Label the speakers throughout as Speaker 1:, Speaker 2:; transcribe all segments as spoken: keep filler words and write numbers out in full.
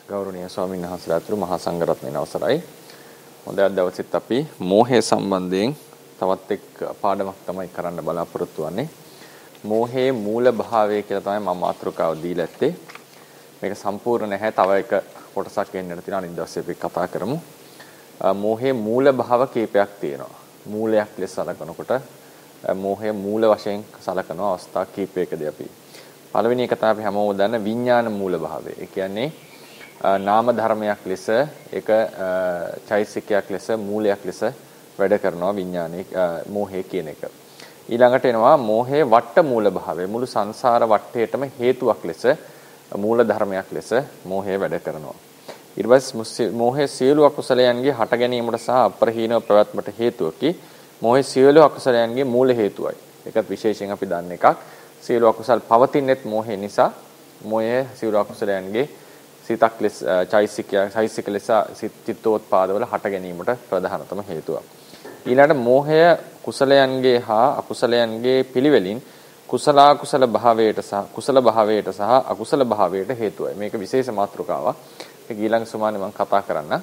Speaker 1: ගෞරවනීය ස්වාමීන් වහන්සේලාතුරු මහා සංඝරත්නයේ අවසරයි. හොඳයි අද දවසෙත් අපි මෝහය සම්බන්ධයෙන් තවත් එක් පාඩමක් තමයි කරන්න බලාපොරොත්තු වෙන්නේ. මෝහයේ මූල භාවය කියලා තමයි මම මාතෘකාව දීලා ඇත්තේ. මේක සම්පූර්ණ නැහැ. තව එක කොටසක් එන්නට තියෙනවා. අනිත් දවසේ අපි කතා කරමු. මෝහයේ මූල භාව කීපයක් තියෙනවා. මූලයක් ලෙස සලකනකොට මෝහය මූල වශයෙන් සලකන අවස්ථා කීපයකදී අපි පළවෙනි එක තමයි අපි හැමෝම දන්න විඥාන මූල භාවය. ඒ කියන්නේ නාම ධර්මයක් ලෙස ඒක චෛසිකයක් ලෙස මූලයක් ලෙස වැඩ කරනවා විඥානයේ මෝහය කියන එක. ඊළඟට එනවා මෝහයේ වට මූල භාවය. මුළු සංසාර වටේටම හේතුවක් ලෙස මූල ධර්මයක් ලෙස මෝහය වැඩ කරනවා. ඊට පස්සේ මෝහයේ සියලු අකුසලයන්ගේ හට ගැනීමට සහ අප්‍රහීනව පැවැත්මට හේතුවකි. මෝහයේ සියලු අකුසලයන්ගේ මූල හේතුවයි. ඒකත් විශේෂයෙන් අපි දන්න එකක්. සියලු අකුසල් පවතිනෙත් මෝහය නිසා. මෝහයේ සියලු අකුසලයන්ගේ සිතක් ලෙස චෛසිකය චෛසික ලෙස චිත්තෝත්පාදවල හට ගැනීමට ප්‍රධානතම හේතුව. ඊළඟට මෝහය කුසලයන්ගේ හා අකුසලයන්ගේ පිළිවෙලින් කුසල අකුසල භාවයට සහ කුසල භාවයට සහ අකුසල භාවයට හේතුවයි. මේක විශේෂ මාතෘකාවක්. ඒක ඊළඟ සුමානේ මම කතා කරන්න.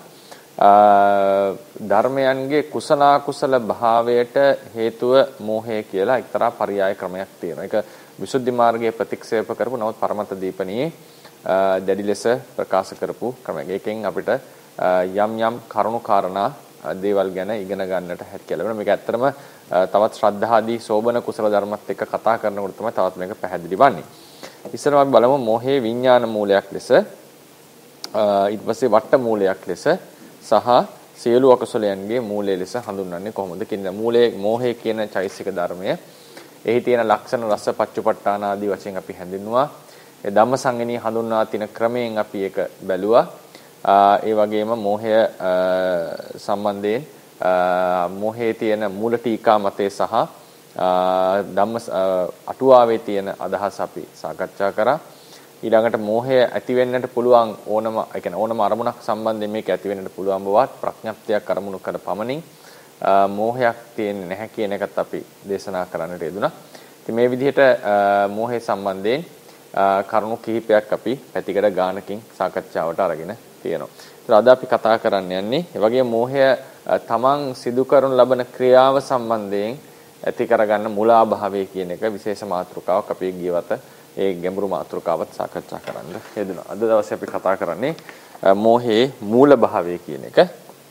Speaker 1: ධර්මයන්ගේ කුසල අකුසල භාවයට හේතුව මෝහය කියලා එක්තරා පర్యాయ ක්‍රමයක් තියෙනවා. ඒක විසුද්ධි මාර්ගයේ ප්‍රතික්ෂේප කරපු නමුත් පරමත දීපණියේ දැඩි ලෙස ප්‍රකාශ කරපු ක්‍රමයක්. ඒකෙන් අපිට යම් යම් කරුණු කාරණා දේවල් ගැන ඉගෙන ගන්නට හැකියාව ලැබෙනවා. මේක ඇත්තටම තවත් ශ්‍රද්ධාදී සෝබන කුසල ධර්මත් එක්ක කතා කරනකොට තමයි තවත් මේක පැහැදිලි වන්නේ. ඉස්සරහා අපි බලමු මෝහයේ විඥාන මූලයක් ලෙස ඊට පස්සේ වට මූලයක් ලෙස සහ සියලු අකුසලයන්ගේ මූලය ලෙස හඳුන්වන්නේ කොහොමද කියන මූලයේ මෝහය කියන චෛසික ධර්මය එහි තියෙන ලක්ෂණ රස පච්චුපට්ඨාන ආදී වශයෙන් අපි හැඳින්වුවා. ඒ ධම්මසංගණී හඳුන්වා තින ක්‍රමයෙන් අපි ඒක බැලුවා. ඒ වගේම මෝහය සම්බන්ධයෙන් මෝහයේ තියෙන මූල ටීකා මතේ සහ ධම්ම අටුවාවේ තියෙන අදහස් අපි සාකච්ඡා කරා. ඊළඟට මෝහය ඇති වෙන්නට පුළුවන් ඕනම ඒ කියන්නේ ඕනම අරමුණක් සම්බන්ධයෙන් මේක ඇති වෙන්නට පුළුවන් බවත් ප්‍රඥප්තියක් අරමුණු කර පමණින් මෝහයක් තියෙන්නේ නැහැ කියන එකත් අපි දේශනා කරන්නට යෙදුණා. ඉතින් මේ විදිහට මෝහය සම්බන්ධයෙන් කරුණු කිහිපයක් අපි පැතිකඩ ගානකින් සාකච්ඡාවට අරගෙන තියෙනවා. ඒත් අද අපි කතා කරන්න යන්නේ ඒ වගේ මෝහය තමන් සිදු කරන ලබන ක්‍රියාව සම්බන්ධයෙන් ඇති කරගන්න මුලාභාවය කියන එක විශේෂ මාතෘකාවක් අපි ගියවත ඒ ගැඹුරු මාතෘකාවත් සාකච්ඡා කරන්න යෙදුණා. අද දවසේ අපි කතා කරන්නේ මෝහයේ මූල භාවය කියන එක.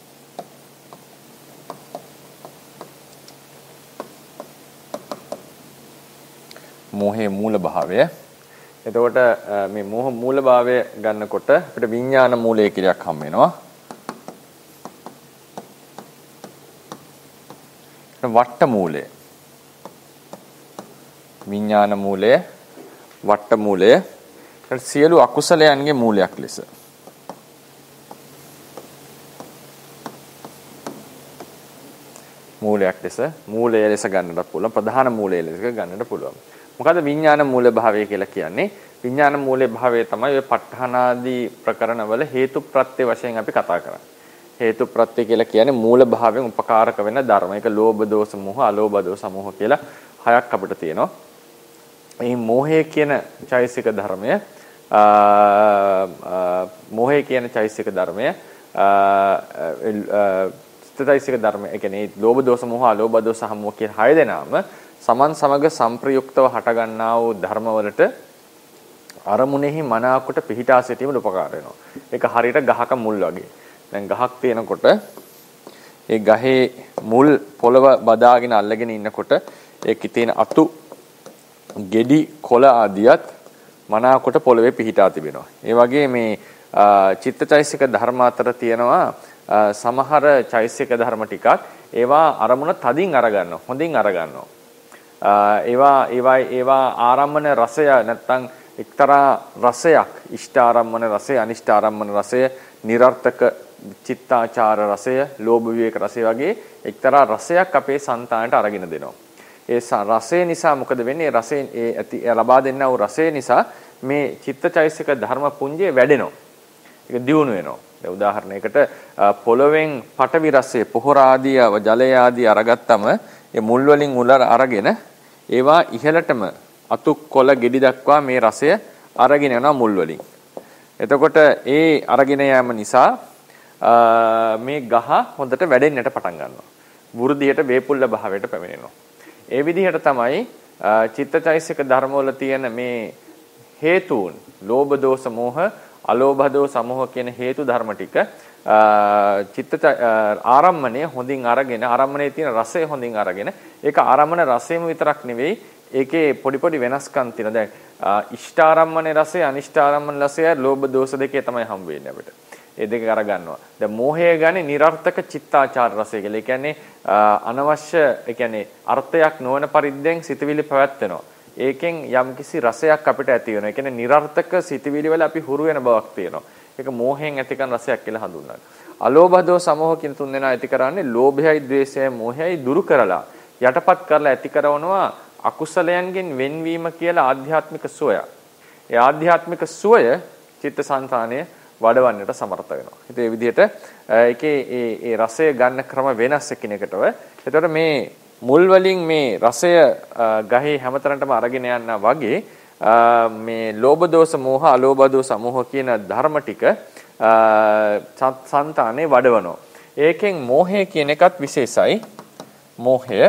Speaker 1: මෝහයේ මූල භාවය. එතකොට මේ මෝහ මූල භාවය ගන්නකොට අපිට විඥාන මූලය කියලාක් හම් වෙනවා. වට මූලය. විඥාන මූලය, වට මූලය. සියලු අකුසලයන්ගේ මූලයක් ලෙස. මූලයක් ලෙස, මූලය ලෙස ගන්නට පුළුවන්, ප්‍රධාන මූලය ලෙස ගන්නට පුළුවන්. මොකද විඥාන මූල භාවය කියලා කියන්නේ? විඥාන මූල භාවය තමයි ඔය ප ဋ ාණාදී ප්‍රකරණවල හේතු ප්‍රත්‍ය වශයෙන් අපි කතා කරන්නේ. හේතු ප්‍රත්‍ය කියලා කියන්නේ මූල භාවයෙන් උපකාරක වෙන ධර්ම. ඒක ලෝභ දෝෂ මොහ, අලෝභ දෝෂ මොහ කියලා හයක් අපිට තියෙනවා. මේ මෝහය කියන චෛසික ධර්මය මෝහය කියන චෛසික ධර්මය චෛසික ධර්මය ඒ කියන්නේ ලෝභ දෝෂ මොහ, අලෝභ දෝෂ මොහ කියන හය දෙනාම සමන් සමග සංප්‍රයුක්තව හටගන්නා වූ ධර්මවලට අරමුණෙහි මනාකොට පිහිටා සිටීමට උපකාර වෙනවා. ඒක හරියට ගහක මුල් වගේ. දැන් ගහක් තියෙනකොට ඒ ගහේ මුල් පොළව බදාගෙන අල්ලගෙන ඉන්නකොට ඒකේ තියෙන අතු, ගෙඩි, කොළ ආදියත් මනාකොට පොළවේ පිහිටා තිබෙනවා. ඒ වගේ මේ චිත්තචෛසික ධර්ම අතර තියෙනවා සමහර චෛසික ධර්ම ටිකක් ඒවා අරමුණ තදින් අරගන්නවා, හොඳින් අරගන්නවා. ඒවා ඒවා ඒවා ආරම්මන රසය නැත්තම් එක්තරා රසයක් ඉෂ්ඨ ආරම්මන රසය අනිෂ්ඨ ආරම්මන රසය නිරර්ථක චිත්තාචාර රසය ලෝභ විවේක රසය වගේ එක්තරා රසයක් අපේ సంతානට අරගෙන දෙනවා. ඒ රසය නිසා මොකද වෙන්නේ? රසයෙන් ඒ ඇති ලබා දෙන්නා වූ රසය නිසා මේ චිත්තචෛසික ධර්ම පුඤ්ජය වැඩෙනවා. ඒක දියුණු වෙනවා. දැන් උදාහරණයකට පොළවෙන් පටවි රසය පොහොර ආදී ජලය ආදී අරගත්තම ඒ මුල් වලින් මුල අරගෙන ඒවා ඉහළටම අතු කොළ ගෙඩි දක්වා මේ රසය අරගෙන යනවා මුල් වලින්. එතකොට ඒ අරගෙන යාම නිසා මේ ගහ හොඳට වැඩෙන්නට පටන් ගන්නවා. වෘද්ධියට වේපුල්ල භාවයට පැමිණෙනවා. ඒ විදිහට තමයි චිත්තචෛසික ධර්මවල තියෙන මේ හේතුන් ලෝභ දෝෂ මෝහ අලෝභ දෝෂ සමෝහ කියන හේතු ධර්ම ටික චිත්ත ආරම්මණය හොඳින් අරගෙන ආරම්මණයේ තියෙන රසය හොඳින් අරගෙන ඒක ආරම්මන රසයම විතරක් නෙවෙයි ඒකේ පොඩි පොඩි වෙනස්කම් තියෙනවා. දැන් ඉෂ්ඨාරම්මනේ රසය අනිෂ්ඨාරම්මන රසය ලෝභ දෝෂ දෙකේ තමයි හම් වෙන්නේ අපිට. ඒ දෙක අරගන්නවා. දැන් මෝහය ගන්නේ නිර්ර්ථක චිත්තාචාර රසය කියලා. ඒ කියන්නේ අනවශ්‍ය ඒ කියන්නේ අර්ථයක් නොවන පරිද්දෙන් සිතවිලි පැවැත්වෙනවා. ඒකෙන් යම්කිසි රසයක් අපිට ඇති වෙනවා. ඒ කියන්නේ නිර්ර්ථක සිතවිලි වල අපි හුරු වෙන බවක් තියෙනවා. ඒක මෝහයෙන් ඇති කරන රසයක් කියලා හඳුන්වනවා. අලෝභ දෝෂ සමෝහ කියන තුන් දෙනා ඇති කරන්නේ ලෝභයයි ද්වේෂයයි මෝහයයි දුරු කරලා යටපත් කරලා ඇති කරනවා අකුසලයන්ගෙන් වෙන්වීම කියලා ආධ්‍යාත්මික සුවය. ඒ ආධ්‍යාත්මික සුවය චිත්තසංතානය වඩවන්නට සමර්ථ වෙනවා. ඉතින් මේ විදිහට ඒකේ ඒ ඒ රසය ගන්න ක්‍රම වෙනස් එකිනෙකටව. එතකොට මේ මුල් වලින් මේ රසය ගහේ හැමතරටම අරගෙන යනවා වගේ මේ ලෝභ දෝෂ මෝහ අලෝභ දෝෂ සමෝහ කියන ධර්ම ටික සංතානේ වඩවනවා. ඒකෙන් මෝහය කියන එකත් විශේෂයි. මෝහය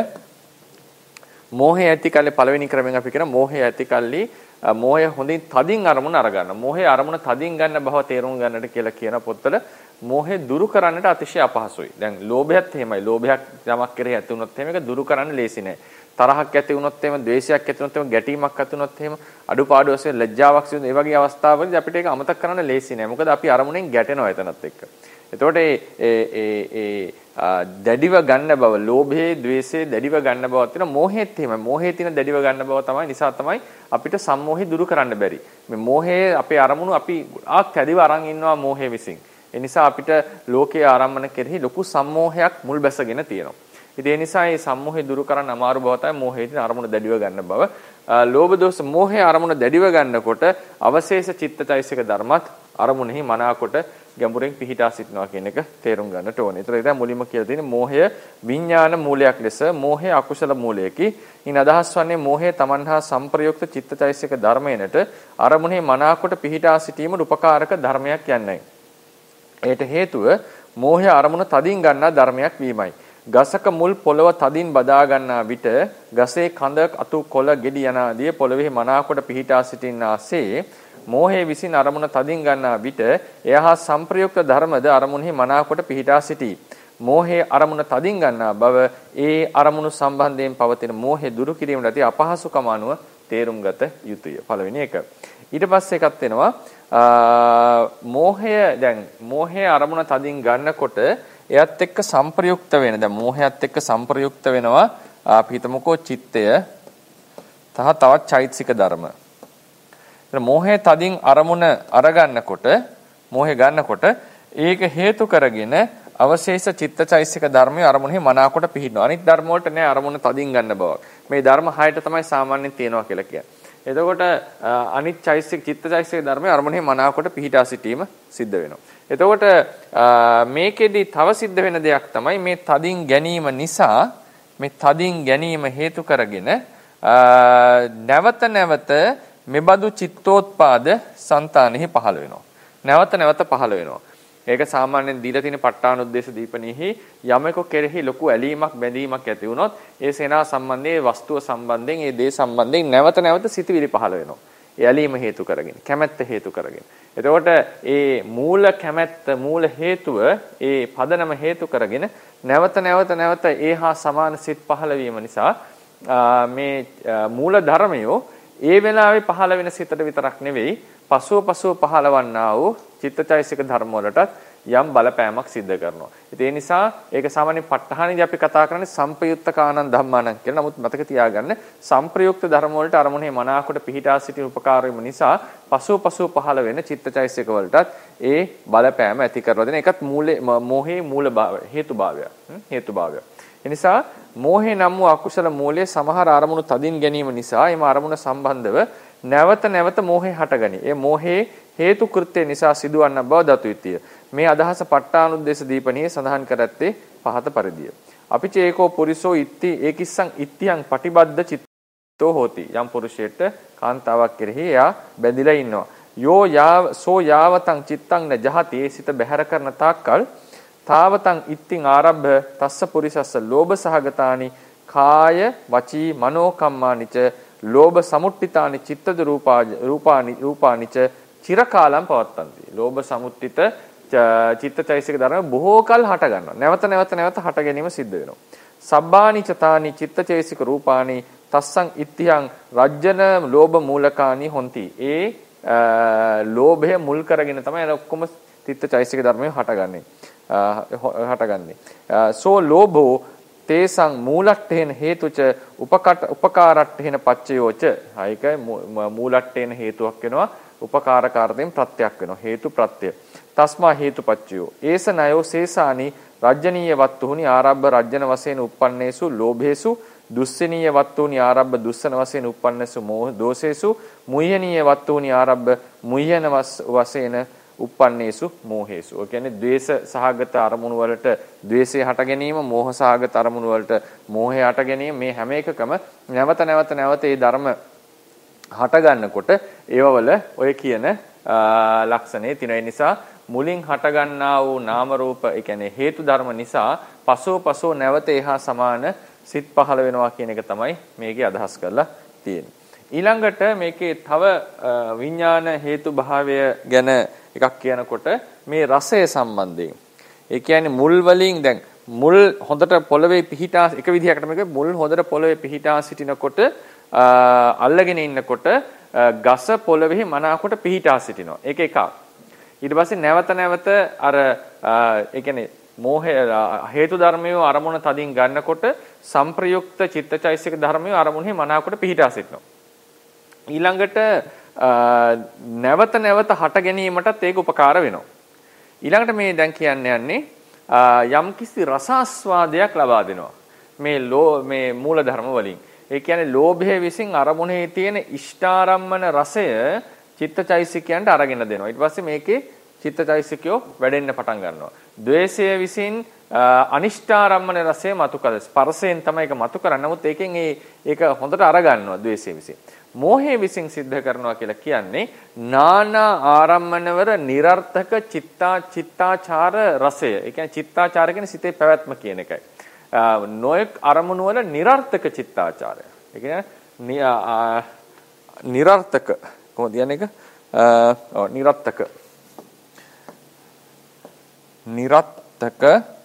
Speaker 1: මෝහය ඇති කල්ලි පළවෙනි ක්‍රමෙන් අපි කියන මෝහය ඇති කල්ලි මෝහය හොඳින් තදින් අරමුණ අරගන්න. මෝහය අරමුණ තදින් ගන්න බව තේරුම් ගන්නට කියලා කියන පොත්වල මෝහය දුරු කරන්නට අතිශය අපහසුයි. දැන් ලෝභයත් එහෙමයි. ලෝභයක් යමක් කෙරෙහි ඇති වුණොත් එහෙම ඒක දුරු කරන්න ලේසි නෑ. තරහක් ඇති වුණොත් එහෙම, ද්වේෂයක් ඇති වුණොත් එහෙම, ගැටීමක් ඇති වුණොත් එහෙම, අඩුපාඩු වශයෙන් ලැජ්ජාවක් සිදුන මේ වගේ අවස්ථාවලදී අපිට ඒක අමතක කරන්න ලේසි නෑ. මොකද අපි අරමුණෙන් ගැටෙනවා එතනත් එක්ක. එතකොට ඒ ඒ ඒ දැඩිව ගන්න බව, ලෝභයේ, ද්වේෂයේ දැඩිව ගන්න බව තියෙන මෝහයේත් එහෙමයි. මෝහයේ තියෙන දැඩිව ගන්න බව තමයි නිසා තමයි අපිට සම්මෝහය දුරු කරන්න බැරි. මේ මෝහයේ අපේ අරමුණු අපි ආක් තැදිව අරන් ඉන්නවා මෝහය විසින්. ඒ නිසා අපිට ලෝකයේ ආරම්මන කෙරෙහි ලොකු සම්මෝහයක් මුල් බැසගෙන තියෙනවා. ඉතින් ඒ නිසා මේ සම්මෝහය දුරු කරන්න අමාරු බව තමයි මෝහයේ තියෙන අරමුණ දැඩිව ගන්න බව. ලෝභ දෝෂ මෝහයේ අරමුණ දැඩිව ගන්නකොට අවශේෂ චිත්තචෛසික ධර්මත් අරමුණෙහි මනාකොට ගැඹුරින් පිහිටා සිටිනවා කියන එක තේරුම් ගන්නට ඕනේ. ඒතර ඒක මුලින්ම කියලා තියෙන්නේ මෝහය විඥාන මූලයක් ලෙස මෝහය අකුසල මූලයකි. ඉන් අදහස් වන්නේ මෝහය තමන්හා සංප්‍රයුක්ත චිත්තචෛසික ධර්මයනට අරමුණෙහි මනාකොට පිහිටා සිටීමට උපකාරක ධර්මයක් යන්නයි. ඒට හේතුව මෝහය අරමුණ තදින් ගන්නා ධර්මයක් වීමයි. ගසක මුල් පොළව තදින් බදා ගන්නා විට ගසේ කඳ අතු කොළ ගෙඩි යන ආදී පොළවේ මනාකොට පිහිටා සිටින්නාසේ මෝහයේ විසින් අරමුණ තදින් ගන්නා විට එයහා සංප්‍රයුක්ත ධර්මද අරමුණෙහි මනාකොට පිහිටා සිටී. මෝහයේ අරමුණ තදින් ගන්නා බව ඒ අරමුණු සම්බන්ධයෙන් පවතින මෝහය දුරු කිරීමට ඇති අපහසුකම අනුව තේරුම් ගත යුතුය. පළවෙනි එක. ඊට පස්සේ එකක් වෙනවා මෝහය දැන් මෝහයේ අරමුණ තදින් ගන්නකොට එයත් එක්ක සංප්‍රයුක්ත වෙන. දැන් මෝහයත් එක්ක සංප්‍රයුක්ත වෙනවා අපි හිතමුකෝ චිත්තය තහ තවත් චෛතසික ධර්ම. මෝහය තදින් අරමුණ අරගන්නකොට මෝහය ගන්නකොට ඒක හේතු කරගෙන අවශේෂ චිත්තචෛසික ධර්මයේ අරමුණෙහි මනාකොට පිහිටනවා. අනිත් ධර්ම වලට නෑ අරමුණ තදින් ගන්න බවක්. මේ ධර්ම හයට තමයි සාමාන්‍යයෙන් තියෙනවා කියලා කියන්නේ. එතකොට අනිත් චෛසික චිත්තචෛසික ධර්මයේ අරමුණෙහි මනාකොට පිහිටා සිටීම සිද්ධ වෙනවා. එතකොට මේකෙදි තව සිද්ධ වෙන දෙයක් තමයි මේ තදින් ගැනීම නිසා මේ තදින් ගැනීම හේතු කරගෙන නැවත නැවත මෙබඳු චිත්තෝත්පාද సంతානෙහි පහළ වෙනවා. නැවත නැවත පහළ වෙනවා. ඒක සාමාන්‍යයෙන් දීලා තියෙන ප ဋ ාණුද්දේශ දීපණෙහි යමෙකු කෙරෙහි ලොකු ඇලීමක් බැඳීමක් ඇති වුණොත් ඒ සේනා සම්බන්ධයේ වස්තුව සම්බන්ධයෙන් ඒ දේ සම්බන්ධයෙන් නැවත නැවත සිතුවිලි පහළ වෙනවා. ඒ ඇලීම හේතු කරගෙන, කැමැත්ත හේතු කරගෙන. එතකොට ඒ මූල කැමැත්ත මූල හේතුව ඒ පදනම හේතු කරගෙන නැවත නැවත නැවත ඒ හා සමාන සිත් පහළ වීම නිසා මේ මූල ධර්මයෝ ඒ වෙලාවේ පහළ වෙන සිතට විතරක් නෙවෙයි පසුව පසුව පහළවන්නා වූ චිත්තචෛසික ධර්ම වලටත් යම් බලපෑමක් සිද්ධ කරනවා. ඉතින් ඒ නිසා ඒක සාමාන්‍ය ප ဋ ාණේදී අපි කතා කරන්නේ සංප්‍රයුක්තකානං ධම්මානං කියලා. නමුත් මතක තියාගන්න සංප්‍රයුක්ත ධර්ම වලට අරමුණේ මනාකොට පිහිටා සිටින උපකාර වීම නිසා පසුව පසුව පහළ වෙන චිත්තචෛසික වලටත් ඒ බලපෑම ඇති කරලා දෙන එකත් මූලේ මෝහේ මූලභාවය හේතුභාවය හේතුභාවය. ඒ නිසා මෝහේ නම් වූ අකුසල මූලයේ සමහර අරමුණු තදින් ගැනීම නිසා එම අරමුණ සම්බන්ධව නැවත නැවත මෝහේ හටගනී. ඒ මෝහේ හේතු කෘත්‍ය නිසා සිදුවන බව දතු යුතුය. මේ අදහස ප ဋ ාණුද්දේශ දීපණියේ සඳහන් කර ඇත්තේ පහත පරිදිය. අපි චේකෝ පුරිසෝ ඉත්ති ඒකිස්සං ඉත්තියං පටිබද්ද චිත්තෝ හෝති. යම් පුරුෂයෙක්ට කාන්තාවක් කෙරෙහි එයා බැඳිලා ඉන්නවා. යෝ යාව සෝ යාවතං චිත්තං න ජහති සිත බැහැර කරන තාක්කල් තාවතං ඉත්තිං ආරබ්බ තස්ස පුරිසස්ස ලෝභ සහගතානි කාය වචී මනෝ කම්මානිච ලෝභ සමුට්ඨිතානි චිත්තද රූපා රූපානි රූපානිච චිරකාලම් පවත්තන්ති. ලෝභ සමුට්ඨිත චිත්තචෛසික ධර්ම බොහෝ කල් හට ගන්නවා. නැවත නැවත නැවත හට ගැනීම සිද්ධ වෙනවා. සබ්බානි චතානි චිත්තචෛසික රූපානි තස්සං ඉත්තියං රජ්ජන ලෝභ මූලකානි හොಂತಿ. ඒ ලෝභය මුල් කරගෙන තමයි ඔක්කොම චිත්තචෛසික ධර්මය හටගන්නේ. හටගන්නේ. සෝ ලෝභෝ තේසං මූලට්ඨේන හේතුච උපකට උපකාරට්ඨේන පච්චයෝච. හයික මූලට්ඨේන හේතුවක් වෙනවා. උපකාරකාර්තයෙන් ප්‍රත්‍යක් වෙනවා. හේතු ප්‍රත්‍ය. තස්මා හේතුපච්චයෝ. ඒස නයෝ සේසානි රජ්ජනීය වත්තුහුනි ආරබ්බ රජ්ජන වශයෙන් උප්පන්නේසු ලෝභේසු දුස්සනීය වත්තුහුනි ආරබ්බ දුස්සන වශයෙන් උප්පන්නේසු මෝහ දෝෂේසු මුය්‍යනීය වත්තුහුනි ආරබ්බ මුය්‍යන වශයෙන් උප්පන්නේසු මෝහේසු. ඒ කියන්නේ ද්වේෂ සහගත අරමුණු වලට ද්වේෂය හට ගැනීම, මෝහ සහගත අරමුණු වලට මෝහය හට ගැනීම, මේ හැම එකකම නැවත නැවත නැවත මේ ධර්ම හට ගන්නකොට ඒවවල ඔය කියන ලක්ෂණේ තියෙන නිසා මුලින් හට ගන්නා වූ නාම රූප, ඒ කියන්නේ හේතු ධර්ම නිසා පසෝ පසෝ නැවත එහා සමාන සිත් පහළ වෙනවා කියන එක තමයි මේකේ අදහස් කරලා තියෙන්නේ. ඊළඟට මේකේ තව විඥාන හේතු භාවය ගැන එකක් කියනකොට මේ රසය සම්බන්ධයෙන්. ඒ කියන්නේ මුල් වලින් දැන් මුල් හොඳට පොළවේ පිහිටා එක විදිහකට මේක මුල් හොඳට පොළවේ පිහිටා සිටිනකොට අල්ලගෙන ඉන්නකොට ගස පොළවේ මනාකොට පිහිටා සිටිනවා. ඒක එකක්. ඊට පස්සේ නැවත නැවත අර ඒ කියන්නේ මෝහය හේතු ධර්මය අරමුණ තදින් ගන්නකොට සංප්‍රයුක්ත චිත්තචෛසික ධර්මය අරමුණෙහි මනාකොට පිහිටා සිටිනවා. ඊළඟට නැවත නැවත හට ගැනීමටත් ඒක උපකාර වෙනවා. ඊළඟට මේ දැන් කියන්න යන්නේ යම්කිසි රසාස්වාදයක් ලබා දෙනවා. මේ ලෝ මේ මූල ධර්ම වලින්. ඒ කියන්නේ ලෝභය විසින් අරමුණේ තියෙන ඉෂ්ඨාරම්මන රසය චිත්තචෛසිකයන්ට අරගෙන දෙනවා. ඊට පස්සේ මේකේ චිත්තචෛසිකයෝ වැඩෙන්න පටන් ගන්නවා. ද්වේෂය විසින් අනිෂ්ඨාරම්මන රසය මතු කර ස්පර්ශයෙන් තමයි ඒක මතු කරන්නේ. නමුත් ඒකෙන් ඒ ඒක හොඳට අර ගන්නවා ද්වේෂය විසින්. මෝහය විසින් සිද්ධ කරනවා කියලා කියන්නේ නානා ආරම්මනවර નિરර්ථක චිත්තා චිත්තාචාර රසය. ඒ කියන්නේ චිත්තාචාර කියන්නේ සිතේ පැවැත්ම කියන එකයි. නොයෙක් අරමුණු වල નિરර්ථක චිත්තාචාරය. ඒ කියන්නේ નિરර්ථක කොහොමද කියන්නේ ඒක? ඔව් નિરර්ථක. નિરර්ථක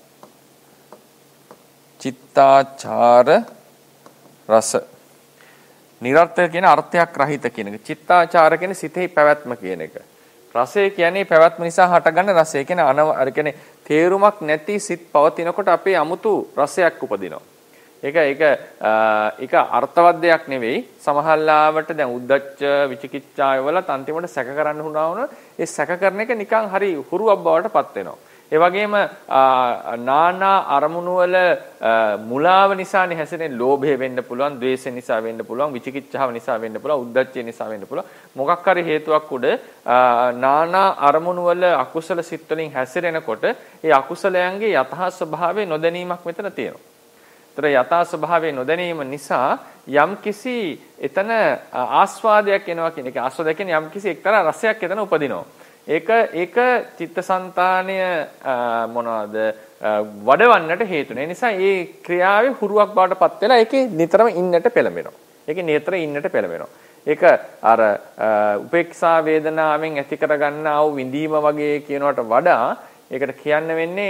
Speaker 1: චිත්තාචාර රස. નિરර්ථක කියන අර්ථයක් රහිත කියන එක. චිත්තාචාර කියන්නේ සිතෙහි පැවැත්ම කියන එක. රසය කියන්නේ පැවැත්ම නිසා හටගන්න රසය. කියන්නේ අන අර කියන්නේ තේරුමක් නැති සිත් පවතිනකොට අපේ 아무තු රසයක් උපදිනවා. ඒක ඒක ඒක අර්ථවත් දෙයක් නෙවෙයි. සමහරලාවට දැන් උද්දච්ච විචිකිච්ඡාය වලත් අන්තිමට සැක කරන්න වුණා වුණ ඒ සැක කරන එක නිකන් හරි හුරුවක් බවට පත් වෙනවා. ඒ වගේම නානා අරමුණු වල මුලාව නිසානේ හැසෙන්නේ ලෝභය වෙන්න පුළුවන්, ද්වේෂය නිසා වෙන්න පුළුවන්, විචිකිච්ඡාව නිසා වෙන්න පුළුවන්, උද්දච්චය නිසා වෙන්න පුළුවන්. මොකක් හරි හේතුවක් උඩ නානා අරමුණු වල අකුසල සිත් වලින් හැසිරෙනකොට ඒ අකුසලයන්ගේ යථා ස්වභාවය නොදැනීමක් මෙතන තියෙනවා. ඒතර යථා ස්වභාවය නොදැනීම නිසා යම්කිසි එතන ආස්වාදයක් එනවා කියන එක. ආස්වාදයක් කියන්නේ යම්කිසි එක්තරා රසයක් එතන උපදිනවා. ඒක ඒක චිත්තසංතානය මොනවාද වඩවන්නට හේතු වෙන. ඒ නිසා මේ ක්‍රියාවේ හුරුවක් බවට පත් වෙලා ඒකේ නිතරම ඉන්නට පෙළඹෙනවා. ඒකේ නිතර ඉන්නට පෙළඹෙනවා. ඒක අර උපේක්ෂා වේදනාවෙන් ඇති කරගන්නා වූ විඳීම වගේ කියනවට වඩා ඒකට කියන්න වෙන්නේ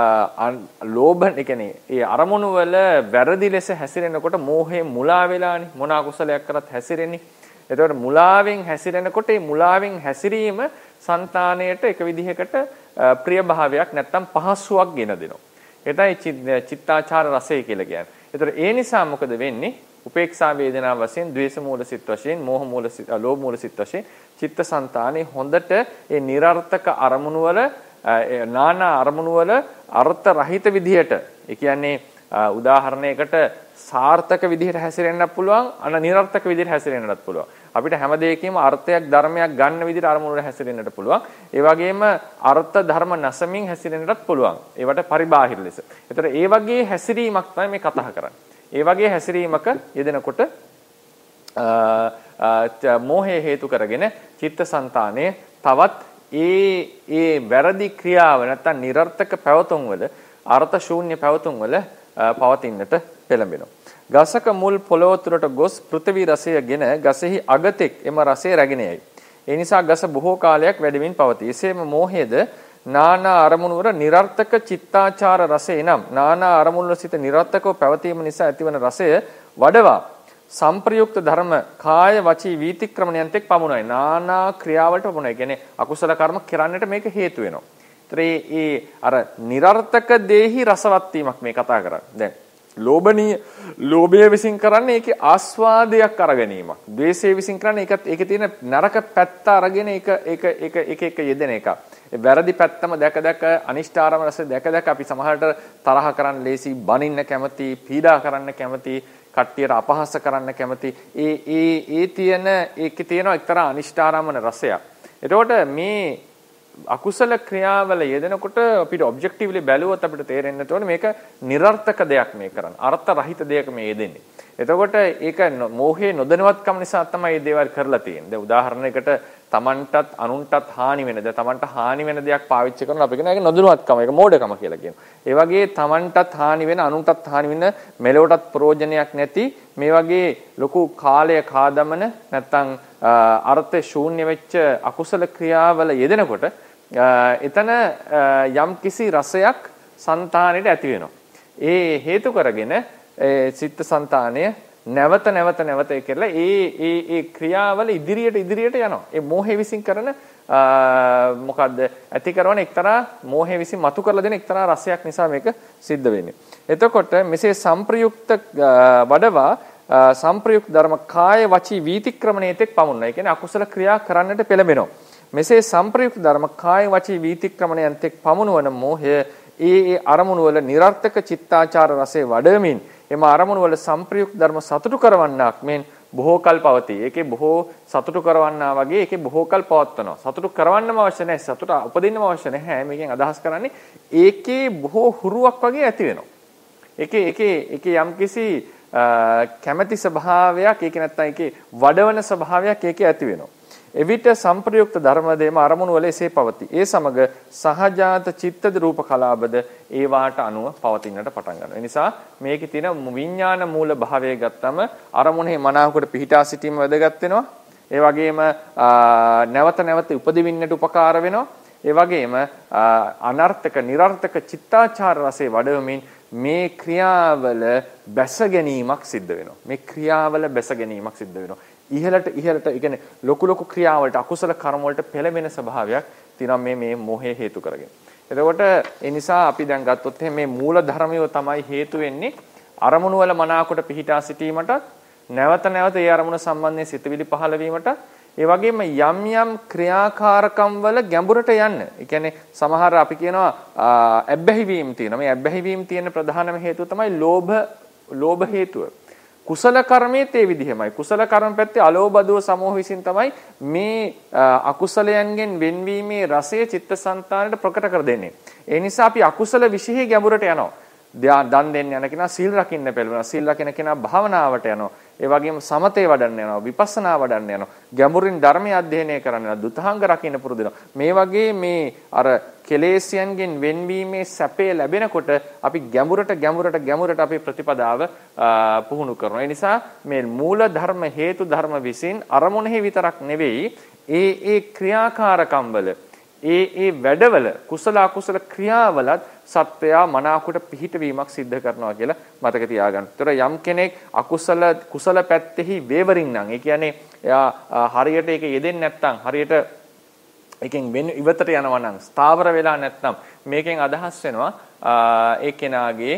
Speaker 1: ලෝභ ඒ කියන්නේ ඒ අරමුණු වල වැරදි ලෙස හැසිරෙනකොට මෝහයෙන් මුලා වෙලානේ මොන අකුසලයක් කරත් හැසිරෙන්නේ. එතකොට මුලාවෙන් හැසිරෙනකොට මේ මුලාවෙන් හැසිරීම సంతాණයට එක විදිහකට ප්‍රිය භාවයක් නැත්තම් පහසුවක් ගෙන දෙනවා. ඒතයි චිත්තාචාර රසය කියලා කියන්නේ. ඒතකොට ඒ නිසා මොකද වෙන්නේ? උපේක්ෂා වේදනා වශයෙන්, ද්වේෂ මූල සිත් වශයෙන්, මෝහ මූල සිත්, ලෝභ මූල සිත් වශයෙන් චිත්තසංතානේ හොඳට ඒ નિરර්ථක අරමුණු වල නානා අරමුණු වල අර්ථ රහිත විදිහට, ඒ කියන්නේ උදාහරණයකට සාර්ථක විදිහට හැසිරෙන්නත් පුළුවන්, අන નિરර්ථක විදිහට හැසිරෙන්නත් පුළුවන්. අපිට හැම දෙයකම අර්ථයක් ධර්මයක් ගන්න විදිහට අරමුණු වල හැසිරෙන්නට පුළුවන්. ඒ වගේම අර්ථ ධර්ම නැසමින් හැසිරෙන්නත් පුළුවන්. ඒවට පරිබාහිර ලෙස. ඒතර ඒ වගේ හැසිරීමක් තමයි මේ කතා කරන්නේ. ඒ වගේ හැසිරීමක යෙදෙනකොට මෝහය හේතු කරගෙන චිත්තසංතානය තවත් ඒ ඒ වැරදි ක්‍රියාව නැත්තම් નિરර්ථක පැවතුම් වල අර්ථ ශූන්‍ය පැවතුම් වල පවතින්නට පෙළඹෙනවා. ගසක මුල් පොළොව තුරට ගොස් පෘථිවි රසයගෙන ගසෙහි අගතෙක් එම රසය රැගෙන යයි. ඒ නිසා ගස බොහෝ කාලයක් වැඩිමින් පවතී. එසේම මෝහයේද නානා අරමුණු වල નિરර්ථක චිත්තාචාර රසය නම් නානා අරමුණු වල සිට નિરර්ථකව පැවතීම නිසා ඇතිවන රසය වඩවා සංප්‍රයුක්ත ධර්ම කාය වචී වීතික්‍රමණයන්ට පමුණයි. නානා ක්‍රියාවලට පමුණයි. කියන්නේ අකුසල කර්ම කරන්නට මේක හේතු වෙනවා. ඒ අර નિરර්ථක දේහි රසවත් වීමක් මේ කතා කරන්නේ. දැන් ලෝභනීය ලෝභය විසින් කරන්නේ ඒකේ ආස්වාදයක් අර ගැනීමක්. ද්වේෂය විසින් කරන්නේ ඒකත් ඒකේ තියෙන නරක පැත්ත අරගෙන ඒක ඒක ඒක එක එක යෙදෙන එක. ඒ වැරදි පැත්තම දැක දැක අනිෂ්ඨාරම රස දැක දැක අපි සමහරට තරහ කරන්න ලේසි, බනින්න කැමති, පීඩා කරන්න කැමති, කට්ටියට අපහාස කරන්න කැමති. ඒ ඒ ඒ තියෙන ඒකේ තියෙන එක්තරා අනිෂ්ඨාරමන රසයක්. එතකොට මේ අකුසල ක්‍රියාවල යෙදෙනකොට අපිට ඔබ්ජෙක්ටිව්ලි බැලුවොත් අපිට තේරෙන්න ඕනේ මේක નિરර්ථක දෙයක් මේ කරන්නේ. අර්ථ රහිත දෙයක් මේ යෙදෙන්නේ. එතකොට ඒක මෝහයේ නොදැනුවත්කම නිසා තමයි මේ දේවල් කරලා තියෙන්නේ. දැන් උදාහරණයකට තමන්ටත් අනුන්ටත් හානි වෙන ද තමන්ට හානි වෙන දෙයක් පාවිච්චි කරනවා අපි කියන එක නොදැනුවත්කම, ඒක මෝඩකම කියලා කියනවා. ඒ වගේ තමන්ටත් හානි වෙන අනුන්ටත් හානි වෙන මෙලොවටත් ප්‍රයෝජනයක් නැති මේ වගේ ලොකු කාලය කාදමන නැත්තම් අර්ථ ශූන්‍ය වෙච්ච අකුසල ක්‍රියාවල යෙදෙනකොට එතන යම් කිසි රසයක් సంతානෙට ඇති වෙනවා. ඒ හේතු කරගෙන චිත්ත సంతානය නැවත නැවත නැවත ඒ කරලා ඒ ඒ ඒ ක්‍රියාවල ඉදිරියට ඉදිරියට යනවා. ඒ මෝහය විසින් කරන මොකද්ද ඇති කරන එක්තරා මෝහය විසින් මතු කරලා දෙන එක්තරා රසයක් නිසා මේක සිද්ධ වෙන්නේ. එතකොට මෙසේ සංප්‍රයුක්ත වඩවා සංප්‍රයුක්ත ධර්ම කාය වචී වීතික්‍රමණයේතෙක් පමුණයි. ඒ කියන්නේ අකුසල ක්‍රියා කරන්නට පෙළඹෙනවා. මෙසේ සංප්‍රයුක්ත ධර්ම කාය වචී වීතික්‍රමණයන්තෙක් පමුණවන මෝහය ඒ ඒ අරමුණු වල નિરර්ථක චිත්තාචාර රසයේ වඩමින් එම අරමුණු වල සංප්‍රයුක්ත ධර්ම සතුටු කරවන්නක් මෙන් බොහෝ කල් පවතී. ඒකේ බොහෝ සතුටු කරවන්නා වගේ ඒකේ බොහෝ කල් පවත්වනවා. සතුටු කරවන්නම අවශ්‍ය නැහැ. සතුට උපදින්නම අවශ්‍ය නැහැ. මේකෙන් අදහස් කරන්නේ ඒකේ බොහෝ හුරුවක් වගේ ඇති වෙනවා. ඒකේ ඒකේ ඒකේ යම්කිසි කැමැති ස්වභාවයක් ඒකේ නැත්තම් ඒකේ වඩවන ස්වභාවයක් ඒකේ ඇති වෙනවා. එවිට සංප්‍රයුක්ත ධර්මදේම අරමුණු වල එසේ පවතී. ඒ සමග සහජාත චිත්තද රූප කලාපද ඒ වාට අනුව පවතින්නට පටන් ගන්නවා. ඒ නිසා මේකේ තියෙන විඥාන මූල භාවය ගත්තම අරමුණේ මනාවකට පිහිටා සිටීම වැදගත් වෙනවා. ඒ වගේම නැවත නැවත උපදිවින්නට උපකාර වෙනවා. ඒ වගේම අනර්ථක નિરර්ථක චිත්තාචාර රසයේ වඩවමින් මේ ක්‍රියාවල බැස ගැනීමක් සිද්ධ වෙනවා. මේ ක්‍රියාවල බැස ගැනීමක් සිද්ධ වෙනවා. ඉහළට ඉහළට ඒ කියන්නේ ලොකු ලොකු ක්‍රියාවලට අකුසල කර්ම වලට පෙළඹෙන ස්වභාවයක් තියෙනවා මේ මේ මොහේ හේතු කරගෙන. එතකොට ඒ නිසා අපි දැන් ගත්තොත් මේ මූල ධර්මය තමයි හේතු වෙන්නේ අරමුණු වල මනාවකට පිහිටා සිටීමට, නැවත නැවත ඒ අරමුණ සම්බන්ධයෙන් සිතවිලි පහළ වීමට, ඒ වගේම යම් යම් ක්‍රියාකාරකම් වල ගැඹුරට යන්න. ඒ කියන්නේ සමහර අපි කියනවා ඇබ්බැහි වීම තියෙනවා. මේ ඇබ්බැහි වීම තියෙන ප්‍රධානම හේතුව තමයි ලෝභ ලෝභ හේතුව. කුසල කර්මයේත් ඒ විදිහමයි. කුසල කර්ම පැත්තේ අලෝභ දෝ සමෝහ විසින් තමයි මේ අකුසලයන්ගෙන් වෙන්වීමේ රසය චිත්තසංතානයට ප්‍රකට කර දෙන්නේ. ඒ නිසා අපි අකුසල විශේෂ ගැඹුරට යනවා. දන් දෙන්න යන කෙනා සීල් රකින්න පෙළඹෙනවා. සීල් රකින්න කෙනා භාවනාවට යනවා. ඒ වගේම සමතේ වඩන්න යනවා, විපස්සනා වඩන්න යනවා. ගැඹුරින් ධර්මය අධ්‍යයනය කරන්න යනවා, දුතාංග රකින්න පුරුදු වෙනවා. මේ වගේ මේ අර කෙලෙස්යන්ගෙන් වෙන්වීමේ සැපේ ලැබෙනකොට අපි ගැඹුරට ගැඹුරට ගැඹුරට අපේ ප්‍රතිපදාව පුහුණු කරනවා. ඒ නිසා මේ මූල ධර්ම හේතු ධර්ම විසින් අරමුණෙහි විතරක් නෙවෙයි ඒ ඒ ක්‍රියාකාරකම් වල ඒ ඒ වැඩවල කුසල අකුසල ක්‍රියාවලත් සත්‍යය මනාවකට පිහිටවීමක් සිද්ධ කරනවා කියලා මතක තියාගන්න. ඒතර යම් කෙනෙක් අකුසල කුසල පැත්තෙහි වේවරින් නම් ඒ කියන්නේ එයා හරියට ඒක යෙදෙන්නේ නැත්නම් හරියට එකෙන් වෙන ඉවතට යනවා නම් ස්ථාවර වෙලා නැත්නම් මේකෙන් අදහස් වෙනවා ඒ කෙනාගේ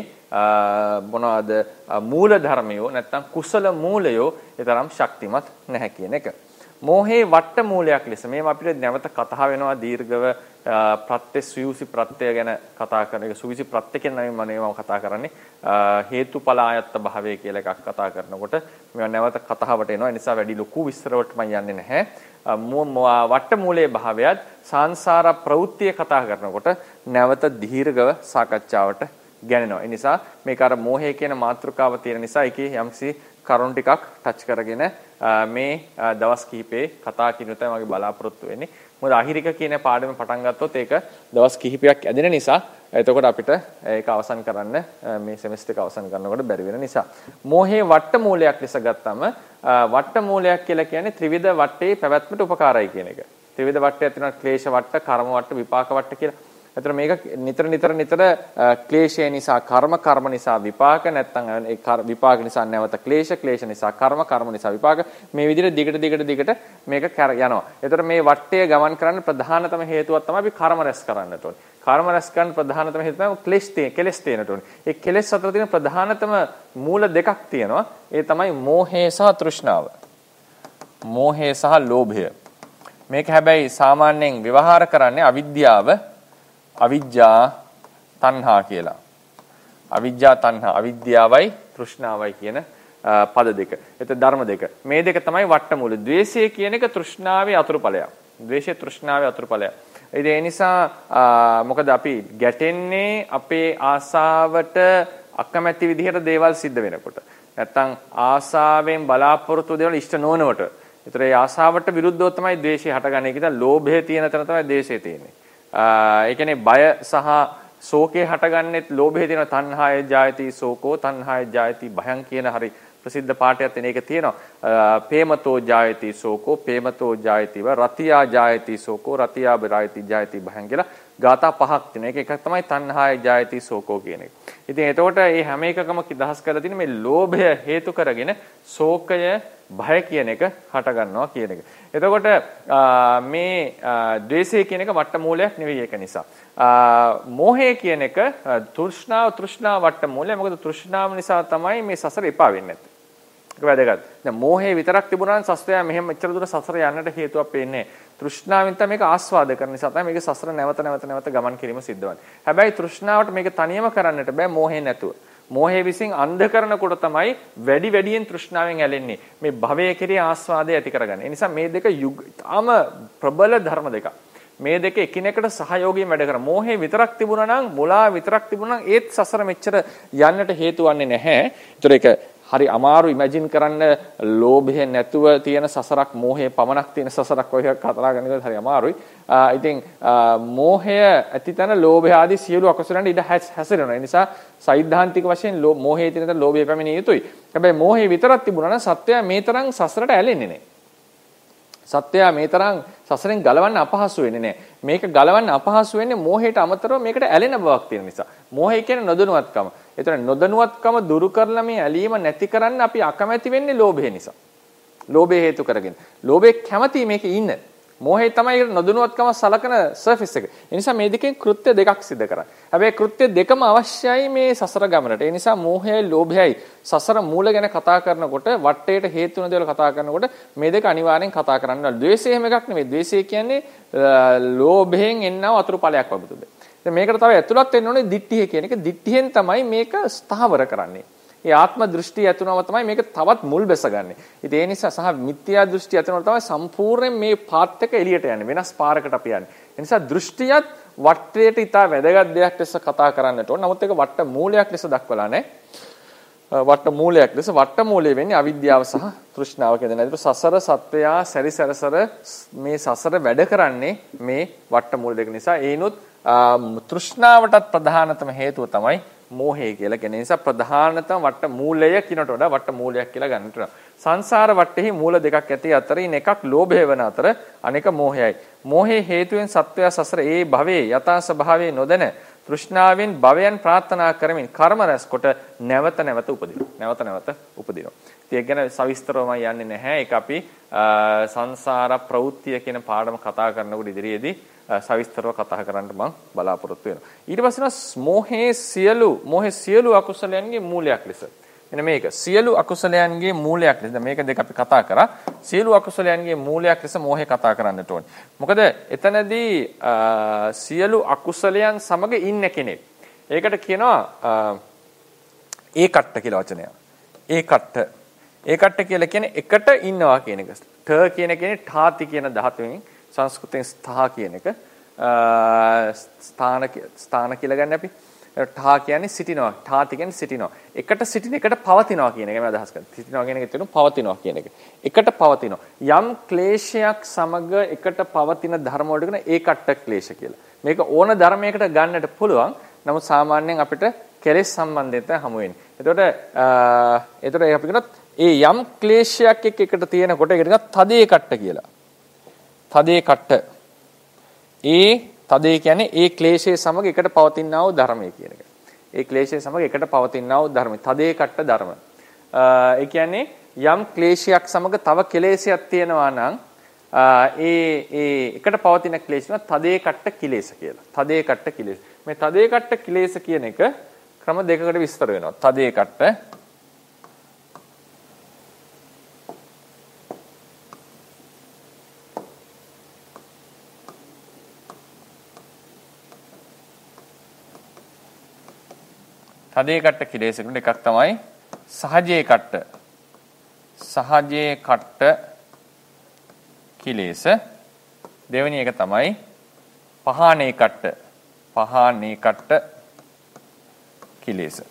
Speaker 1: මොනවාද මූල ධර්මයෝ නැත්නම් කුසල මූලයෝ ඒ තරම් ශක්තිමත් නැහැ කියන එක. මෝහේ වට මූලයක් ලෙස මේව අපිට නැවත කතා වෙනවා දීර්ඝව ප්‍රත්‍ය සුවිසි ප්‍රත්‍ය ගැන කතා කරන එක. සුවිසි ප්‍රත්‍ය කියන නම මම කතා කරන්නේ හේතුඵල ආයත්ත භාවය කියලා එකක් කතා කරනකොට මේවා නැවත කතාවට එනවා. ඒ නිසා වැඩි ලොකු විස්තරවලට මම යන්නේ නැහැ. වට මූලයේ භාවයත් සංසාර ප්‍රවෘත්තිය කතා කරනකොට නැවත දීර්ඝව සාකච්ඡාවට ගැනෙනවා. ඒ නිසා මේක අර මෝහය කියන මාතෘකාව තියෙන නිසා ඒකේ යම්සි කරුණු ටිකක් ටච් කරගෙන මේ දවස් කිහිපේ කතා කිනු තමයි මගේ බලාපොරොත්තු වෙන්නේ. මොකද අහිරික කියන පාඩම පටන් ගත්තොත් ඒක දවස් කිහිපයක් ඇදෙන නිසා එතකොට අපිට ඒක අවසන් කරන්න මේ සෙමෙස්ටර් එක අවසන් කරනකොට බැරි වෙන නිසා. මෝහේ වට්ට මූලයක් ලෙස ගත්තම වට්ට මූලයක් කියලා කියන්නේ ත්‍රිවිධ වට්ටේ පැවැත්මට උපකාරයි කියන එක. ත්‍රිවිධ වට්ටයක් තියෙනවා ක්ලේශ වට්ට, කර්ම වට්ට, විපාක වට්ට කියලා. එතන මේක නිතර නිතර නිතර ක්ලේශය නිසා කර්ම, කර්ම නිසා විපාක, නැත්නම් ඒ විපාක නිසා නැවත ක්ලේශ, ක්ලේශ නිසා කර්ම, කර්ම නිසා විපාක, මේ විදිහට දිගට දිගට දිගට මේක යනවා. එතකොට මේ වට්ටය ගමන් කරන්න ප්‍රධානතම හේතුවක් තමයි අපි කර්ම රැස් කරන්නට ඕනේ. කර්ම රැස් කරන්න ප්‍රධානතම හේතුව තමයි ක්ලේශ තියෙන, කෙලස් තියෙනට ඕනේ. ඒ කෙලස් අතර තියෙන ප්‍රධානතම මූල දෙකක් තියෙනවා. ඒ තමයි මෝහය සහ තෘෂ්ණාව. මෝහය සහ ලෝභය. මේක හැබැයි සාමාන්‍යයෙන් ව්‍යවහාර කරන්නේ අවිද්‍යාව, අවිජ්ජා තණ්හා කියලා. අවිජ්ජා තණ්හා, අවිද්‍යාවයි තෘෂ්ණාවයි කියන පද දෙක. එතන ධර්ම දෙක. මේ දෙක තමයි වට්ටමූල. ද්වේෂය කියන එක තෘෂ්ණාවේ අතුරුඵලයක්. ද්වේෂය තෘෂ්ණාවේ අතුරුඵලයක්. ඒ නිසා මොකද අපි ගැටෙන්නේ අපේ ආසාවට අකමැති විදිහට දේවල් සිද්ධ වෙනකොට. නැත්තම් ආසාවෙන් බලාපොරොත්තු දේවල් ඉෂ්ට නොවනකොට. ඒතර ඒ ආසාවට විරුද්ධව තමයි ද්වේෂය හටගන්නේ. ඒක නිසා ලෝභය තියෙන තැන තමයි ද්වේෂය තියෙන්නේ. ඒ කියන්නේ බය සහ ශෝකේ හටගන්නෙත් ලෝභයේ තියෙන තණ්හාය ජායති ශෝකෝ තණ්හාය ජායති භයං කියන හරි ප්‍රසිද්ධ පාඨයක් තියෙන එක තියෙනවා. පේමතෝ ජායති ශෝකෝ පේමතෝ ජායතිව රතියා ජායති ශෝකෝ රතියා බරායති ජායති භයං කියලා ගාථා පහක් තියෙනවා. ඒක එකක් තමයි තණ්හාය ජායති ශෝකෝ කියන එක. ඉතින් එතකොට මේ හැම එකකම කිදහස් කරලා තියෙන මේ ලෝභය හේතු කරගෙන ශෝකය භය කියන එක හට ගන්නවා කියන එක. එතකොට මේ ද්වේෂය කියන එක වට්ට මූලයක් නෙවෙයි ඒක නිසා. මෝහය කියන එක තෘෂ්ණාව තෘෂ්ණාව වට්ට මූලය. මොකද තෘෂ්ණාව නිසා තමයි මේ සසර එපා වෙන්නේ නැත්තේ. ඒක වැදගත්. දැන් මෝහය විතරක් තිබුණා නම් සස්තය මෙහෙම මෙච්චර දුර සසර යන්නට හේතුවක් වෙන්නේ නැහැ. තෘෂ්ණාවෙන් තමයි මේක ආස්වාද කරන නිසා තමයි මේක සසර නැවත නැවත නැවත ගමන් කිරීම සිද්ධ වෙන්නේ. හැබැයි තෘෂ්ණාවට මේක තනියම කරන්නට බෑ මෝහය නැතුව. මෝහය විසින් අන්ධ කරනකොට තමයි වැඩි වැඩියෙන් තෘෂ්ණාවෙන් ඇලෙන්නේ. මේ භවය කෙරේ ආස්වාදය ඇති කරගන්න. ඒ නිසා මේ දෙක තාම ප්‍රබල ධර්ම දෙකක්. මේ දෙක එකිනෙකට සහයෝගයෙන් වැඩ කරන. මෝහය විතරක් තිබුණා නම්, මුලා විතරක් තිබුණා නම් ඒත් සසර මෙච්චර යන්නට හේතු වන්නේ නැහැ. ඒතර ඒක හරි අමාරු ඉමැජින් කරන්න ලෝභය නැතුව තියෙන සසරක්, මෝහය පමණක් තියෙන සසරක් වගේ කතා කරන එක හරි අමාරුයි. ඉතින් මෝහය ඇතිතන ලෝභය ආදී සියලු අකුසලයන් ඉඩ හැසිරෙනවා. ඒ නිසා සෛද්ධාන්තික වශයෙන් මෝහයේ තියෙන තන ලෝභය පැමිණිය යුතුයි. හැබැයි මෝහය විතරක් තිබුණා නම් සත්‍යය මේ තරම් සසරට ඇලෙන්නේ නැහැ. සත්‍යය මේ තරම් සසරෙන් ගලවන්න අපහසු වෙන්නේ නැහැ. මේක ගලවන්න අපහසු වෙන්නේ මෝහයට අමතරව මේකට ඇලෙන බවක් තියෙන නිසා. මෝහය කියන්නේ නොදනුවත්කම. ඒතර නොදනුවත්කම දුරු කරලා මේ ඇලීම නැති කරන්න අපි අකමැති වෙන්නේ ලෝභය නිසා. ලෝභය හේතු කරගෙන. ලෝභය කැමති මේකේ ඉන්න. මෝහය තමයි නොදනුවත්කම සලකන සර්ෆස් එක. ඒ නිසා මේ දෙකෙන් කෘත්‍ය දෙකක් සිදු කරන්නේ. හැබැයි කෘත්‍ය දෙකම අවශ්‍යයි මේ සසර ගමනට. ඒ නිසා මෝහයයි ලෝභයයි සසර මූල ගැන කතා කරනකොට, වටේට හේතු වෙන දේවල් කතා කරනකොට මේ දෙක අනිවාර්යෙන් කතා කරන්න ඕනේ. ද්වේෂය හැම එකක් නෙමෙයි. ද්වේෂය කියන්නේ ලෝභයෙන් එන්නව අතුරු ඵලයක් වබුතුද. දැන් මේකට තව ඇතුළත් වෙන්න ඕනේ දිට්ඨිය කියන එක. දිට්ඨියෙන් තමයි මේක ස්ථාවර කරන්නේ. ඒ ආත්ම දෘෂ්ටි ඇතුණම තමයි මේක තවත් මුල් බැසගන්නේ. ඉතින් ඒ නිසා සහ මිත්‍යා දෘෂ්ටි ඇතුණම තමයි සම්පූර්ණයෙන් මේ පාත් එක එළියට යන්නේ. වෙනස් පාරකට අපි යන්නේ. ඒ නිසා දෘෂ්ටියත් වට්ටයට ඉතා වැදගත් දෙයක් ලෙස කතා කරන්නට ඕන. නමුත් ඒක වට්ට මූලයක් ලෙස දක්වලා නැහැ. වට්ට මූලයක් ලෙස වට්ට මූලය වෙන්නේ අවිද්‍යාව සහ තෘෂ්ණාව කියන දේ. සසර සත්වයා සැරිසරසර මේ සසර වැඩ කරන්නේ මේ වට්ට මූල දෙක නිසා. ඒනොත් තෘෂ්ණාවටත් ප්‍රධානතම හේතුව තමයි මෝහය කියලා කියන නිසා ප්‍රධානතම වට්ට මූලය කියනට වඩා වට්ට මූලයක් කියලා ගන්නට වෙනවා. සංසාර වට්ටෙහි මූල දෙකක් ඇති අතරින් එකක් ලෝභය වන අතර අනෙක මෝහයයි. මෝහයේ හේතුවෙන් සත්වයා සසර ඒ භවයේ යථා ස්වභාවය නොදැන තෘෂ්ණාවෙන් භවයන් ප්‍රාර්ථනා කරමින් කර්ම රැස් කොට නැවත නැවත උපදිනවා. නැවත නැවත උපදිනවා. ඉතින් ඒක ගැන සවිස්තරවම යන්නේ නැහැ. ඒක අපි සංසාර ප්‍රවෘත්තිය කියන පාඩම කතා කරනකොට ඉදිරියේදී සවිස්තරව කතා කරන්න මම බලාපොරොත්තු වෙනවා. ඊට පස්සේ මෝහයේ සියලු මෝහයේ සියලු අකුසලයන්ගේ මූලයක් ලෙස. එන්න මේක සියලු අකුසලයන්ගේ මූලයක් ලෙස. මේක දෙක අපි කතා කරා. සියලු අකුසලයන්ගේ මූලයක් ලෙස මෝහය කතා කරන්නට ඕනේ. මොකද එතනදී සියලු අකුසලයන් සමග ඉන්න කෙනෙක්. ඒකට කියනවා ඒකට්ට කියලා වචනයක්. ඒකට්ට. ඒකට්ට කියලා කියන්නේ එකට ඉන්නවා කියන එක. ඨ කියන කෙනේ ඨාති කියන ධාතුවෙන් සංස්කෘතෙන් ස්ථා කියන එක ස්ථාන ස්ථාන කියලා ගන්න අපි. ඨා කියන්නේ සිටිනවා. ඨාති කියන්නේ සිටිනවා. එකට සිටින එකට පවතිනවා කියන එක මම අදහස් කරන්නේ. සිටිනවා කියන එක තේරුම් පවතිනවා කියන එක. එකට පවතිනවා. යම් ක්ලේශයක් සමග එකට පවතින ධර්ම වලට කියන ඒකට්ට ක්ලේශ කියලා. මේක ඕන ධර්මයකට ගන්නට පුළුවන්. නමුත් සාමාන්‍යයෙන් අපිට කෙලෙස් සම්බන්ධයෙන් තමයි හමු වෙන්නේ. එතකොට එතකොට අපි කියනොත් ඒ යම් ක්ලේශයක් එක්ක එකට තියෙනකොට ඒකට කියනවා තදේ කට්ට කියලා. තදේ කට්ට. ඒ තදේ කියන්නේ ඒ ක්ලේශයේ සමග එකට පවතිනා වූ ධර්මය කියන එක. ඒ ක්ලේශයේ සමග එකට පවතිනා වූ ධර්මය. තදේ කට්ට ධර්ම. ඒ කියන්නේ යම් ක්ලේශයක් සමග තව කෙලෙසයක් තියෙනවා නම් ඒ ඒ එකට පවතින ක්ලේශන තදේ කට්ට කිලේශ කියලා. තදේ කට්ට කිලේශ. මේ තදේ කට්ට කිලේශ කියන එක ක්‍රම දෙකකට විස්තර වෙනවා. තදේ කට්ට තදේ කට්ට කිලේශකුට එකක් තමයි සහජේ කට්ට. සහජේ කට්ට කිලේශ. දෙවෙනි එක තමයි පහානේ කට්ට. පහානේ කට්ට කිලේශ.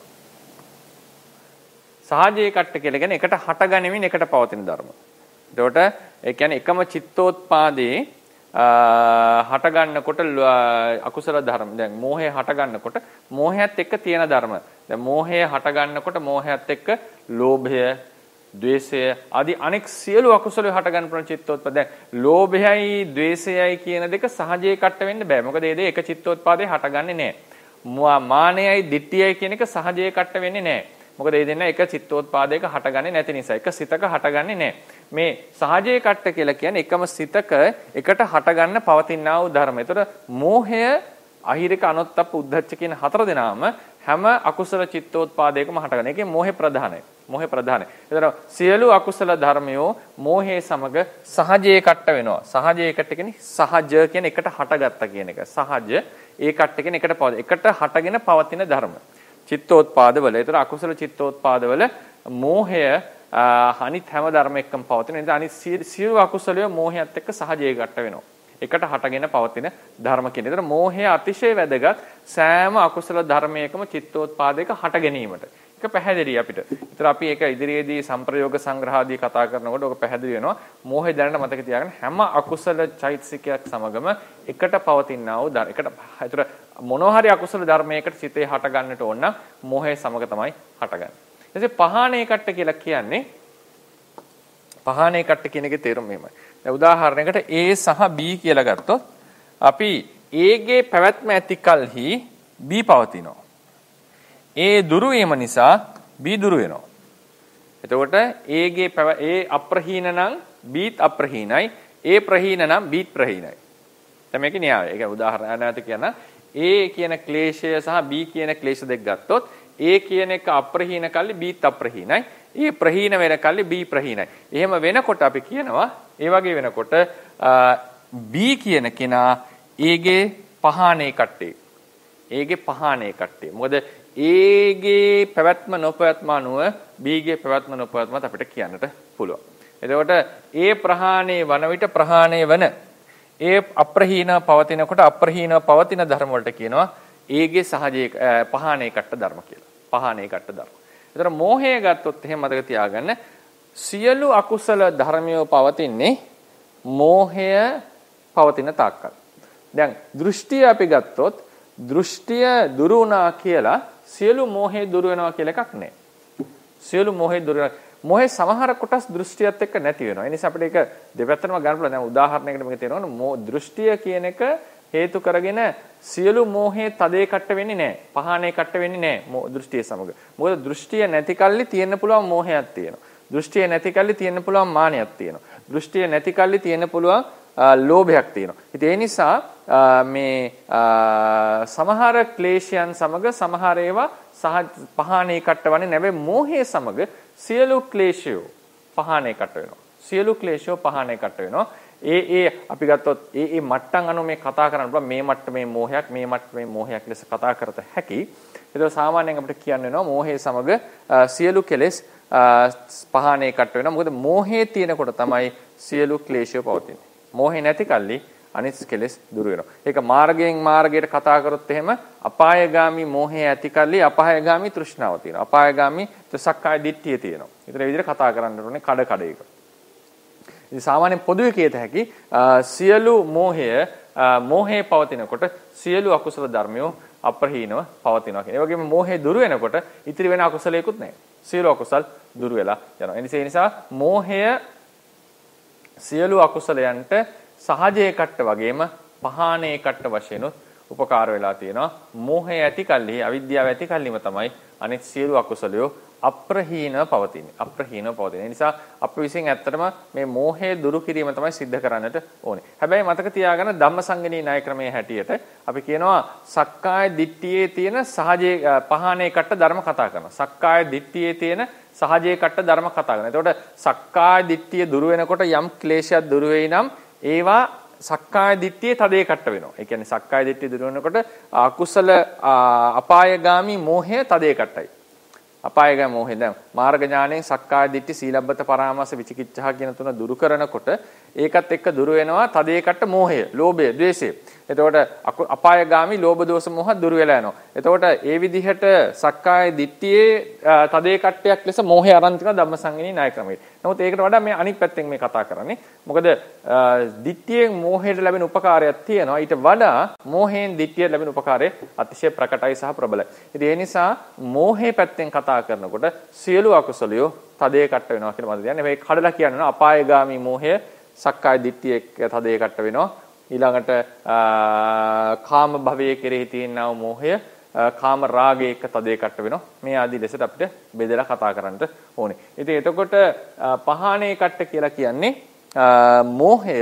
Speaker 1: සහජේ කට්ට කියලා කියන්නේ එකට හටගැනීමෙන් එකට පවතින ධර්ම. එතකොට ඒ කියන්නේ එකම චිත්තෝත්පාදේ හට ගන්නකොට අකුසල ධර්ම දැන් මෝහය හට ගන්නකොට මෝහයත් එක්ක තියෙන ධර්ම දැන් මෝහය හට ගන්නකොට මෝහයත් එක්ක ලෝභය ද්වේෂය ආදී අනෙක් සියලු අකුසල හට ගන්න ප්‍රණ චිත්තෝත්පාද දැන් ලෝභයයි ද්වේෂයයි කියන දෙක සහජේ කට්ට වෙන්න බෑ මොකද ඒ දෙක එක චිත්තෝත්පාදේ හටගන්නේ නැහැ මානයයි දිට්ඨියයි කියන එක සහජේ කට්ට වෙන්නේ නැහැ මොකද ඒ දෙන්න එක චිත්තෝත්පාදයක හටගන්නේ නැති නිසා එක සිතක හටගන්නේ නැහැ මේ සහජේ කට්ට කියලා කියන්නේ එකම සිතක එකට හටගන්න පවතිනා වූ ධර්ම. ඒතර මෝහය අහිරික අනොත්තප්ප උද්ධච්ච කියන හතර දෙනාම හැම අකුසල චිත්තෝත්පාදයකම හටගන්න. ඒකේ මෝහය ප්‍රධානයි. මෝහය ප්‍රධානයි. ඒතර සියලු අකුසල ධර්මයෝ මෝහයේ සමග සහජේ කට්ට වෙනවා. සහජේ කට්ට කියන්නේ සහජ කියන එකට හටගත්ත කියන එක. සහජ ඒ කට්ට කියන එකට පවතින. එකට හටගෙන පවතින ධර්ම. චිත්තෝත්පාදවල. ඒතර අකුසල චිත්තෝත්පාදවල මෝහය අනිත් හැම ධර්ම එක්කම පවතින. ඒ අනිත් සියලු අකුසලයේ මෝහයත් එක්ක සහජේ ගැට වෙනවා. එකට හටගෙන පවතින ධර්ම කියන. ඒතර මෝහය අතිශය වැදගත් සෑම අකුසල ධර්මයකම චිත්තෝත්පාදයක හට ගැනීමට. ඒක පැහැදිලි අපිට. ඒතර අපි ඒක ඉදිරියේදී සම්ප්‍රයෝග සංග්‍රහාදී කතා කරනකොට ඔක පැහැදිලි වෙනවා. මෝහය දැනට මතක තියාගන්න හැම අකුසල චෛතසිකයක් සමගම එකට පවතිනා වූ ධර්ම. එකට ඒතර මොනවා හරි අකුසල ධර්මයකට සිතේ හට ගන්නට ඕන නම් මෝහය සමග තමයි හටගන්නේ. එසේ පහානේ කට්ට කියලා කියන්නේ පහානේ කට්ට කියන එකේ තේරුම මෙහෙමයි. දැන් උදාහරණයකට A සහ B කියලා ගත්තොත් අපි A ගේ පැවැත්ම ඇති කලෙහි B පවතිනවා. A දුරු වීම නිසා B දුරු වෙනවා. එතකොට A ගේ A අප්‍රහීන නම් B අප්‍රහීනයි. A ප්‍රහීන නම් B ප්‍රහීනයි. දැන් මේකේ න්‍යායය. ඒක උදාහරණයක් කියන A කියන ක්ලේශය සහ B කියන ක්ලේශ දෙක ගත්තොත් A කියන එක අප්‍රහීන කල්ලි B අප්‍රහීනයි. A ප්‍රහීන වෙන කල්ලි B ප්‍රහීනයි. එහෙම වෙනකොට අපි කියනවා ඒ වගේ වෙනකොට B කියන කෙනා A ගේ පහානේ කට්ටේ. A ගේ පහානේ කට්ටේ. මොකද A ගේ පැවැත්ම නොපැවැත්ම අනුව B ගේ පැවැත්ම නොපැවැත්මත් අපිට කියන්නට පුළුවන්. එතකොට A ප්‍රහාණය වන විට ප්‍රහාණය වන A අප්‍රහීන පවතිනකොට අප්‍රහීන පවතින ධර්ම වලට කියනවා A ගේ සහජේ පහානේ කට්ට ධර්ම කියලා. පහානේ කට්ට ධර්ම. ඒතර මෝහය ගත්තොත් එහෙම මතක තියාගන්න සියලු අකුසල ධර්මයෝ පවතින්නේ මෝහය පවතින තාක්කල්. දැන් දෘෂ්ටිය අපි ගත්තොත් දෘෂ්ටිය දුරු වුණා කියලා සියලු මෝහය දුරු වෙනවා කියලා එකක් නැහැ. සියලු මෝහය දුරු වෙනවා. මෝහේ සමහර කොටස් දෘෂ්ටියත් එක්ක නැති වෙනවා. ඒ නිසා අපිට ඒක දෙපැත්තටම ගන්න පුළුවන්. දැන් උදාහරණයකට මේක තේරෙනවා දෘෂ්ටිය කියන එක හේතු කරගෙන සියලු මෝහේ තදේ කට්ට වෙන්නේ නැහැ. පහානේ කට්ට වෙන්නේ නැහැ දෘෂ්ටිය සමග. මොකද දෘෂ්ටිය නැති කල්ලි තියෙන්න පුළුවන් මෝහයක් තියෙනවා. දෘෂ්ටිය නැති කල්ලි තියෙන්න පුළුවන් මානයක් තියෙනවා. දෘෂ්ටිය නැති කල්ලි තියෙන්න පුළුවන් ලෝභයක් තියෙනවා. ඉතින් ඒ නිසා මේ සමහර ක්ලේශයන් සමග සමහර ඒවා සහ පහානේ කට්ටවන්නේ නැවේ මෝහයේ සමග සියලු ක්ලේශයෝ පහානේ කට්ට වෙනවා. සියලු ක්ලේශයෝ පහානේ කට්ට වෙනවා. ඒ ඒ අපි ගත්තොත් ඒ ඒ මට්ටම් අනුව මේ කතා කරන්න පුළුවන් මේ මට්ටමේ මෝහයක් මේ මට්ටමේ මෝහයක් ලෙස කතා කරත හැකි. ඒක සාමාන්‍යයෙන් අපිට කියන්න වෙනවා මෝහයේ සමග සියලු කෙලෙස් පහානේ කට්ට වෙනවා. මොකද මෝහයේ තියෙනකොට තමයි සියලු ක්ලේශය පවතින්නේ. මෝහේ නැති කල්ලි අනිත් කෙලෙස් දුරු වෙනවා. ඒක මාර්ගයෙන් මාර්ගයට කතා කරොත් එහෙම අපායගාමී මෝහය ඇති කල්ලි අපායගාමී තෘෂ්ණාව තියෙනවා. අපායගාමී සක්කාය දිට්ඨිය තියෙනවා. ඒතර ඒ විදිහට කතා කරන්න ඕනේ කඩ කඩ එක. ඉතින් සාමාන්‍යයෙන් පොදුවේ කියත හැකි සියලු මෝහය මෝහේ පවතිනකොට සියලු අකුසල ධර්මයෝ අප්‍රහීනව පවතිනවා කියන. ඒ වගේම මෝහේ දුරු වෙනකොට ඉතිරි වෙන අකුසලයකුත් නැහැ. සියලු අකුසල් දුරු වෙලා යනවා. ඒ නිසා මෝහය සියලු අකුසලයන්ට සහජයේ කට්ට වගේම පහානේ කට්ට වශයෙන් උපකාර වෙලා තියෙනවා. මෝහය ඇති කල්හි අවිද්‍යාව ඇති කල්හිම තමයි අනිත් සියලු අකුසලයෝ අප්‍රහීනව පවතින්නේ. අප්‍රහීනව පවතින. ඒ නිසා අපි විසින් ඇත්තටම මේ මෝහය දුරු කිරීම තමයි සිද්ධ කරන්නට ඕනේ. හැබැයි මතක තියාගන්න ධම්මසංගණී ණය ක්‍රමයේ හැටියට අපි කියනවා සක්කාය දිට්ඨියේ තියෙන සහජයේ පහානේ කට්ට ධර්ම කතා කරනවා. සක්කාය දිට්ඨියේ තියෙන සහජයේ කට්ට ධර්ම කතා කරනවා. එතකොට සක්කාය දිට්ඨිය දුරු වෙනකොට යම් ක්ලේශයක් දුරු වෙයි නම් ඒවා සක්කාය දිට්ඨියේ තදේ කට්ට වෙනවා. ඒ කියන්නේ සක්කාය දිට්ඨිය දුරු වෙනකොට අකුසල අපායගාමී මෝහය තදේ කට්ටයි. අපායගාමී මෝහය දැන් මාර්ග ඥාණයෙන් සක්කාය දිට්ඨි සීලබ්බත පරාමාස විචිකිච්ඡා කියන තුන දුරු කරනකොට ඒකත් එක්ක දුරු වෙනවා තදේ කට්ට මෝහය, ලෝභය, ද්වේෂය. එතකොට අපායගාමී ලෝභ දෝෂ මොහ දුරු වෙලා යනවා. එතකොට ඒ විදිහට සක්කාය දිට්ඨියේ තදේ කට්ටයක් ලෙස මෝහය අරන් තිනවා ධම්මසංගණී ණය ක්‍රමයේ. නමුත් ඒකට වඩා මේ අනිත් පැත්තෙන් මේ කතා කරන්නේ. මොකද දිට්ඨියෙන් මෝහයට ලැබෙන උපකාරයක් තියෙනවා. ඊට වඩා මෝහයෙන් දිට්ඨියට ලැබෙන උපකාරය අතිශය ප්‍රකටයි සහ ප්‍රබලයි. ඉතින් ඒ නිසා මෝහේ පැත්තෙන් කතා කරනකොට සියලු අකුසලියෝ තදේ කට්ට වෙනවා කියලා මම කියන්නේ. මේ කඩලා කියනවා අපායගාමී මෝහය සක්කාය දිට්ඨිය එක්ක තදේ කට්ට වෙනවා. ඊළඟට කාම භවයේ කෙරෙහි තියෙනා වූ මෝහය කාම රාගයේ එක්ක තදේ කට්ට වෙනවා. මේ ආදී ලෙසට අපිට බෙදලා කතා කරන්න ඕනේ. ඉතින් එතකොට පහානේ කට්ට කියලා කියන්නේ මෝහය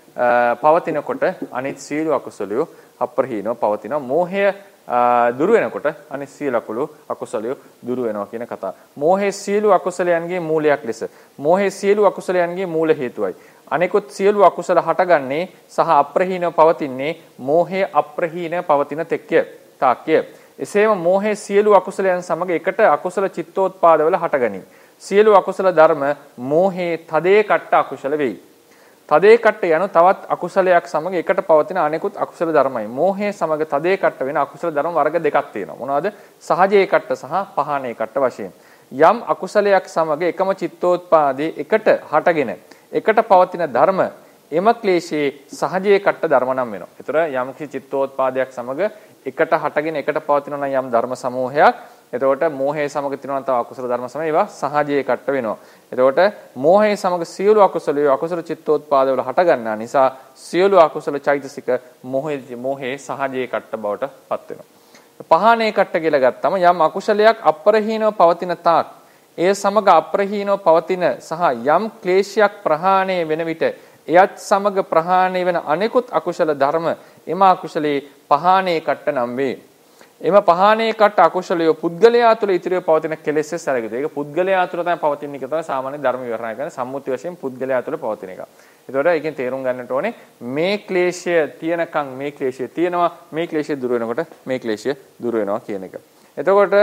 Speaker 1: පවතිනකොට අනිත් සියලු අකුසලියෝ අප්‍රහීනව පවතිනවා. මෝහය දුරු වෙනකොට අනිත් සියලු අකුළු අකුසලියෝ දුරු වෙනවා කියන කතාව. මෝහයේ සියලු අකුසලයන්ගේ මූලයක් ලෙස මෝහයේ සියලු අකුසලයන්ගේ මූල හේතුවයි. අනෙකුත් සියලු අකුසල හටගන්නේ සහ අප්‍රහීනව පවතින්නේ මෝහයේ අප්‍රහීනව පවතින තෙක්ය තාක්ය. එසේම මෝහයේ සියලු අකුසලයන් සමග එකට අකුසල චිත්තෝත්පාදවල හටගනී. සියලු අකුසල ධර්ම මෝහයේ තදේ කට්ට අකුසල වෙයි. තදේ කට්ට යන තවත් අකුසලයක් සමග එකට පවතින අනෙකුත් අකුසල ධර්මයි. මෝහයේ සමග තදේ කට්ට වෙන අකුසල ධර්ම වර්ග දෙකක් තියෙනවා. මොනවද? සහජයේ කට්ට සහ පහානේ කට්ට වශයෙන්. යම් අකුසලයක් සමග එකම චිත්තෝත්පාදයේ එකට හටගෙන එකට පවතින ධර්ම එම ක්ලේශයේ සහජයේ කට්ට ධර්ම නම් වෙනවා. ඒතර යම් කිසි චිත්තෝත්පාදයක් සමග එකට හටගෙන එකට පවතින නම් යම් ධර්ම සමූහයක්. එතකොට මෝහයේ සමග තියෙනවා තව අකුසල ධර්ම සමය ඒවා සහජයේ කට්ට වෙනවා. එතකොට මෝහයේ සමග සියලු අකුසලිය අකුසල චිත්තෝත්පාදවල හට ගන්නා නිසා සියලු අකුසල චෛතසික මෝහයේ මෝහයේ සහජයේ කට්ට බවට පත් වෙනවා. පහානේ කට්ට කියලා ගත්තම යම් අකුසලයක් අප්‍රහීනව පවතින තාක් ඒ සමග අප්‍රහීනව පවතින සහ යම් ක්ලේශයක් ප්‍රහාණය වෙන විට එයත් සමග ප්‍රහාණය වෙන අනෙකුත් අකුසල ධර්ම එම අකුසලේ පහානේ කට්ට නම් වේ. එම පහානේ කට්ට අකුසලිය පුද්ගලයා තුළ ඉතිරිව පවතින කෙලෙස් සැලකෙද. ඒක පුද්ගලයා තුළ තමයි පවතින එක තමයි සාමාන්‍ය ධර්ම විවරණය කරන්නේ සම්මුති වශයෙන් පුද්ගලයා තුළ පවතින එක. ඒතකොට ඒකෙන් තේරුම් ගන්නට ඕනේ මේ ක්ලේශය තියෙනකන් මේ ක්ලේශය තියෙනවා මේ ක්ලේශය දුර වෙනකොට මේ ක්ලේශය දුර වෙනවා කියන එක. එතකොට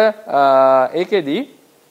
Speaker 1: ඒකෙදී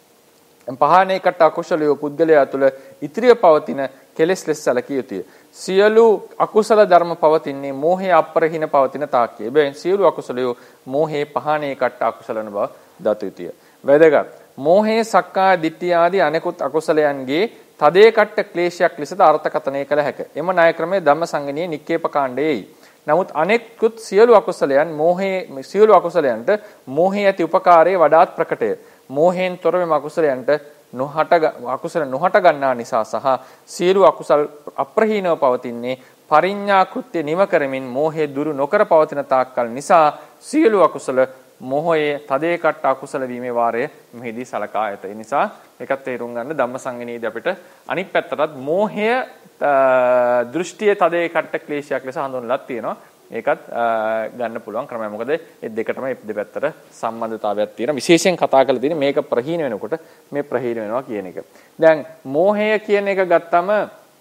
Speaker 1: පහානේ කට්ට අකුසලිය පුද්ගලයා තුළ ඉතිරිව පවතින කෙලෙස් ලෙස සැලකිය යුතුය. සියලු අකුසල ධර්ම පවතින්නේ මෝහයේ අප්‍රහීන පවතින තාක්කේ. එබැවින් සියලු අකුසලියෝ මෝහයේ පහානේ කට්ට අකුසලන බව දත යුතුය. වැදගත්. මෝහයේ සක්කාය දිට්ඨිය ආදී අනෙකුත් අකුසලයන්ගේ තදේ කට්ට ක්ලේශයක් ලෙසද අර්ථකථනය කළ හැක. එම ණය ක්‍රමයේ ධම්මසංගණියේ නික්කේප කාණ්ඩයේයි. නමුත් අනෙකුත් සියලු අකුසලයන් මෝහයේ සියලු අකුසලයන්ට මෝහයේ ඇති උපකාරයේ වඩාත් ප්‍රකටය. මෝහයෙන් තොර වෙම අකුසලයන්ට නොහට අකුසල නොහට ගන්නා නිසා සහ සියලු අකුසල් අප්‍රහීනව පවතින්නේ පරිඤ්ඤා කෘත්‍ය නිම කරමින් මෝහය දුරු නොකර පවතින තාක්කල් නිසා සියලු අකුසල මෝහයේ තදේ කට්ට අකුසල වීමේ වාරය මෙහිදී සලකා ඇත. ඒ නිසා ඒකත් තේරුම් ගන්න ධම්මසංගණීයදී අපිට අනිත් පැත්තටත් මෝහය දෘෂ්ටියේ තදේ කට්ට ක්ලේශයක් ලෙස හඳුන්වලා තියෙනවා. ඒකත් ගන්න පුළුවන් ක්‍රමයක්. මොකද මේ දෙකටම දෙපැත්තට සම්බන්ධතාවයක් තියෙනවා. විශේෂයෙන් කතා කරලා තියෙන්නේ මේක ප්‍රහීන වෙනකොට මේ ප්‍රහීන වෙනවා කියන එක. දැන් මෝහය කියන එක ගත්තම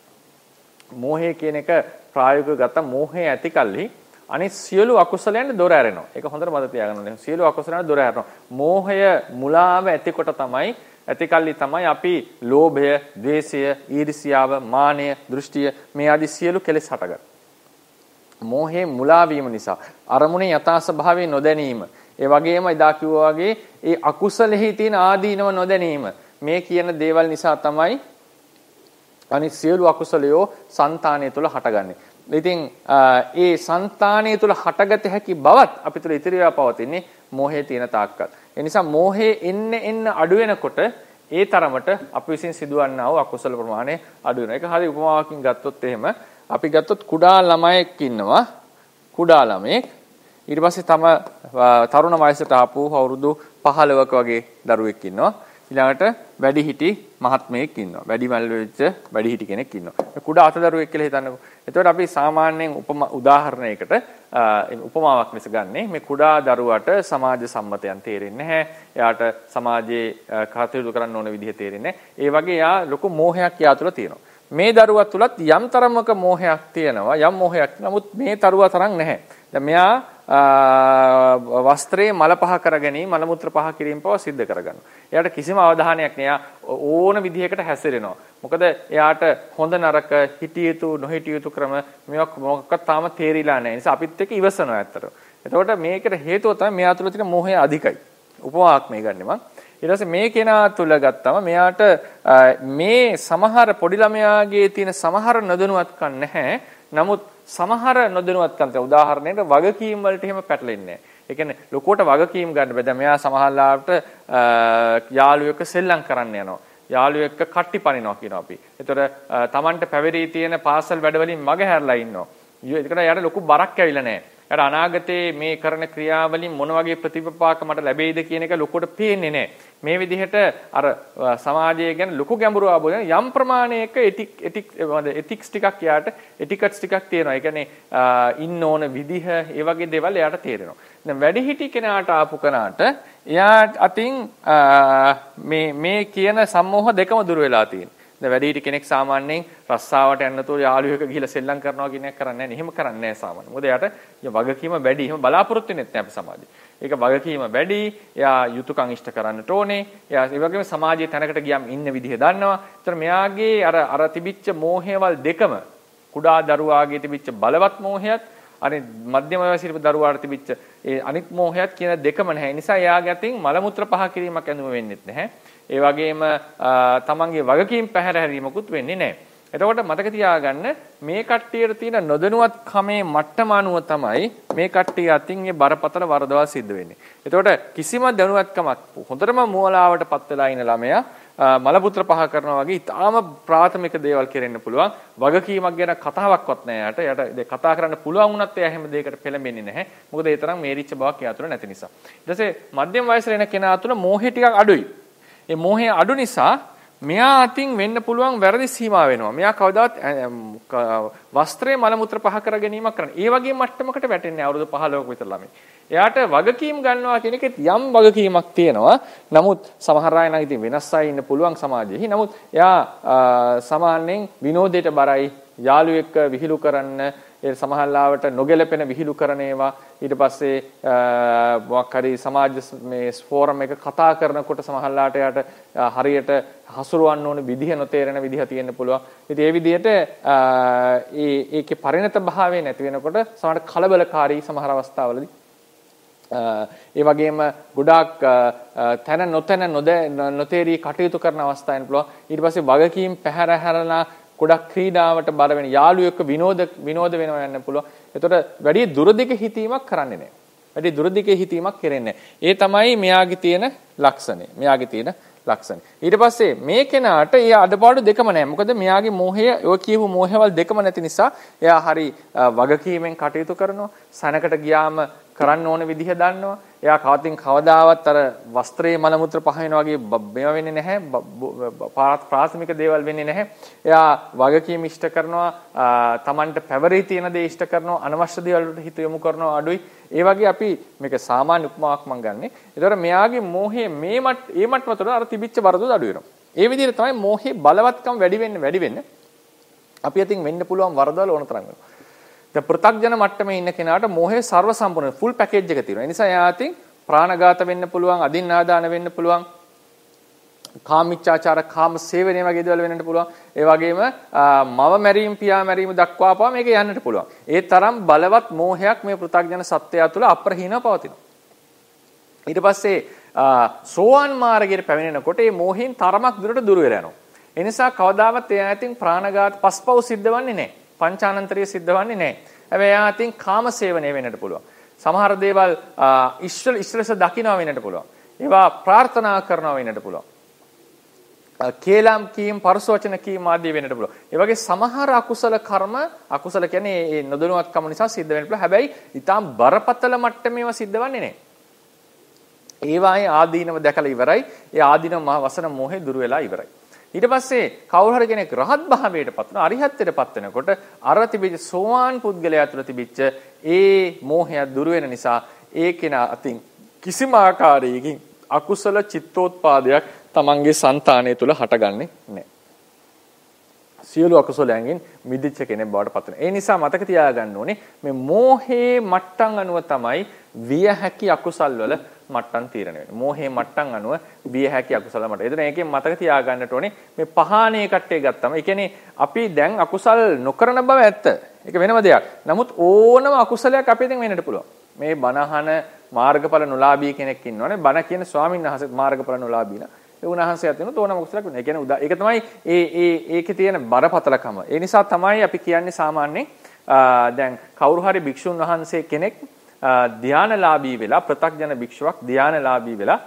Speaker 1: මෝහය කියන එක ප්‍රායෝගිකව ගත්තම මෝහය ඇති කල්හි අනිත් සියලු අකුසලයන් දොර ඇරෙනවා. ඒක හොඳට මතක තියාගන්න ඕනේ. සියලු අකුසලයන් දොර ඇරෙනවා. මෝහය මුලාව ඇතිකොට තමයි ඇති කල්ලි තමයි අපි ලෝභය, ද්වේෂය, ඊර්ෂියාව, මානය, දෘෂ්ටිය මේ ආදී සියලු කෙලෙස් හටගන්නේ. මෝහේ මුලා වීම නිසා අරමුණේ යථා ස්වභාවය නොදැනීම. ඒ වගේම එදා කිව්වා වගේ ඒ අකුසලෙහි තියෙන ආදීනව නොදැනීම. මේ කියන දේවල් නිසා තමයි අනිත් සියලු අකුසලයෝ సంతානය තුළ හටගන්නේ. ඉතින් ඒ సంతානය තුළ හටගත හැකි බවත් අපි තුළ ඉතිරිව පවතින්නේ මෝහයේ තියෙන තාක්කල්. ඒ නිසා මෝහයේ එන්න එන්න අඩු වෙනකොට ඒ තරමට අපි විසින් සිදුවන්නා වූ අකුසල ප්‍රමාණය අඩු වෙනවා. ඒක හරි උපමාවකින් ගත්තොත් එහෙම අපි ගත්තොත් කුඩා ළමයෙක් ඉන්නවා. කුඩා ළමයෙක් ඊට පස්සේ තම තරුණ වයසට ආපු අවුරුදු පහළොවක වගේ දරුවෙක් ඉන්නවා. ඊළඟට වැඩිහිටි මහත්මයෙක් ඉන්නවා. වැඩිමල් වෙච්ච වැඩිහිටි කෙනෙක් ඉන්නවා. කුඩා අතදරුවෙක් කියලා හිතන්නකෝ. එතකොට අපි සාමාන්‍යයෙන් උපමා උදාහරණයකට උපමාවක් ලෙස ගන්නේ මේ කුඩා දරුවට සමාජ සම්මතයන් තේරෙන්නේ නැහැ. එයාට සමාජයේ කටයුතු කරන්න ඕන විදිහ තේරෙන්නේ නැහැ. ඒ වගේ එයා ලොකු මෝහයක් යා තුළ තියෙනවා. මේ දරුවා තුලත් යම් තරමක මෝහයක් තියෙනවා. යම් මෝහයක්. නමුත් මේ දරුවා තරම් නැහැ. දැන් මෙයා වස්ත්‍රයේ මල පහ කර ගැනීම මල මුත්‍ර පහ කිරීම පව සිද්ධ කරගන්නවා. එයාට කිසිම අවධානයක් නෑ. ඕන විදිහකට හැසිරෙනවා. මොකද එයාට හොඳ නරක හිටිය යුතු නොහිටිය යුතු ක්‍රම මේක මොකක්වත් තාම තේරිලා නැහැ. ඒ නිසා අපිත් එක්ක ඉවසනවා ඇත්තට. එතකොට මේකට හේතුව තමයි මෙයා තුළ තියෙන මෝහය අධිකයි. උපමාවක් මේ ගන්නෙ මං. ඊට පස්සේ මේ කෙනා තුළ ගත්තම මෙයාට මේ සමහර පොඩි ළමයාගේ තියෙන සමහර නොදැනුවත්කම් නැහැ. නමුත් සමහර නොදැනුවත්කම් තියෙන උදාහරණයකට වගකීම් වලට එහෙම පැටලෙන්නේ නැහැ. ඒ කියන්නේ ලොකුවට වගකීම් ගන්න බෑ. දැන් මෙයා සමහරලාට යාළුවෙක් සෙල්ලම් කරන්න යනවා. යාළුවෙක් කට්ටි පනිනවා කියනවා අපි. ඒතර Tamanට පැවරී තියෙන පාසල් වැඩවලින් මග හැරලා ඉන්නවා. ඒකට යාට ලොකු බරක් ඇවිල්ලා නැහැ. යාට අනාගතයේ මේ කරන ක්‍රියාවලින් මොන වගේ ප්‍රතිපපාක මට ලැබෙයිද කියන එක ලොකුට පේන්නේ නැහැ. මේ විදිහට අර සමාජය ගැන ලොකු ගැඹුරු අවබෝධයක් යම් ප්‍රමාණයක එටික් එටික් එතික්ස් ටිකක් යාට එටිකට්ස් ටිකක් තියෙනවා. ඒ කියන්නේ ඉන්න ඕන විදිහ ඒ වගේ දේවල් යාට තේරෙනවා. දැන් වැඩිහිටි කෙනාට ආපු කෙනාට එයා අතින් මේ මේ කියන සම්මෝහ දෙකම දුර වෙලා තියෙනවා. දැන් වැඩිහිටි කෙනෙක් සාමාන්‍යයෙන් රස්සාවට යන්නතෝ යාළුවෙක් ගිහිලා සෙල්ලම් කරනවා කියන එක කරන්නේ නැහැ. එහෙම කරන්නේ නැහැ සාමාන්‍යයෙන්. මොකද එයාට වගකීම වැඩි. එහෙම බලාපොරොත්තු වෙන්නේ නැහැ අපි සමාජයේ. ඒක වගකීම වැඩි. එයා යුතුයකම් ඉෂ්ට කරන්නට ඕනේ. එයා ඒ වගේම සමාජයේ තැනකට ගියාම ඉන්න විදිහ දන්නවා. ඒතර මෙයාගේ අර අර තිබිච්ච මෝහයවල් දෙකම කුඩා දරුවාගේ තිබිච්ච බලවත් මෝහයත් අනිත් මධ්‍යම වයසේ දරුවාට තිබිච්ච ඒ අනිත් මෝහයත් කියන දෙකම නැහැ. ඒ නිසා එයාගේ අතින් මල මුත්‍ර පහ කිරීමක් ඇඳුම වෙන්නේ නැහැ. ඒ වගේම තමන්ගේ වගකීම් පැහැර හැරීමකුත් වෙන්නේ නැහැ. එතකොට මතක තියාගන්න මේ කට්ටියට තියෙන නොදැනුවත්කමේ මට්ටම අනුව තමයි මේ කට්ටිය අතින් මේ බරපතල වරදවා සිද්ධ වෙන්නේ. එතකොට කිසිම දැනුවත්කමක් හොඳටම මූලාවටපත් වෙලා ඉන ළමයා මලපුත්‍ර පහ කරනවා වගේ ඊටාම ප්‍රාථමික දේවල් කෙරෙන්න පුළුවන්. වගකීමක් ගැන කතාවක්වත් නැහැ යට. යට කතා කරන්න පුළුවන් වුණත් එයා හැම දෙයකට පෙළඹෙන්නේ නැහැ. මොකද ඒ තරම් මේරිච්ච බවක් එයා තුළ නැති නිසා. ඊට පස්සේ මධ්‍යම වයසට එන කෙනා තුළ මෝහය ටිකක් අඩුයි. ඒ මෝහය අඩු නිසා මෙයා අතින් වෙන්න පුළුවන් වැරදි සීමා වෙනවා. මෙයා කවදාවත් වස්ත්‍රයේ මල මුත්‍ර පහ කර ගැනීමක් කරන්න. ඒ වගේ මට්ටමකට වැටෙන්නේ අවුරුදු පහළොවක විතර ළමයි. එයාට වගකීම් ගන්නවා කියන එකෙත් යම් වගකීමක් තියෙනවා. නමුත් සමහර අය නම් ඉතින් වෙනස් අය ඉන්න පුළුවන් සමාජෙහි. නමුත් එයා සාමාන්‍යයෙන් විනෝදයට බරයි, යාළුවෙක් විහිළු කරන්න, ඒ සමහරලාවට නොගැලපෙන විහිළු කරන ඒවා, ඊට පස්සේ මොකක් හරි සමාජ මේ ෆෝරම් එක කතා කරනකොට සමහරලාට එයාට හරියට හසුරවන්න ඕන විදිහ නොතේරෙන විදිහ තියෙන්න පුළුවන්. ඉතින් ඒ විදිහට ඒ ඒකේ පරිණත භාවය නැති වෙනකොට සමහර කලබලකාරී සමහර අවස්ථාවලදී ඒ වගේම ගොඩාක් තන නොතන නොතේරී කටයුතු කරන අවස්ථායන් පුළුවන්. ඊට පස්සේ වගකීම් පැහැර හැරලා ගොඩක් ක්‍රීඩාවට බර වෙන යාළුවෙක් විනෝද විනෝද වෙනවා යන්න පුළුවන්. එතකොට වැඩි දුරදිග හිතීමක් කරන්නේ නැහැ. වැඩි දුරදිග හිතීමක් කරන්නේ නැහැ. ඒ තමයි මෙයාගේ තියෙන ලක්ෂණය. මෙයාගේ තියෙන ලක්ෂණය. ඊට පස්සේ මේ කෙනාට ඒ අඩපාඩු දෙකම නැහැ. මොකද මෙයාගේ මෝහය ඔය කියපු මෝහවල් දෙකම නැති නිසා එයා හරි වගකීමෙන් කටයුතු කරනවා. සනකට ගියාම කරන්න ඕන විදිහ දන්නවා. එයා කවතින් කවදාවත් අර වස්ත්‍රයේ මල මුත්‍ර පහ වෙනවා වගේ මේවා වෙන්නේ නැහැ. ප්‍රාථමික දේවල් වෙන්නේ නැහැ. එයා වගකීම් ඉෂ්ට කරනවා. Tamanට පැවරී තියෙන දේ ඉෂ්ට කරනවා. අනවශ්‍ය දේවල් වලට හිත යොමු කරනවා අඩුයි. ඒ වගේ අපි මේක සාමාන්‍ය උපමාවක් මම ගන්නෙ. ඒතර මෙයාගේ මෝහය මේ මට ඒ මට්ටම තුළ අර තිබිච්ච වරද අඩු වෙනවා. ඒ විදිහට තමයි මෝහේ බලවත්කම වැඩි වෙන්නේ වැඩි වෙන්නේ. අපි අතින් වෙන්න පුළුවන් වරදවල ඕන තරම් වෙනවා. දැන් පෘථග්ජන මට්ටමේ ඉන්න කෙනාට මෝහයේ සර්ව සම්පූර්ණ ෆුල් පැකේජ් එක තියෙනවා. ඒ නිසා එයා අතින් ප්‍රාණඝාත වෙන්න පුළුවන්, අදින්නාදාන වෙන්න පුළුවන්. කාමීච්ඡාචාර කාම සේවනය වගේ දේවල් වෙන්නට පුළුවන්. ඒ වගේම මව මැරීම පියා මැරීම දක්වා පාව මේක යන්නට පුළුවන්. ඒ තරම් බලවත් මෝහයක් මේ පෘථග්ජන සත්වයා තුළ අප්‍රහීනව පවතිනවා. ඊට පස්සේ සෝවාන් මාර්ගයට පැමිණෙනකොට මේ මෝහයෙන් තරමක් දුරට දුර වෙලා යනවා. ඒ නිසා කවදාවත් එයා අතින් ප්‍රාණඝාත පස්පව් සිද්ධ වන්නේ නැහැ. පංචානන්තරිය සිද්ධ වන්නේ නැහැ. හැබැයි එයා අතින් කාම සේවනය වෙන්නට පුළුවන්. සමහර දේවල් ඉස්සල ඉස්සලස දකින්න වෙන්නට පුළුවන්. ඒවා ප්‍රාර්ථනා කරනවා වෙන්නට පුළුවන්. කේලම් කීම් පරසවචන කීම් ආදී වෙන්නට පුළුවන්. ඒ වගේ සමහර අකුසල කර්ම අකුසල කියන්නේ ඒ නොදැනුවත්කම නිසා සිද්ධ වෙන්න පුළුවන්. හැබැයි ඊටාම් බරපතල මට්ටමේව සිද්ධ වන්නේ නැහැ. ඒවායේ ආදීනව දැකලා ඉවරයි. ඒ ආදීනව මහ වසන මොහේ දුර වෙලා ඉවරයි. ඊට පස්සේ කවුරු හරි කෙනෙක් රහත් භාවයටපත් වෙන අරිහත්ත්වයටපත් වෙනකොට අර තිබිච්ච සෝවාන් පුද්ගලයා තුළ තිබිච්ච ඒ මෝහය දුර වෙන නිසා ඒ කෙනා අතින් කිසිම ආකාරයකින් අකුසල චිත්තෝත්පාදයක් තමන්ගේ సంతානය තුළ හටගන්නේ නැහැ. සියලු අකුසලයන්ගෙන් මිදිච්ච කෙනෙක් බවට පත් වෙනවා. ඒ නිසා මතක තියාගන්න ඕනේ මේ මෝහේ මට්ටම් අනුව තමයි විය හැකි අකුසල් වල මට්ටම් තීරණය වෙන්නේ. මෝහේ මට්ටම් අනුව විය හැකි අකුසල මට්ටම්. එතන ඒකෙන් මතක තියාගන්නට ඕනේ මේ පහානේ කට්ටේ ගත්තම. ඒ කියන්නේ අපි දැන් අකුසල් නොකරන බව ඇත්ත. ඒක වෙනම දෙයක්. නමුත් ඕනම අකුසලයක් අපේ දැන් වෙන්නට පුළුවන්. මේ බණහන මාර්ගඵල නොලාභී කෙනෙක් ඉන්නවනේ. බණ කියන ස්වාමීන් වහන්සේත් මාර්ගඵල නොලාභී නා. ඒ උන්වහන්සේ අතන ඕනම අකුසලයක් වෙනවා. ඒ කියන්නේ ඒක තමයි ඒ ඒ ඒකේ තියෙන බරපතලකම. ඒ නිසා තමයි අපි කියන්නේ සාමාන්‍යයෙන් දැන් කවුරු හරි භික්ෂුන් වහන්සේ කෙනෙක් ධානලාභී වෙලා ප්‍රත්‍යඥ භික්ෂුවක් ධානලාභී වෙලා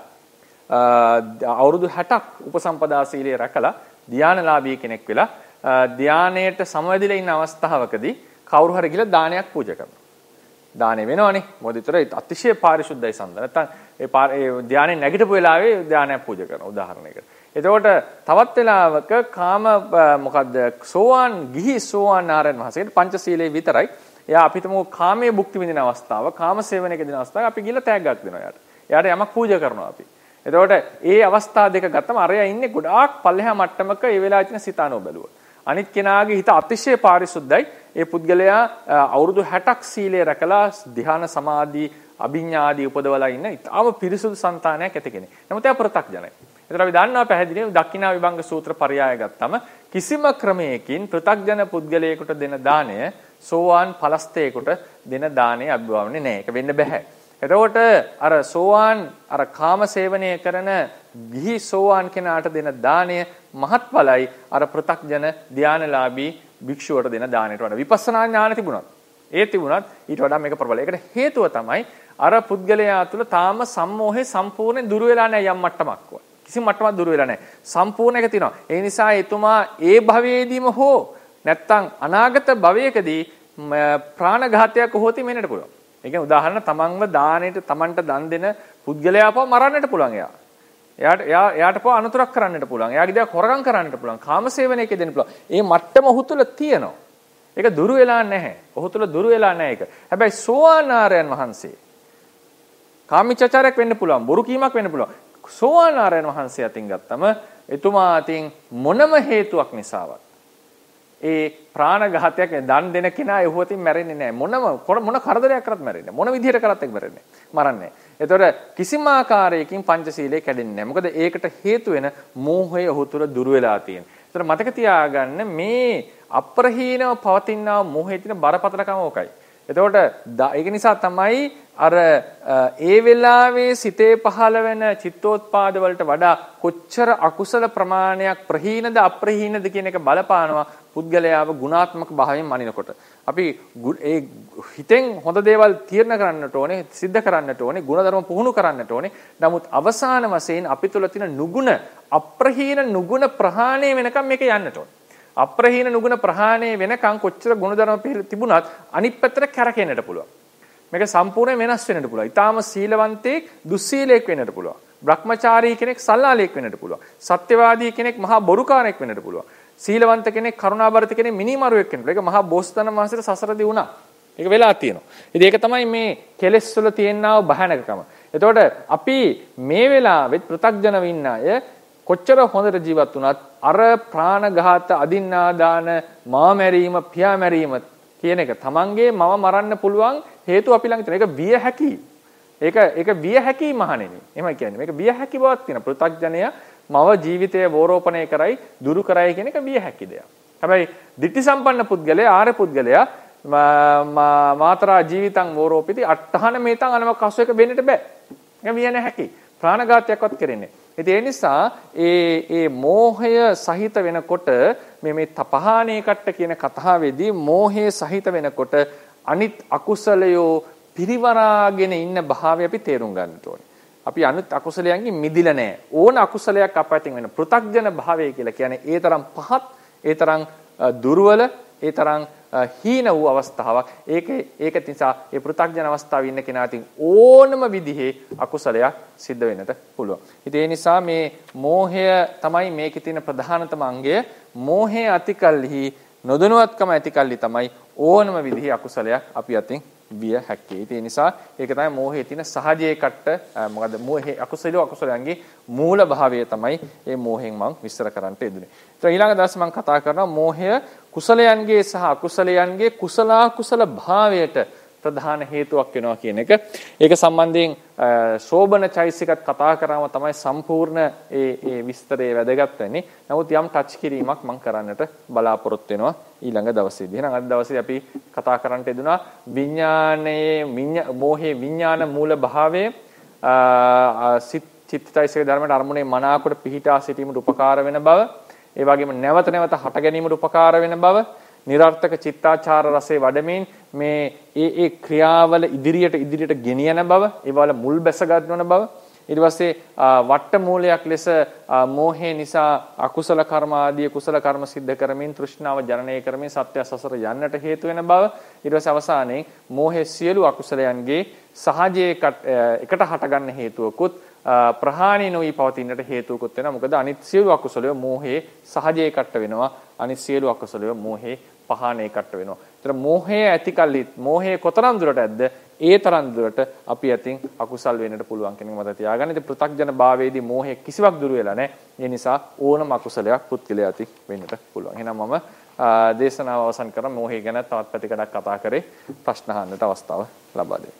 Speaker 1: අවුරුදු හැටක් උපසම්පදා සීලය රැකලා ධානලාභී කෙනෙක් වෙලා ධානයට සමවැදිලා ඉන්න අවස්ථාවකදී කවුරු හරි ගිහලා දානයක් පූජා කරනවා. දානෙ වෙනවනේ. මොකද ඒතර අතිශය පාරිශුද්ධයි සඳ. නැත්තම් ඒ ඒ ධානයේ නැගිටපු වෙලාවේ ධානයක් පූජා කරනවා උදාහරණයකට. එතකොට තවත් වෙලාවක කාම මොකද්ද සෝවාන් ගිහි සෝවාන් ආරයන් වහන්සේට පංචශීලයේ විතරයි එයා අපිටම කාමයේ භුක්ති විඳින අවස්ථාව, කාම සේවනයක දෙන අවස්ථාව අපි ගිහලා තෑග්ගක් දෙනවා යාට. එයාට යමක් පූජා කරනවා අපි. එතකොට ඒ අවස්ථා දෙක ගත්තම අරයා ඉන්නේ ගොඩාක් පල්ලෙහා මට්ටමක ඒ වෙලාවේ තියෙන සිතානෝ බැලුව. අනිත් කෙනාගේ හිත අතිශය පාරිශුද්ධයි. ඒ පුද්ගලයා අවුරුදු හැටක් සීලය රැකලා ධ්‍යාන සමාධි අභිඥා ආදී උපදවලා ඉන්න ඉතාම පිරිසුදු సంతානයක් ඇති කෙනෙක්. නමුත් එයා ප්‍රත්‍යක්ඥයි. ඒතර අපි දන්නවා පැහැදිලිව දක්ඛිනා විභංග සූත්‍ර පරයය ගත්තම කිසිම ක්‍රමයකින් ප්‍රත්‍යක්ඥ පුද්ගලයෙකුට දෙන දාණය සෝවාන් පලස්තේකට දෙන දාණය අභිභවන්නේ නැහැ. ඒක වෙන්න බෑ. එතකොට අර සෝවාන් අර කාම සේවනය කරන ගිහි සෝවාන් කෙනාට දෙන දාණය මහත්ඵලයි අර ප්‍රත්‍යක්ඥ ධානලාභී භික්ෂුවට දෙන දාණයට වඩා. විපස්සනා ඥාන තිබුණත් ඒ තිබුණත් ඊට වඩා මේක ප්‍රබලයි. ඒකට හේතුව තමයි අර පුද්ගලයා තුළ තාම සම්මෝහේ සම්පූර්ණයෙන් දුර වෙලා නැහැ යම් මට්ටමක්. කිසිම මට්ටමක් දුර වෙලා නැහැ. සම්පූර්ණ එක තියෙනවා. ඒ නිසා එතුමා ඒ භවයේදීම හෝ නැත්තම් අනාගත භවයකදී ප්‍රාණඝාතයක් හොති මෙන්නට පුළුවන්. ඒ කියන්නේ උදාහරණ තමන්ව දානෙට තමන්ට දන් දෙන පුද්ගලයාව මරන්නට පුළුවන් එයා. එයාට එයා එයාට පව අනුතරක් කරන්නට පුළුවන්. එයාගේ දේක් හොරගම් කරන්නට පුළුවන්. කාමසේවනයක දෙන්න පුළුවන්. මේ මට්ටම ඔහු තුල තියෙනවා. ඒක දුරු වෙලා නැහැ. ඔහු තුල දුරු වෙලා නැහැ ඒක. හැබැයි සෝවාන් ආරයන් වහන්සේ කාමීච්ඡාචාරයක් වෙන්න පුළුවන්. බොරු කීමක් වෙන්න පුළුවන්. සෝවාන් ආරයන් වහන්සේ අතින් ගත්තම එතුමා අතින් මොනම හේතුවක් නිසාවත් ඒ ප්‍රාණඝාතයක් දන් දෙන කෙනා එහුවතින් මැරෙන්නේ නැහැ. මොනම මොන කරදරයක් කරත් මැරෙන්නේ නැහැ. මොන විදිහට කරත් ඒක මැරෙන්නේ නැහැ. මරන්නේ නැහැ. ඒතකොට කිසිම ආකාරයකින් පංචශීලයේ කැඩෙන්නේ නැහැ. මොකද ඒකට හේතු වෙන මෝහය ඔහු තුළ දුර වෙලා තියෙනවා. ඒතකොට මතක තියාගන්න මේ අප්‍රහීනව පවතිනා මෝහයේ තියෙන බරපතලකම ඕකයි. එතකොට ඒක නිසා තමයි අර ඒ වෙලාවේ සිතේ පහළ වෙන චිත්තෝත්පාද වලට වඩා කොච්චර අකුසල ප්‍රමාණයක් ප්‍රහීනද අප්‍රහීනද කියන එක බලපානවා පුද්ගලයාව ගුණාත්මක භාවයෙන් මනිනකොට. අපි ඒ හිතෙන් හොඳ දේවල් තීරණ කරන්නට ඕනේ, සිද්ධ කරන්නට ඕනේ, ගුණධර්ම පුහුණු කරන්නට ඕනේ. නමුත් අවසාන වශයෙන් අපි තුල තියෙන නුගුණ අප්‍රහීන නුගුණ ප්‍රහාණය වෙනකම් මේක යන්නට ඕනේ. අප්‍රහීන නුගුණ ප්‍රහාණය වෙනකම් කොච්චර ගුණධර්ම තිබුණත් අනිත් පැත්තට කැරකෙන්නට පුළුවන්. මේක සම්පූර්ණයෙන් වෙනස් වෙන්නට පුළුවන්. ඊටාම සීලවන්තයෙක් දුස්සීලයෙක් වෙන්නට පුළුවන්. බ්‍රහ්මචාරී කෙනෙක් සල්ලාලයෙක් වෙන්නට පුළුවන්. සත්‍යවාදී කෙනෙක් මහා බොරුකාරයෙක් වෙන්නට පුළුවන්. සීලවන්ත කෙනෙක් කරුණාබරිත කෙනෙක් මිනිමරුවෙක් වෙන්නට. ඒක මහා බෝසතාණන් වහන්සේට සසරදී වුණා. ඒක වෙලා තියෙනවා. ඉතින් ඒක තමයි මේ කෙලෙස් වල තියෙනා භයානකකම. එතකොට අපි මේ වෙලාවෙත් පෘථග්ජන වින්න අය කොච්චර හොඳට ජීවත් වුණත් අර ප්‍රාණඝාත අදින්නාදාන මා මැරීම පියා මැරීම කියන එක තමන්ගේ මව මරන්න පුළුවන් හේතු අපි ළඟ තියෙන. ඒක විය හැකි. ඒක ඒක විය හැකි මහණෙනි. එහෙමයි කියන්නේ. මේක විය හැකි බවක් තියෙන. පෘථග්ජනය මව ජීවිතය වෝරෝපණය කරයි දුරු කරයි කියන එක විය හැකි දෙයක්. හැබැයි ditthi සම්පන්න පුද්ගලයා ආර්ය පුද්ගලයා මාතරා ජීවිතං වෝරෝපිති අට්ඨහන මේතං අනවකස්සයක වෙන්නට බෑ. ඒක විය නැහැකි. ප්‍රාණඝාතයක්වත් කරන්නේ. ඉතින් ඒ නිසා ඒ ඒ මෝහය සහිත වෙනකොට මේ මේ තපහානේ කට්ට කියන කතාවේදී මෝහය සහිත වෙනකොට අනිත් අකුසලයෝ පිරිවරාගෙන ඉන්න භාවය අපි තේරුම් ගන්න ඕනේ. අපි අනිත් අකුසලයන්ගෙන් මිදිලා නැහැ. ඕන අකුසලයක් අපැතින් වෙන පෘථග්ජන භාවය කියලා කියන්නේ ඒ තරම් පහත්, ඒ තරම් දුර්වල, ඒ තරම් හීන වූ අවස්ථාවක්. ඒකේ ඒක නිසා ඒ පෘථග්ජන අවස්ථාවේ ඉන්න කෙනාටින් ඕනම විදිහේ අකුසලයක් සිද්ධ වෙන්නට පුළුවන්. ඉතින් ඒ නිසා මේ මෝහය තමයි මේකේ තියෙන ප්‍රධානතම අංගය. මෝහය ඇතිකල්හි නොදනුවත්කම ඇතිකල්හි තමයි ඕනම විදිහේ අකුසලයක් අපි අතින් විය හැක්කේ. ඒ නිසා ඒක තමයි මෝහයේ තියෙන සහජයේ කට්ට මොකද මෝහයේ අකුසල අකුසලයන්ගේ මූල භාවය තමයි මේ මෝහෙන් මම විස්තර කරන්නට යෙදුනේ. ඒතර ඊළඟ දවස් මම කතා කරනවා මෝහය කුසලයන්ගේ සහ අකුසලයන්ගේ කුසලා කුසල භාවයට ප්‍රධාන හේතුවක් වෙනවා කියන එක. ඒක සම්බන්ධයෙන් ශෝබන චෛසිකත් කතා කරාම තමයි සම්පූර්ණ ඒ ඒ විස්තරය වැදගත් වෙන්නේ. නමුත් යම් ටච් කිරීමක් මම කරන්නට බලාපොරොත්තු වෙනවා ඊළඟ දවසේදී. එහෙනම් අද දවසේ අපි කතා කරන්නට යෙදුනා විඥානයේ මෝහයේ විඥාන මූල භාවය චිත්තචෛසික ධර්මයට අරමුණේ මනාකොට පිහිටා සිටීමට උපකාර වෙන බව, ඒ වගේම නැවත නැවත හට ගැනීමට උපකාර වෙන බව, නිරර්ථක චිත්තාචාර රසයේ වඩමින් මේ ඒ ඒ ක්‍රියාවල ඉදිරියට ඉදිරියට ගෙනියන බව, ඒවල මුල් බැස ගන්නවන බව, ඊට පස්සේ වට්ට මූලයක් ලෙස මෝහය නිසා අකුසල කර්ම ආදී කුසල කර්ම සිද්ධ කරමින් තෘෂ්ණාව ජනනය කරමින් සත්‍ය සසර යන්නට හේතු වෙන බව, ඊට පස්සේ අවසානයේ මෝහයේ සියලු අකුසලයන්ගේ සහජයේ එකට හටගන්න හේතුවකුත් ප්‍රහාණය නොවි පවතිනට හේතුවකුත් වෙනවා. මොකද අනිත් සියලු අකුසලය මෝහයේ සහජයේ කට වෙනවා. අනිත් සියලු අකුසලය මෝහයේ පහානේ කට වෙනවා. ඒතර මෝහය ඇතිකල්ලි මෝහය කොතරම් දුරට ඇද්ද ඒ තරම් දුරට අපි අතින් අකුසල් වෙන්නට පුළුවන් කියන එක මතක තියාගන්න. ඉතින් පෘථග්ජන භාවයේදී මෝහය කිසිවක් දුර වෙලා නැහැ. ඒ නිසා ඕනම අකුසලයක් පුත්කලයේ අති වෙන්නට පුළුවන්. එහෙනම් මම දේශනාව අවසන් කරා. මෝහය ගැන තවත් පැතිකඩක් කතා කරේ. ප්‍රශ්න අහන්නට අවස්ථාව ලබා දෙන්න.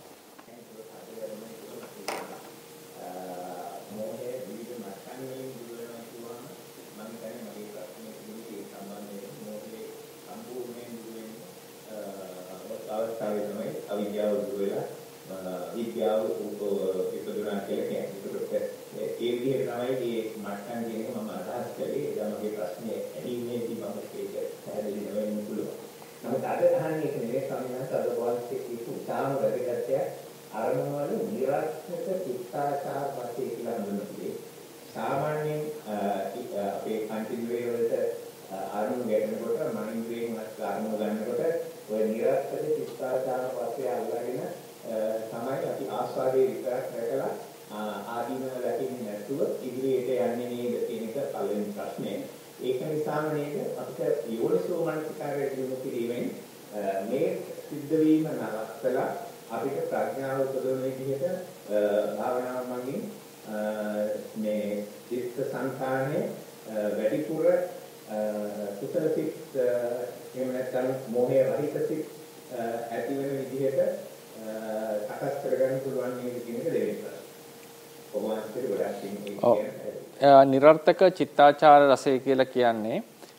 Speaker 2: අවිද්‍යාව දුර වෙලා විද්‍යාව ඉපදුනා කියලා කියන්නේ. ඒ විදිහට තමයි මේ මට්ටම් කියන එක මම අදහස් කළේ. ඒ තමයි ප්‍රශ්නේ ඇහිීමේදී මම ඒක පැහැදිලි වෙන්න පුළුවන්. නමුත් අද අහන්නේ ඒක නෙවෙයි සම්මත අද වාස්තේ කිසි උදාම වැඩගත්ය අරමුණ වල නිරර්ථක චිත්තාචාර වාස්තේ කියලා හඳුන්වන්නේ. සාමාන්‍යයෙන් අපේ කන්ටිනියුවේ වලට අරමුණ ගැටෙනකොට මනින්ද්‍රයෙන් අරමුණ ගන්නකොට ඔය නිරර්ථක චිත්තාචාර වාස්තේ අල්ලගෙන තමයි අපි ආස්වාදයේ විතරක් දැකලා ආදීනව වැටෙන්නේ නැතුව ඉදිරියට යන්නේ නේද කියන එක පළවෙනි ප්‍රශ්නේ. ඒක නිසාම නේද අපිට යෝනිසෝ මනසිකාරය දිනු කිරීමෙන් මේ සිද්ධ වීම නවත්තලා අපිට ප්‍රඥාව උපදවන විදිහට භාවනාව මගින් මේ චිත්ත සංකාණය වැඩිපුර කුසල සිත් එහෙම නැත්නම් මෝහය රහිත සිත් ඇති වෙන විදිහට සකස් කරගන්න පුළුවන් නේද කියන එක දෙවෙනි ප්‍රශ්නේ. කොහොමද ගොඩක් ඉන්නේ
Speaker 1: නිරර්ථක චිත්තාචාර රසය කියලා කියන්නේ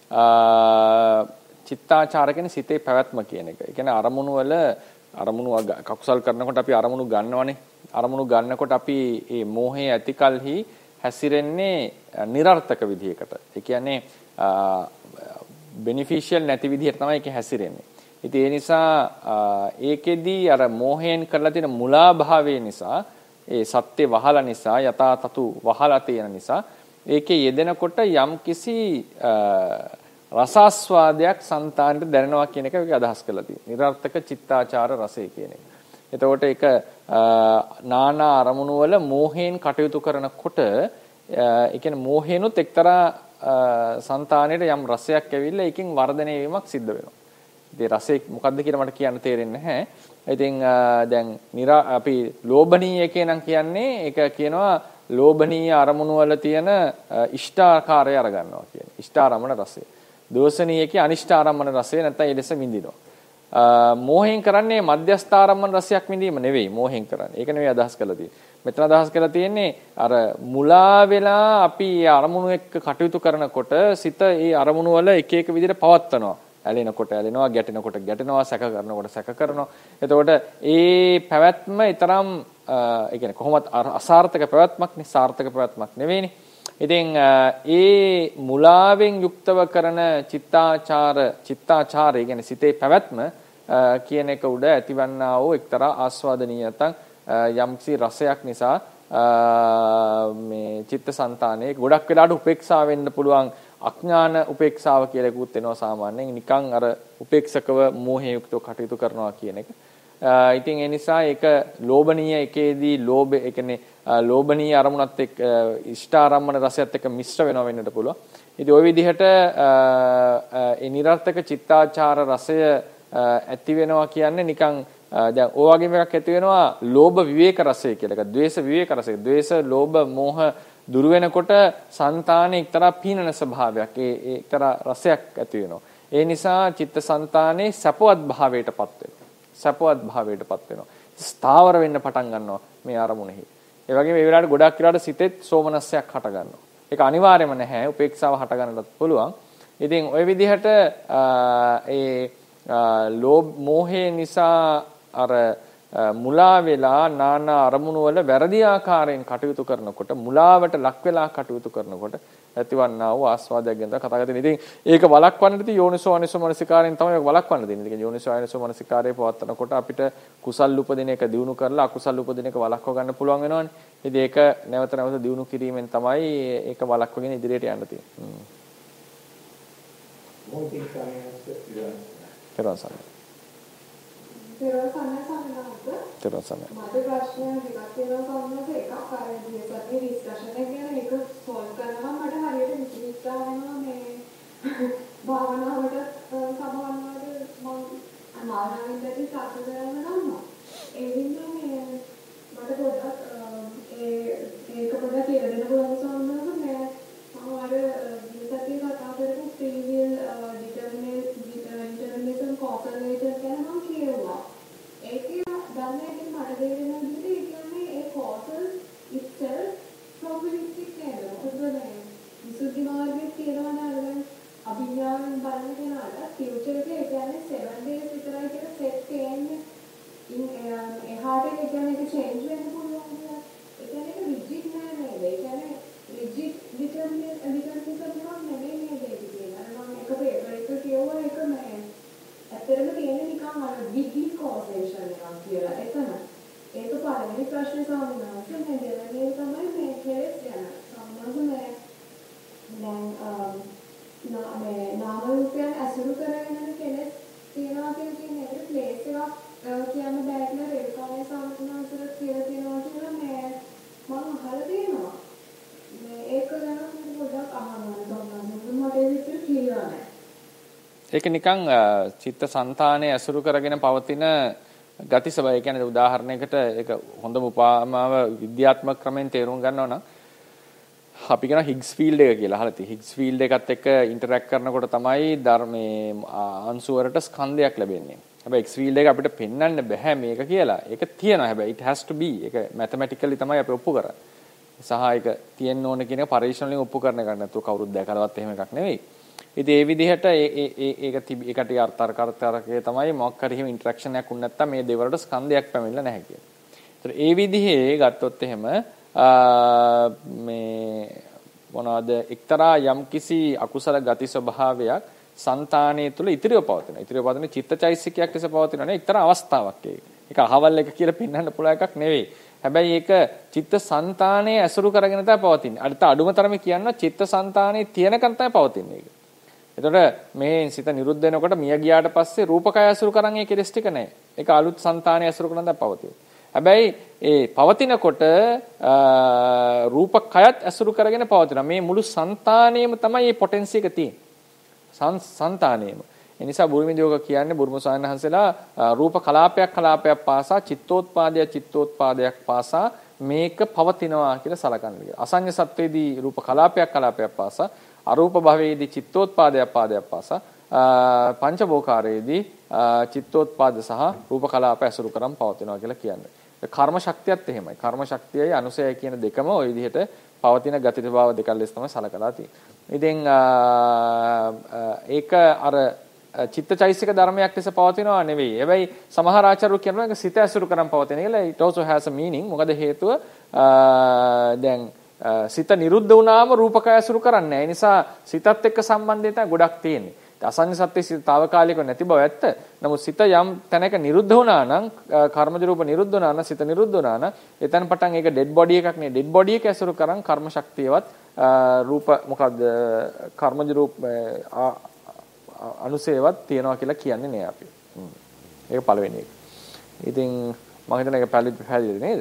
Speaker 1: චිත්තාචාර කියන්නේ සිතේ පැවැත්ම කියන එක. ඒ කියන්නේ අරමුණු වල අරමුණු කකුසල් කරනකොට අපි අරමුණු ගන්නවනේ. අරමුණු ගන්නකොට අපි මේ මෝහය ඇතිකල්හි හැසිරෙන්නේ නිරර්ථක විදිහකට. ඒ කියන්නේ බෙනිෆිෂියල් නැති විදිහට තමයි ඒක හැසිරෙන්නේ. ඉතින් ඒ නිසා ඒකෙදී අර මෝහයෙන් කරලා තියෙන මුලා භාවය නිසා ඒ සත්‍ය වහලා නිසා යථා තතු වහලා තියෙන නිසා ඒකේ යෙදෙනකොට යම්කිසි රසාස්වාදයක් సంతානෙට දැනෙනවා කියන එක ඒක අදහස් කරලා තියෙනවා. නිරර්ථක චිත්තාචාර රසය කියන එක. එතකොට ඒක නානා අරමුණු වල මෝහයෙන් කටයුතු කරනකොට ඒ කියන්නේ මෝහේනොත් එක්තරා సంతානෙට යම් රසයක් ඇවිල්ලා ඒකෙන් වර්ධනය වීමක් සිද්ධ වෙනවා. ඉතින් රසය මොකද්ද කියලා මට කියන්න තේරෙන්නේ නැහැ. ඉතින් දැන් අපි ලෝභනීය කියනනම් කියන්නේ ඒක කියනවා ලෝභනීය අරමුණු වල තියෙන ඉෂ්ඨාකාරය අරගන්නවා කියන්නේ. ඉෂ්ඨාරමණ රසය. දෝෂනීය කිය අනිෂ්ඨාරමණ රසය නැත්නම් ඒ ලෙස විඳිනවා. මෝහයෙන් කරන්නේ මධ්‍යස්ථාරම්මන රසයක් විඳීම නෙවෙයි මෝහයෙන් කරන්නේ. ඒක නෙවෙයි අදහස් කරලා තියෙන්නේ. මෙතන අදහස් කරලා තියෙන්නේ අර මුලා වෙලා අපි අරමුණු එක්ක කටයුතු කරනකොට සිත ඒ අරමුණු වල එක එක විදිහට පවත්නවා. ඇලෙනකොට ඇලෙනවා, ගැටෙනකොට ගැටෙනවා, සැක කරනකොට සැක කරනවා. එතකොට ඒ පැවැත්ම ඊතරම් ඒ කියන්නේ කොහොමත් අසාර්ථක පැවැත්මක් නේ, සාර්ථක පැවැත්මක් නෙවෙයිනේ. ඉතින් ඒ මුලාවෙන් යුක්තව කරන චිත්තාචාර චිත්තාචාරය කියන්නේ සිතේ පැවැත්ම කියන එක උඩ ඇතිවන්නා වූ එක්තරා ආස්වාදනීයතක් යම්කිසි රසයක් නිසා මේ චිත්තසංතානයේ ගොඩක් වෙලාවට උපේක්ෂා වෙන්න පුළුවන් අඥාන උපේක්ෂාව කියලා එකකුත් එනවා සාමාන්‍යයෙන් නිකන් අර උපේක්ෂකව මෝහයෙන් යුක්තව කටයුතු කරනවා කියන එක. ඉතින් ඒ නිසා ඒක ලෝභනීය එකේදී ලෝභ ඒ කියන්නේ ලෝභනීය අරමුණත් එක්ක ඉෂ්ඨ ආරම්මන රසයත් එක්ක මිශ්‍ර වෙනවා වෙන්නට පුළුවන්. ඉතින් ওই විදිහට ඒ නිර්ර්ථක චිත්තාචාර රසය ඇති වෙනවා කියන්නේ නිකන් දැන් ඔය වගේම එකක් ඇති වෙනවා ලෝභ විවේක රසය කියලා එකක්. ද්වේෂ විවේක රසය. ද්වේෂ, ලෝභ, මෝහ දුරු වෙනකොට సంతානේ එක්තරා පීනන ස්වභාවයක්. ඒ ඒ එක්තරා රසයක් ඇති වෙනවා. ඒ නිසා චිත්තසංතානේ සපවත් භාවයටපත් වෙනවා. සපවත් භාවයටපත් වෙනවා. ස්ථාවර වෙන්න පටන් ගන්නවා මේ අරමුණෙහි. ඒ වගේම මේ වෙලාවට ගොඩක් වෙලාවට සිතෙත් සෝමනස්සයක් හට ගන්නවා. ඒක අනිවාර්යම නැහැ. උපේක්ෂාව හට ගන්නටත් පුළුවන්. ඉතින් ওই විදිහට ඒ ලෝභ මෝහේ නිසා අර මුලා වෙලා නානා අරමුණු වල වැරදි ආකාරයෙන් කටයුතු කරනකොට මුලාවට ලක් වෙලා කටයුතු කරනකොට ඇතිවන්නා වූ ආස්වාදයක් ගැන කතා කරගෙන ඉතින් ඒක වළක්වන්නට ති යෝනිසෝ අනිසෝ මනසිකාරයෙන් තමයි ඒක වළක්වන්න දෙන්නේ. ඉතින් යෝනිසෝ අනිසෝ මනසිකාරයේ පවත්නකොට අපිට කුසල් උපදින එක දිනු කරලා අකුසල් උපදින එක වළක්ව ගන්න පුළුවන් වෙනවනේ. ඉතින් ඒක නැවත නැවත දිනු කිරීමෙන් තමයි ඒක වළක්වගෙන ඉදිරියට යන්න තියෙන්නේ.
Speaker 2: මොකක්ද කියන්නේ?
Speaker 1: පෙරවසන.
Speaker 3: පෙරවසන සම්මත.
Speaker 1: පෙරවසන.
Speaker 3: මට ප්‍රශ්න දෙකක් තියෙනවා සම්මත එකක් අර දියසත්ගේ ඩිස්කෂන් එක ගැන ඒක සෝල්ව් කරනවා මට හරියට විශ්වාස වෙනවා මේ භාවනාවට සමවන්නට මම මානවිකදී සාකච්ඡා කරනවා. ඒ විදිහට මේ මට පොඩ්ඩක් ඒ ඒක පොඩ්ඩක් කියලා දෙන්න පුළුවන් සම්මත මේ මම අර දියසත්ගේ කතා කරපු ත්‍රිවිල් ඩිටර්මිනිසම් කෝපරේටර් ගැන මම කියුවා. ඒකේ දන්නේ මට තේරෙන විදිහට ඒ කියන්නේ ඒ causes itself probabilistic නේද? මොකද මේ විසුද්ධි මාර්ගයේ කියනවා නේද? අභිඥාවෙන් බලන කෙනාට future එකේ ඒ කියන්නේ seven days විතරයි කියලා set තියෙන්නේ. ඉන් එහාට ඒ කියන්නේ ඒක change වෙන්න පුළුවන් කියලා. ඒ කියන්නේ ඒක rigid නෑ නේද? ඒ කියන්නේ rigid determinism නෙමෙයි නේද ඒක කියන්නේ. අර මම එක paper එක කියවුවා ඒක මේ ඇත්තටම තියෙන්නේ නිකන් අර within causation එකක් කියලා. එතන ඒක පළවෙනි ප්‍රශ්නේ ස්වාමීන් වහන්සේ මේ දෙවෙනි තමයි මේ කෙලෙස් ගැන. සම්මත මේ දැන් මේ නාම රූපයන් අසුරු කරගෙන කෙලෙස් තියනවා කියන එකට ප්ලේස් එකක් කියන්න බෑ කියලා රේඛාවේ සම්පූර්ණවසර කියලා තියෙනවා කියලා මේ මම අහලා තියෙනවා. මේ ඒක ගැන පොඩ්ඩක් අහන්න ඕනේ. මට ඒක විතර කියලා නෑ.
Speaker 1: ඒක නිකන් චිත්ත සංතානයේ අසුරු කරගෙන පවතින ගති ස්වභාවය. ඒ කියන්නේ උදාහරණයකට ඒක හොඳම උපමාව විද්‍යාත්මක ක්‍රමෙන් තේරුම් ගන්නවා නම් අපි කියන හිග්ස් ෆීල්ඩ් එක කියලා අහලා තියෙයි. හිග්ස් ෆීල්ඩ් එකත් එක්ක ඉන්ටරැක්ට් කරනකොට තමයි ධර්මයේ අංශු වලට ස්කන්ධයක් ලැබෙන්නේ. හැබැයි එක්ස් ෆීල්ඩ් එක අපිට පෙන්වන්න බෑ මේක කියලා. ඒක තියෙනවා. හැබැයි it has to be. ඒක mathematically තමයි අපි ඔප්පු කරන්නේ. සහ ඒක තියෙන්න ඕන කියන එක පරීක්ෂණ වලින් ඔප්පු කරන එකක් නැතුව කවුරුත් දැකලවත් එහෙම එකක් නෙවෙයි. ඉතින් ඒ විදිහට ඒ ඒ ඒක ඒකට අර්ථකාරකයේ තමයි මොකක් හරි හිම ඉන්ටරැක්ෂන් එකක් වුණ නැත්නම් මේ දේවල්වලට ස්කන්ධයක් පැමිණෙලා නැහැ කියන්නේ. ඒතර ඒ විදිහේ ගත්තොත් එහෙම මේ මොනවාද එක්තරා යම්කිසි අකුසල ගති ස්වභාවයක් సంతානයේ තුල ඉතිරිව පවතින. ඉතිරිව පවතින චිත්තචෛසිකයක් ලෙස පවතින නේ එක්තරා අවස්ථාවක් ඒක. ඒක අහවල් එක කියලා පෙන්වන්න පුළුවන් එකක් නෙවෙයි. හැබැයි ඒක චිත්ත సంతානයේ ඇසුරු කරගෙන තමයි පවතින්නේ. අනිත් අඩුම තරමේ කියන්න චිත්ත సంతානයේ තියෙනකන් තමයි පවතින්නේ ඒක. එතකොට මේ සිත නිරුද්ධ වෙනකොට මිය ගියාට පස්සේ රූපකය ඇසුරු කරන් ඒ කෙලස් ටික නැහැ. ඒක අලුත් సంతානයේ ඇසුරු කරන දා පවතින. හැබැයි ඒ පවතිනකොට රූපකයත් ඇසුරු කරගෙන පවතිනවා. මේ මුළු సంతානෙම තමයි මේ පොටෙන්සි එක තියෙන්නේ. సంతානෙම. ඒ නිසා බුරුමිදෝක කියන්නේ බුරුම සානහන්සලා රූප කලාපයක් කලාපයක් පාසා චිත්තෝත්පාදයක් චිත්තෝත්පාදයක් පාසා මේක පවතිනවා කියලා සලකන්නේ. අසඤ්ඤ සත්වයේදී රූප කලාපයක් කලාපයක් පාසා අරූප භවයේදී චිත්තෝත්පාදයක් පාදයක් පාසා පංචබෝකාරයේදී චිත්තෝත්පාද සහ රූප කලාප ඇසුරු කරන් පවතිනවා කියලා කියන්නේ. කර්ම ශක්තියත් එහෙමයි. කර්ම ශක්තියයි අනුසයයි කියන දෙකම ওই විදිහට පවතින ගතිත භාව දෙක ලෙස තමයි සලකලා තියෙන්නේ. ඉතින් ඒක අර චිත්තචෛසික ධර්මයක් ලෙස පවතිනවා නෙවෙයි. හැබැයි සමහර ආචාර්යෝ කියනවා ඒක සිත ඇසුරු කරන් පවතින කියලා. it also has a meaning. මොකද හේතුව දැන් සිත නිරුද්ධ වුණාම රූපකය ඇසුරු කරන්නේ නැහැ. ඒ නිසා සිතත් එක්ක සම්බන්ධය ගොඩක් තියෙන්නේ. අසන්න සත්‍ය සිත తాවකාලිකව නැති බව ඇත්ත. නමුත් සිත යම් තැනක නිරුද්ධ වුණා නම් කර්මජ රූප නිරුද්ධ වුණා නම් සිත නිරුද්ධ වුණා නම් එතන පටන් ඒක ඩෙඩ් බොඩි එකක් නේ. ඩෙඩ් බොඩි එක ඇසුරු කරන් කර්ම ශක්තියවත් රූප මොකද්ද කර්මජ රූප අනුසේවත් තියනවා කියලා කියන්නේ නෑ අපි. ඒක පළවෙනි එක. ඉතින් මම හිතන්නේ ඒක පැහැදිලි නේද?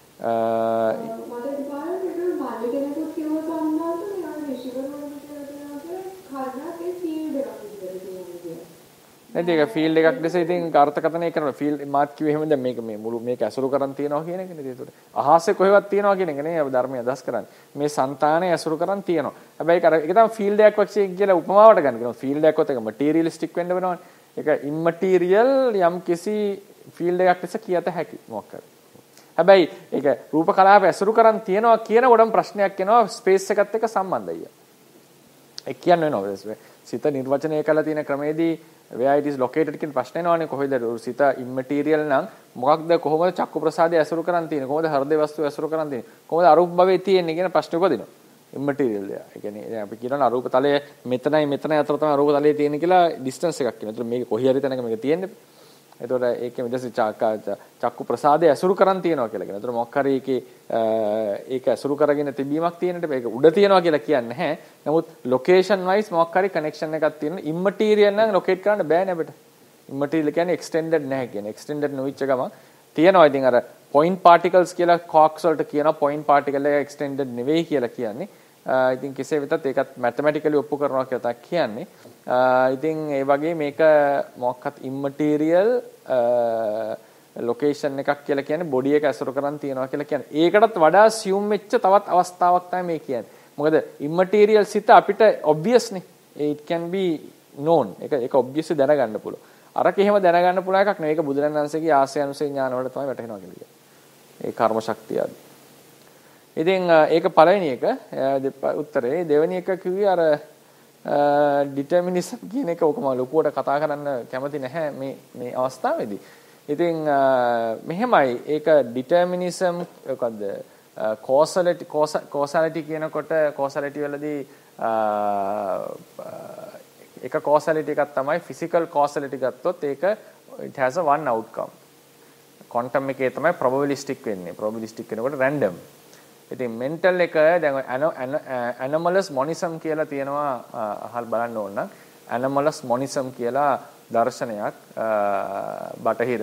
Speaker 3: මට පාරේ මාළි කෙනෙකුට කියව සම්බන්ධව යාළුවෝ විශ්වවිද්‍යාලවල කියනවා කර්ණාටකේ ෆීල්ඩ් එකක් විදිහට තියෙනවා.
Speaker 1: නැත්නම් ඒක ෆීල්ඩ් එකක් දැස ඉතින් අර්ථකථනය කරනවා. ෆීල්ඩ් මාත් කිව්වේ එහෙම දැන් මේක මේ මුළු මේක ඇසුරු කරන් තියනවා කියන එක නේද? ඒකට අහසේ කොහෙවත් තියනවා කියන එක නේ ධර්මය අදහස් කරන්නේ. මේ సంతානය ඇසුරු කරන් තියනවා. හැබැයි ඒක තමයි ෆීල්ඩ් එකක් වගේ කියලා උපමාවට ගන්න කියනවා. ෆීල්ඩ් එකක් ඔත එක මටීරියලිස්ටික් වෙන්න වෙනවනේ. ඒක ඉම්මටීරියල් යම් කිසි ෆීල්ඩ් එකක් ලෙස කියත හැකි මොකක් කරේ. හැබැයි ඒක රූප කලාප ඇසුරු කරන් තියනවා කියන ගොඩම ප්‍රශ්නයක් එනවා ස්පේස් එකත් එක්ක සම්බන්ධයි. ඒ කියන්නේ නෝ සිත නිර්වචනය කළ තියෙන ක්‍රමේදී where it is located කියන ප්‍රශ්නේ නෝනේ කොහෙද සිත ඉම්මටීරියල් නම් මොකක්ද කොහොමද චක්කු ප්‍රසාදය ඇසුරු කරන් තියෙන්නේ කොහොමද හෘද වස්තු ඇසුරු කරන් තියෙන්නේ කොහොමද අරූප භවයේ තියෙන්නේ කියන ප්‍රශ්නේ උපදිනවා. ඉම්මටීරියල් දෙයක්. ඒ කියන්නේ දැන් අපි කියනවා අරූප තලය මෙතනයි මෙතනයි අතර තමයි අරූප තලයේ තියෙන්නේ කියලා ඩිස්ටන්ස් එකක් කියනවා. ඒතර මේක කොහේ හරි තැනක මේක තියෙන්නේ. එතකොට ඒකෙ මෙදසි චක්කු ප්‍රසාදය ඇසුරු කරන් තියනවා කියලා කියනවා. එතකොට මොකක් හරි ඒකේ ඒක ඇසුරු කරගෙන තිබීමක් තියෙනට මේක උඩ තියනවා කියලා කියන්නේ නැහැ. නමුත් ලොකේෂන් වයිස් මොකක් හරි කනෙක්ෂන් එකක් තියෙන ඉම්මටීරියල් නම් ලොකේට් කරන්න බෑනේ අපිට. ඉම්මටීරියල් කියන්නේ එක්ස්ටෙන්ඩඩ් නැහැ කියන්නේ. එක්ස්ටෙන්ඩඩ් නොවිච්ච ගම තියනවා. ඉතින් අර පොයින්ට් පාටිකල්ස් කියලා කොක්ස් වලට කියනවා පොයින්ට් පාටිකල් එක එක්ස්ටෙන්ඩඩ් නෙවෙයි කියලා කියන්නේ. ඉතින් කෙසේ වෙතත් ඒකත් මැතමැටිකලි ඔප්පු කරනවා කියලා තමයි කියන්නේ. ඉතින් ඒ වගේ මේක මොකක්වත් ඉම්මටීරියල් ලොකේෂන් එකක් කියලා කියන්නේ බොඩි එක ඇසුරු කරන් තියනවා කියලා කියන්නේ. ඒකටත් වඩා assume වෙච්ච තවත් අවස්ථාවක් තමයි මේ කියන්නේ. මොකද ඉම්මටීරියල් සිත අපිට obvious නේ. it can be known. ඒක ඒක obviously දැනගන්න පුළුවන්. අරක එහෙම දැනගන්න පුළුවන් එකක් නෙවෙයි. ඒක බුදුරජාණන් වහන්සේගේ ආසය අනුසය ඥාන වල තමයි වැටහෙනවා කියන්නේ. ඒ කර්ම ශක්තිය. ඉතින් ඒක පළවෙනි එක උත්තරේ. දෙවෙනි එක කිව්වේ අර ඩිටර්මිනිසම් කියන එක ඔකම ලොකුවට කතා කරන්න කැමති නැහැ මේ මේ අවස්ථාවේදී. ඉතින් මෙහෙමයි ඒක ඩිටර්මිනිසම් මොකද්ද කෝසලිටි කෝසලිටි කියනකොට කෝසලිටි වලදී එක කෝසලිටි එකක් තමයි ෆිසිකල් කෝසලිටි ගත්තොත් ඒක it has a one outcome. Quantum එකේ තමයි probabilistic වෙන්නේ. probabilistic වෙනකොට random. ඉතින් මෙන්ටල් එක දැන් ඇනොමලස් මොනිසම් කියලා තියෙනවා අහල් බලන්න ඕන නම් ඇනොමලස් මොනිසම් කියලා දර්ශනයක් බටහිර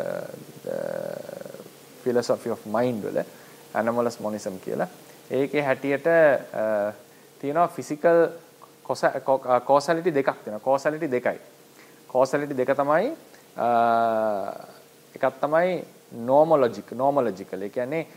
Speaker 1: philosophy of mind වල ඇනොමලස් මොනිසම් කියලා ඒකේ හැටියට තියෙනවා ෆිසිකල් කෝසලිටි දෙකක් තියෙනවා කෝසලිටි දෙකයි කෝසලිටි දෙක තමයි එකක් තමයි නොමොලොජික් නොමොලොජිකල් ඒ කියන්නේ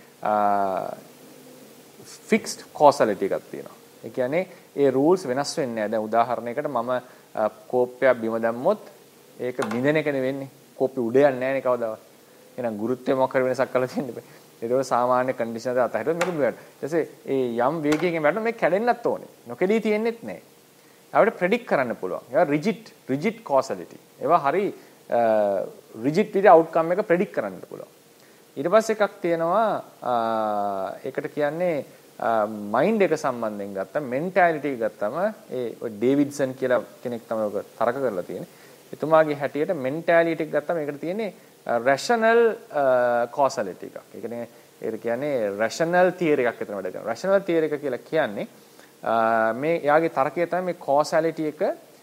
Speaker 1: fixed causality එකක් තියෙනවා. ඒ කියන්නේ ඒ rules වෙනස් වෙන්නේ නැහැ. දැන් උදාහරණයකට මම කෝප්පයක් බිම දැම්මොත් ඒක බිඳෙන එක නෙවෙන්නේ. කෝප්පේ උඩ යන්නේ නැහැ නේ කවදාවත්. එහෙනම් ගුරුත්වය මොකක් හරි වෙනසක් කරලා තියෙන්න බෑ. ඒක සාමාන්‍ය කන්ඩිෂන් එක අතහැරියොත් මේක බිමට. ඊටසේ ඒ යම් වේගයකින් වැටෙන මේක කැඩෙන්නත් ඕනේ. නොකෙඩී තියෙන්නෙත් නැහැ. අපිට ප්‍රෙඩික්ට් කරන්න පුළුවන්. ඒවා rigid rigid causality. ඒවා හරි rigid විදිහට outcome එක ප්‍රෙඩික්ට් කරන්න පුළුවන්. ඊට පස්සේ එකක් තියෙනවා ඒකට කියන්නේ මයින්ඩ් එක සම්බන්ධයෙන් ගත්තා මෙන්ටැලිටි එක ගත්තම ඒ ඩේවිඩ්සන් කියලා කෙනෙක් තමයි ඔක තරක කරලා තියෙන්නේ. එතුමාගේ හැටියට මෙන්ටැලිටි එක ගත්තම ඒකට තියෙන්නේ රැෂනල් කෝසලිටි එකක්. ඒ කියන්නේ ඒකට කියන්නේ රැෂනල් තියරි එකක් විතර වැඩ කරනවා. රැෂනල් තියරි එක කියලා කියන්නේ මේ යාගේ තර්කය තමයි මේ කෝසලිටි එක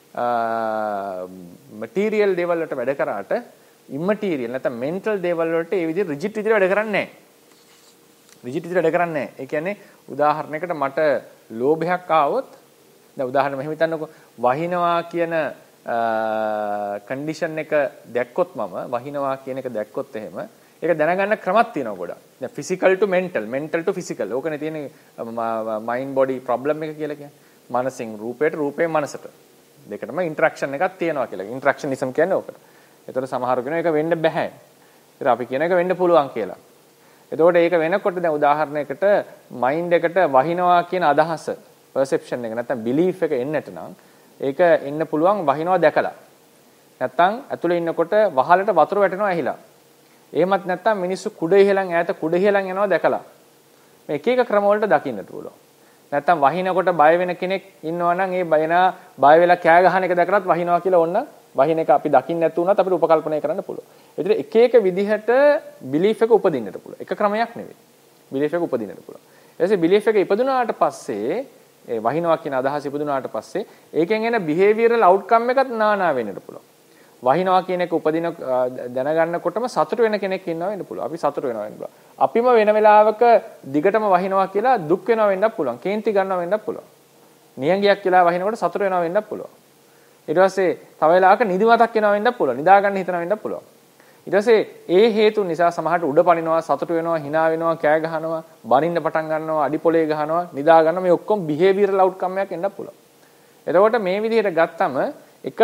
Speaker 1: මටීරියල් දේවල් වලට වැඩ කරාට ඉම්මටීරියල් නැත්නම් මෙන්ටල් දේවල් වලට ඒ විදිහට රිජිඩ් විදිහට වැඩ කරන්නේ නැහැ. රිජිඩ් විදිහට වැඩ කරන්නේ නැහැ. ඒ කියන්නේ උදාහරණයකට මට ලෝභයක් ආවොත් දැන් උදාහරණ මෙහෙම හිතන්නකෝ වහිනවා කියන කන්ඩිෂන් එක දැක්කොත් මම වහිනවා කියන එක දැක්කොත් එහෙම ඒක දැනගන්න ක්‍රමයක් තියෙනවා ගොඩක්. දැන් physical to mental mental to physical. ඕකනේ තියෙන්නේ මයින්ඩ් බොඩි ප්‍රොබ්ලම් එක කියලා කියන්නේ. මනසින් රූපයට රූපයෙන් මනසට දෙකටම ඉන්ටරැක්ෂන් එකක් තියෙනවා කියලා. ඉන්ටරැක්ෂනිසම් කියන්නේ ඕකට. ඒතර සමහරු කියනවා ඒක වෙන්න බෑ. ඒතර අපි කියන එක වෙන්න පුළුවන් කියලා. එතකොට ඒක වෙනකොට දැන් උදාහරණයකට මයින්ඩ් එකට වහිනවා කියන අදහස perception එක නැත්නම් belief එක එන්නට නම් ඒක එන්න පුළුවන් වහිනවා දැකලා. නැත්නම් ඇතුලේ ඉන්නකොට වහලට වතුර වැටෙනවා ඇහිලා. එහෙමත් නැත්නම් මිනිස්සු කුඩ ඉහළන් ඈත කුඩ ඉහළන් යනවා දැකලා. මේ එක එක ක්‍රම වලට දකින්නට පුළුවන්. නැත්නම් වහිනකොට බය වෙන කෙනෙක් ඉන්නවා නම් ඒ බයනා බය වෙලා කෑ ගහන එක දැකලත් වහිනවා කියලා ඕන්න වහින එක අපි දකින්න නැතු වුණත් අපිට උපකල්පනය කරන්න පුළුවන්. ඒතර එක එක විදිහට බිලීෆ් එක උපදින්නට පුළුවන්. එක ක්‍රමයක් නෙවෙයි. බිලීෆ් එක උපදින්නට පුළුවන්. ඊට පස්සේ බිලීෆ් එක ඉපදුනාට පස්සේ ඒ වහිනවා කියන අදහස ඉපදුනාට පස්සේ ඒකෙන් එන බිහේවියරල් අවුට්කම් එකත් නානා වෙන්නට පුළුවන්. වහිනවා කියන එක උපදින දැනගන්නකොටම සතුට වෙන කෙනෙක් ඉන්නවා වෙන්න පුළුවන්. අපි සතුට වෙනවා වෙන්න පුළුවන්. අපිම වෙන වෙලාවක දිගටම වහිනවා කියලා දුක් වෙනවා වෙන්නත් පුළුවන්. කේන්ති ගන්නවා වෙන්නත් පුළුවන්. නියංගයක් කියලා වහිනකොට සතුට වෙනවා වෙන්නත් පුළුවන්. ඊට පස්සේ තව වෙලාවක නිදිමතක් වෙනවා වෙන්නත් පුළුවන්. නිදා ගන්න හිතනවා වෙන්නත් පුළුවන්. ඊට පස්සේ ඒ හේතු නිසා සමහරට උඩ පනිනවා, සතුට වෙනවා, hina වෙනවා, කෑ ගහනවා, බනින්න පටන් ගන්නවා, අඩි පොලේ ගහනවා, නිදා ගන්නවා. මේ ඔක්කොම බිහේවියරල් අවුට්කම් එකක් එන්නත් පුළුවන්. එතකොට මේ විදිහට ගත්තම එක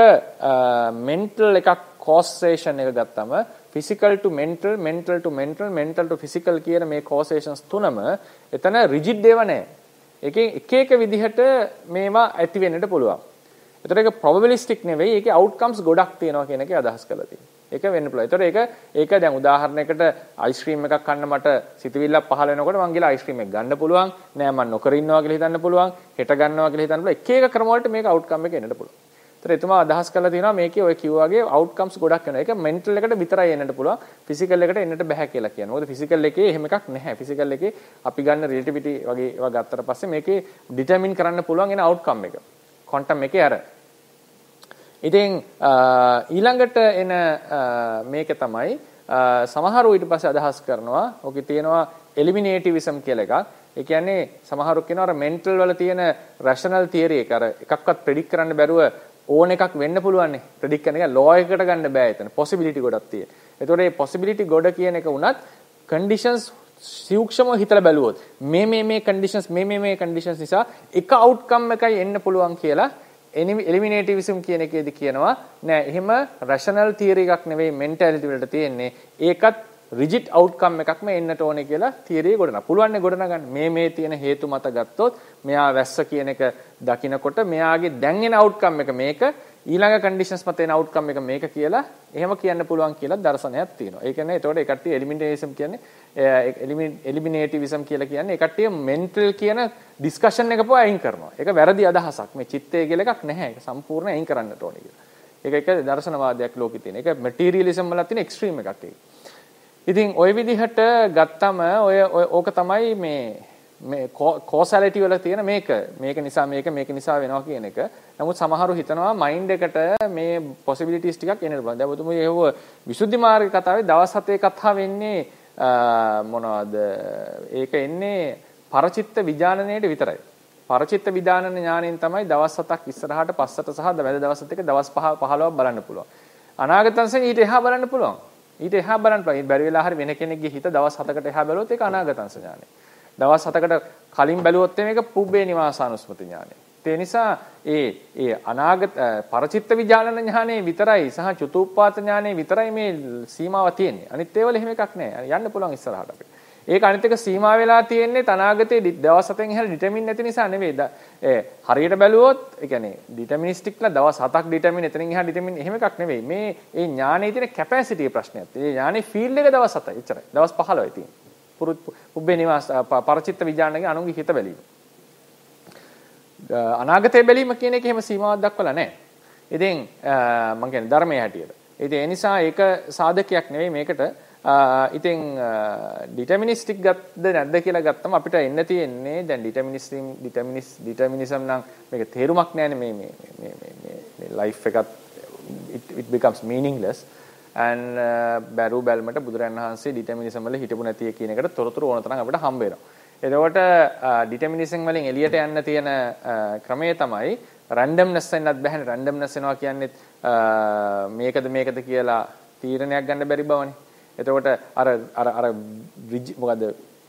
Speaker 1: mental එකක් causation එක ගත්තම physical to mental, mental to mental, mental to physical කියන මේ causations තුනම එතන rigid ඒවා නැහැ. ඒකෙන් එක එක විදිහට මේවා ඇති වෙන්නට පුළුවන්. ඒතර ඒක probabilistic නෙවෙයි, ඒකේ outcomes ගොඩක් තියෙනවා කියන එකේ අදහස් කරලා තියෙනවා. ඒක වෙන්න පුළුවන්. ඒතර ඒක ඒක දැන් උදාහරණයකට ice cream එකක් කන්න මට සිතවිල්ලක් පහළ වෙනකොට මං ගිහලා ice cream එක ගන්න පුළුවන්. නෑ මං නොකර ඉන්නවා කියලා හිතන්න පුළුවන්. හෙට ගන්නවා කියලා හිතන්න පුළුවන්. එක එක ක්‍රම වලට මේක outcome එක එන්නට පුළුවන්. ඒතර එතුමා අදහස් කරලා තියෙනවා මේකේ ඔය කිව්වාගේ outcomes ගොඩක් වෙනවා. ඒක mental එකට විතරයි එන්නට පුළුවන්. physical එකට එන්නට බෑ කියලා කියනවා. මොකද physical එකේ එහෙම එකක් නැහැ. physical එකේ අපි ගන්න relativity වගේ ඒවා ගත්තට පස්සේ මේකේ determine කරන්න පුළුවන් එන outcome එක. quantum එකේ අර. ඉතින් ඊළඟට එන මේක තමයි සමහරව ඊට පස්සේ අදහස් කරනවා. ඔකේ තියෙනවා eliminativism කියලා එකක්. ඒ කියන්නේ සමහරව කියනවා අර mental වල තියෙන rational theory එක අර එකක්වත් predict කරන්න බැරුව ඕන එකක් වෙන්න පුළුවන් නේ. predict කරන එක law එකකට ගන්න බෑ එතන. possibility ගොඩක් තියෙන. ඒතකොට මේ possibility ගොඩ කියන එක උනත් conditions සූක්ෂමව හිතලා බැලුවොත් මේ මේ මේ conditions මේ මේ මේ conditions නිසා එක outcome එකයි එන්න පුළුවන් කියලා eliminativism කියන එකේදී කියනවා නෑ එහෙම rational theory එකක් නෙවෙයි mentality වලට තියෙන්නේ. ඒකත් rigid outcome එකක්ම එන්නට ඕනේ කියලා theory ගොඩනගන්න. පුළුවන් නේ ගොඩනගන්න. මේ මේ තියෙන හේතු මත ගත්තොත් මෙයා වැස්ස කියන එක දකිනකොට මෙයාගේ දැන් එන outcome එක මේක ඊළඟ conditions මත එන outcome එක මේක කියලා එහෙම කියන්න පුළුවන් කියලා දර්ශනයක් තියෙනවා. ඒ කියන්නේ එතකොට ඒ කට්ටිය eliminativism කියන්නේ eliminativism කියලා කියන්නේ ඒ කට්ටිය mental කියන discussion එක පොය අයින් කරනවා. ඒක වැරදි අදහසක්. මේ චිත්තය කියලා එකක් නැහැ. ඒක සම්පූර්ණ අයින් කරන්නට ඕනේ කියලා. ඒක එක දර්ශනවාදයක් ලෝකෙ තියෙන. ඒක materialism වල තියෙන extreme එකක් ඒක. ඉතින් ওই විදිහට ගත්තම ඔය ඕක තමයි මේ මේ causality වල තියෙන මේක මේක නිසා මේක මේක නිසා වෙනවා කියන එක. නමුත් සමහරු හිතනවා mind එකට මේ possibilities ටිකක් එන්න පුළුවන්. දැන් ඔතන මේ හොව විසුද්ධි මාර්ග කතාවේ දවස් හතේ කතා වෙන්නේ මොනවද? ඒක එන්නේ පරචිත්ත විඥානණයට විතරයි. පරචිත්ත විඥානන ඥාණයෙන් තමයි දවස් හතක් ඉස්සරහට පස්සට සහ වැද දවස් දෙක දවස් පහ පහළොවක් බලන්න පුළුවන්. අනාගතංශයෙන් ඊට එහා බලන්න පුළුවන්. ඊට එහා බලන්න පුළුවන්. බැරි වෙලා හරි වෙන කෙනෙක්ගේ හිත දවස් හතකට එහා බැලුවොත් ඒක අනාගතංශ ඥානය. දවස් හතකට කලින් බැලුවොත් මේක පුබ්බේ නිවාසානුස්මති ඥානය. ඒ නිසා ඒ ඒ අනාගත පරචිත්ත විඥානන ඥානයේ විතරයි සහ චතුප්පාත ඥානයේ විතරයි මේ සීමාව තියෙන්නේ. අනිත් ඒවල එහෙම එකක් නැහැ. යන්න පුළුවන් ඉස්සරහට අපිට. ඒක අනිත් එක සීමා වෙලා තියෙන්නේ අනාගතයේ දවස් හතෙන් ඉහළ ඩිටර්මින් නැති නිසා නෙවෙයි. ඒ හරියට බැලුවොත් ඒ කියන්නේ ඩිටර්මිනිස්ටික්ලා දවස් හතක් ඩිටර්මින් එතනින් එහා ඩිටර්මින් එහෙම එකක් නෙවෙයි. මේ ඒ ඥානයේ තියෙන කැපැසිටි ප්‍රශ්නයක්. ඒ ඥානයේ ෆීල්ඩ් එක දවස් හතයි. එච්චරයි. දවස් පහළොවයි තියෙන්නේ. පුබ්බේ නිවාස පරචිත්ත විඥානගේ අනුන්ගේ හිත බැලීම. අනාගතයේ බැලීම කියන එක එහෙම සීමාවක් දක්වලා නැහැ. ඉතින් මම කියන්නේ ධර්මයේ හැටියට. ඉතින් ඒ නිසා ඒක සාධකයක් නෙවෙයි මේකට. ඉතින් ඩිටර්මිනිස්ටික් ගත්තද නැද්ද කියලා ගත්තම අපිට එන්න තියෙන්නේ දැන් ඩිටර්මිනිස්ම් ඩිටර්මිනිස් ඩිටර්මිනිසම් නම් මේක තේරුමක් නැහැනේ මේ මේ මේ මේ මේ ලයිෆ් එකත් it, it becomes meaningless and බැරු බැල්මට බුදුරන් වහන්සේ ඩිටර්මිනිසම් වල හිටපු නැතිය කියන එකට තොරතුරු ඕන තරම් අපිට හම්බ වෙනවා. එතකොට ඩිටර්මිනිසම් වලින් එළියට යන්න තියෙන ක්‍රමය තමයි රැන්ඩම්නස් වෙන්නත් බැහැ. රැන්ඩම්නස් වෙනවා කියන්නේ මේකද මේකද කියලා තීරණයක් ගන්න බැරි බවනේ. එතකොට අර අර අර මොකද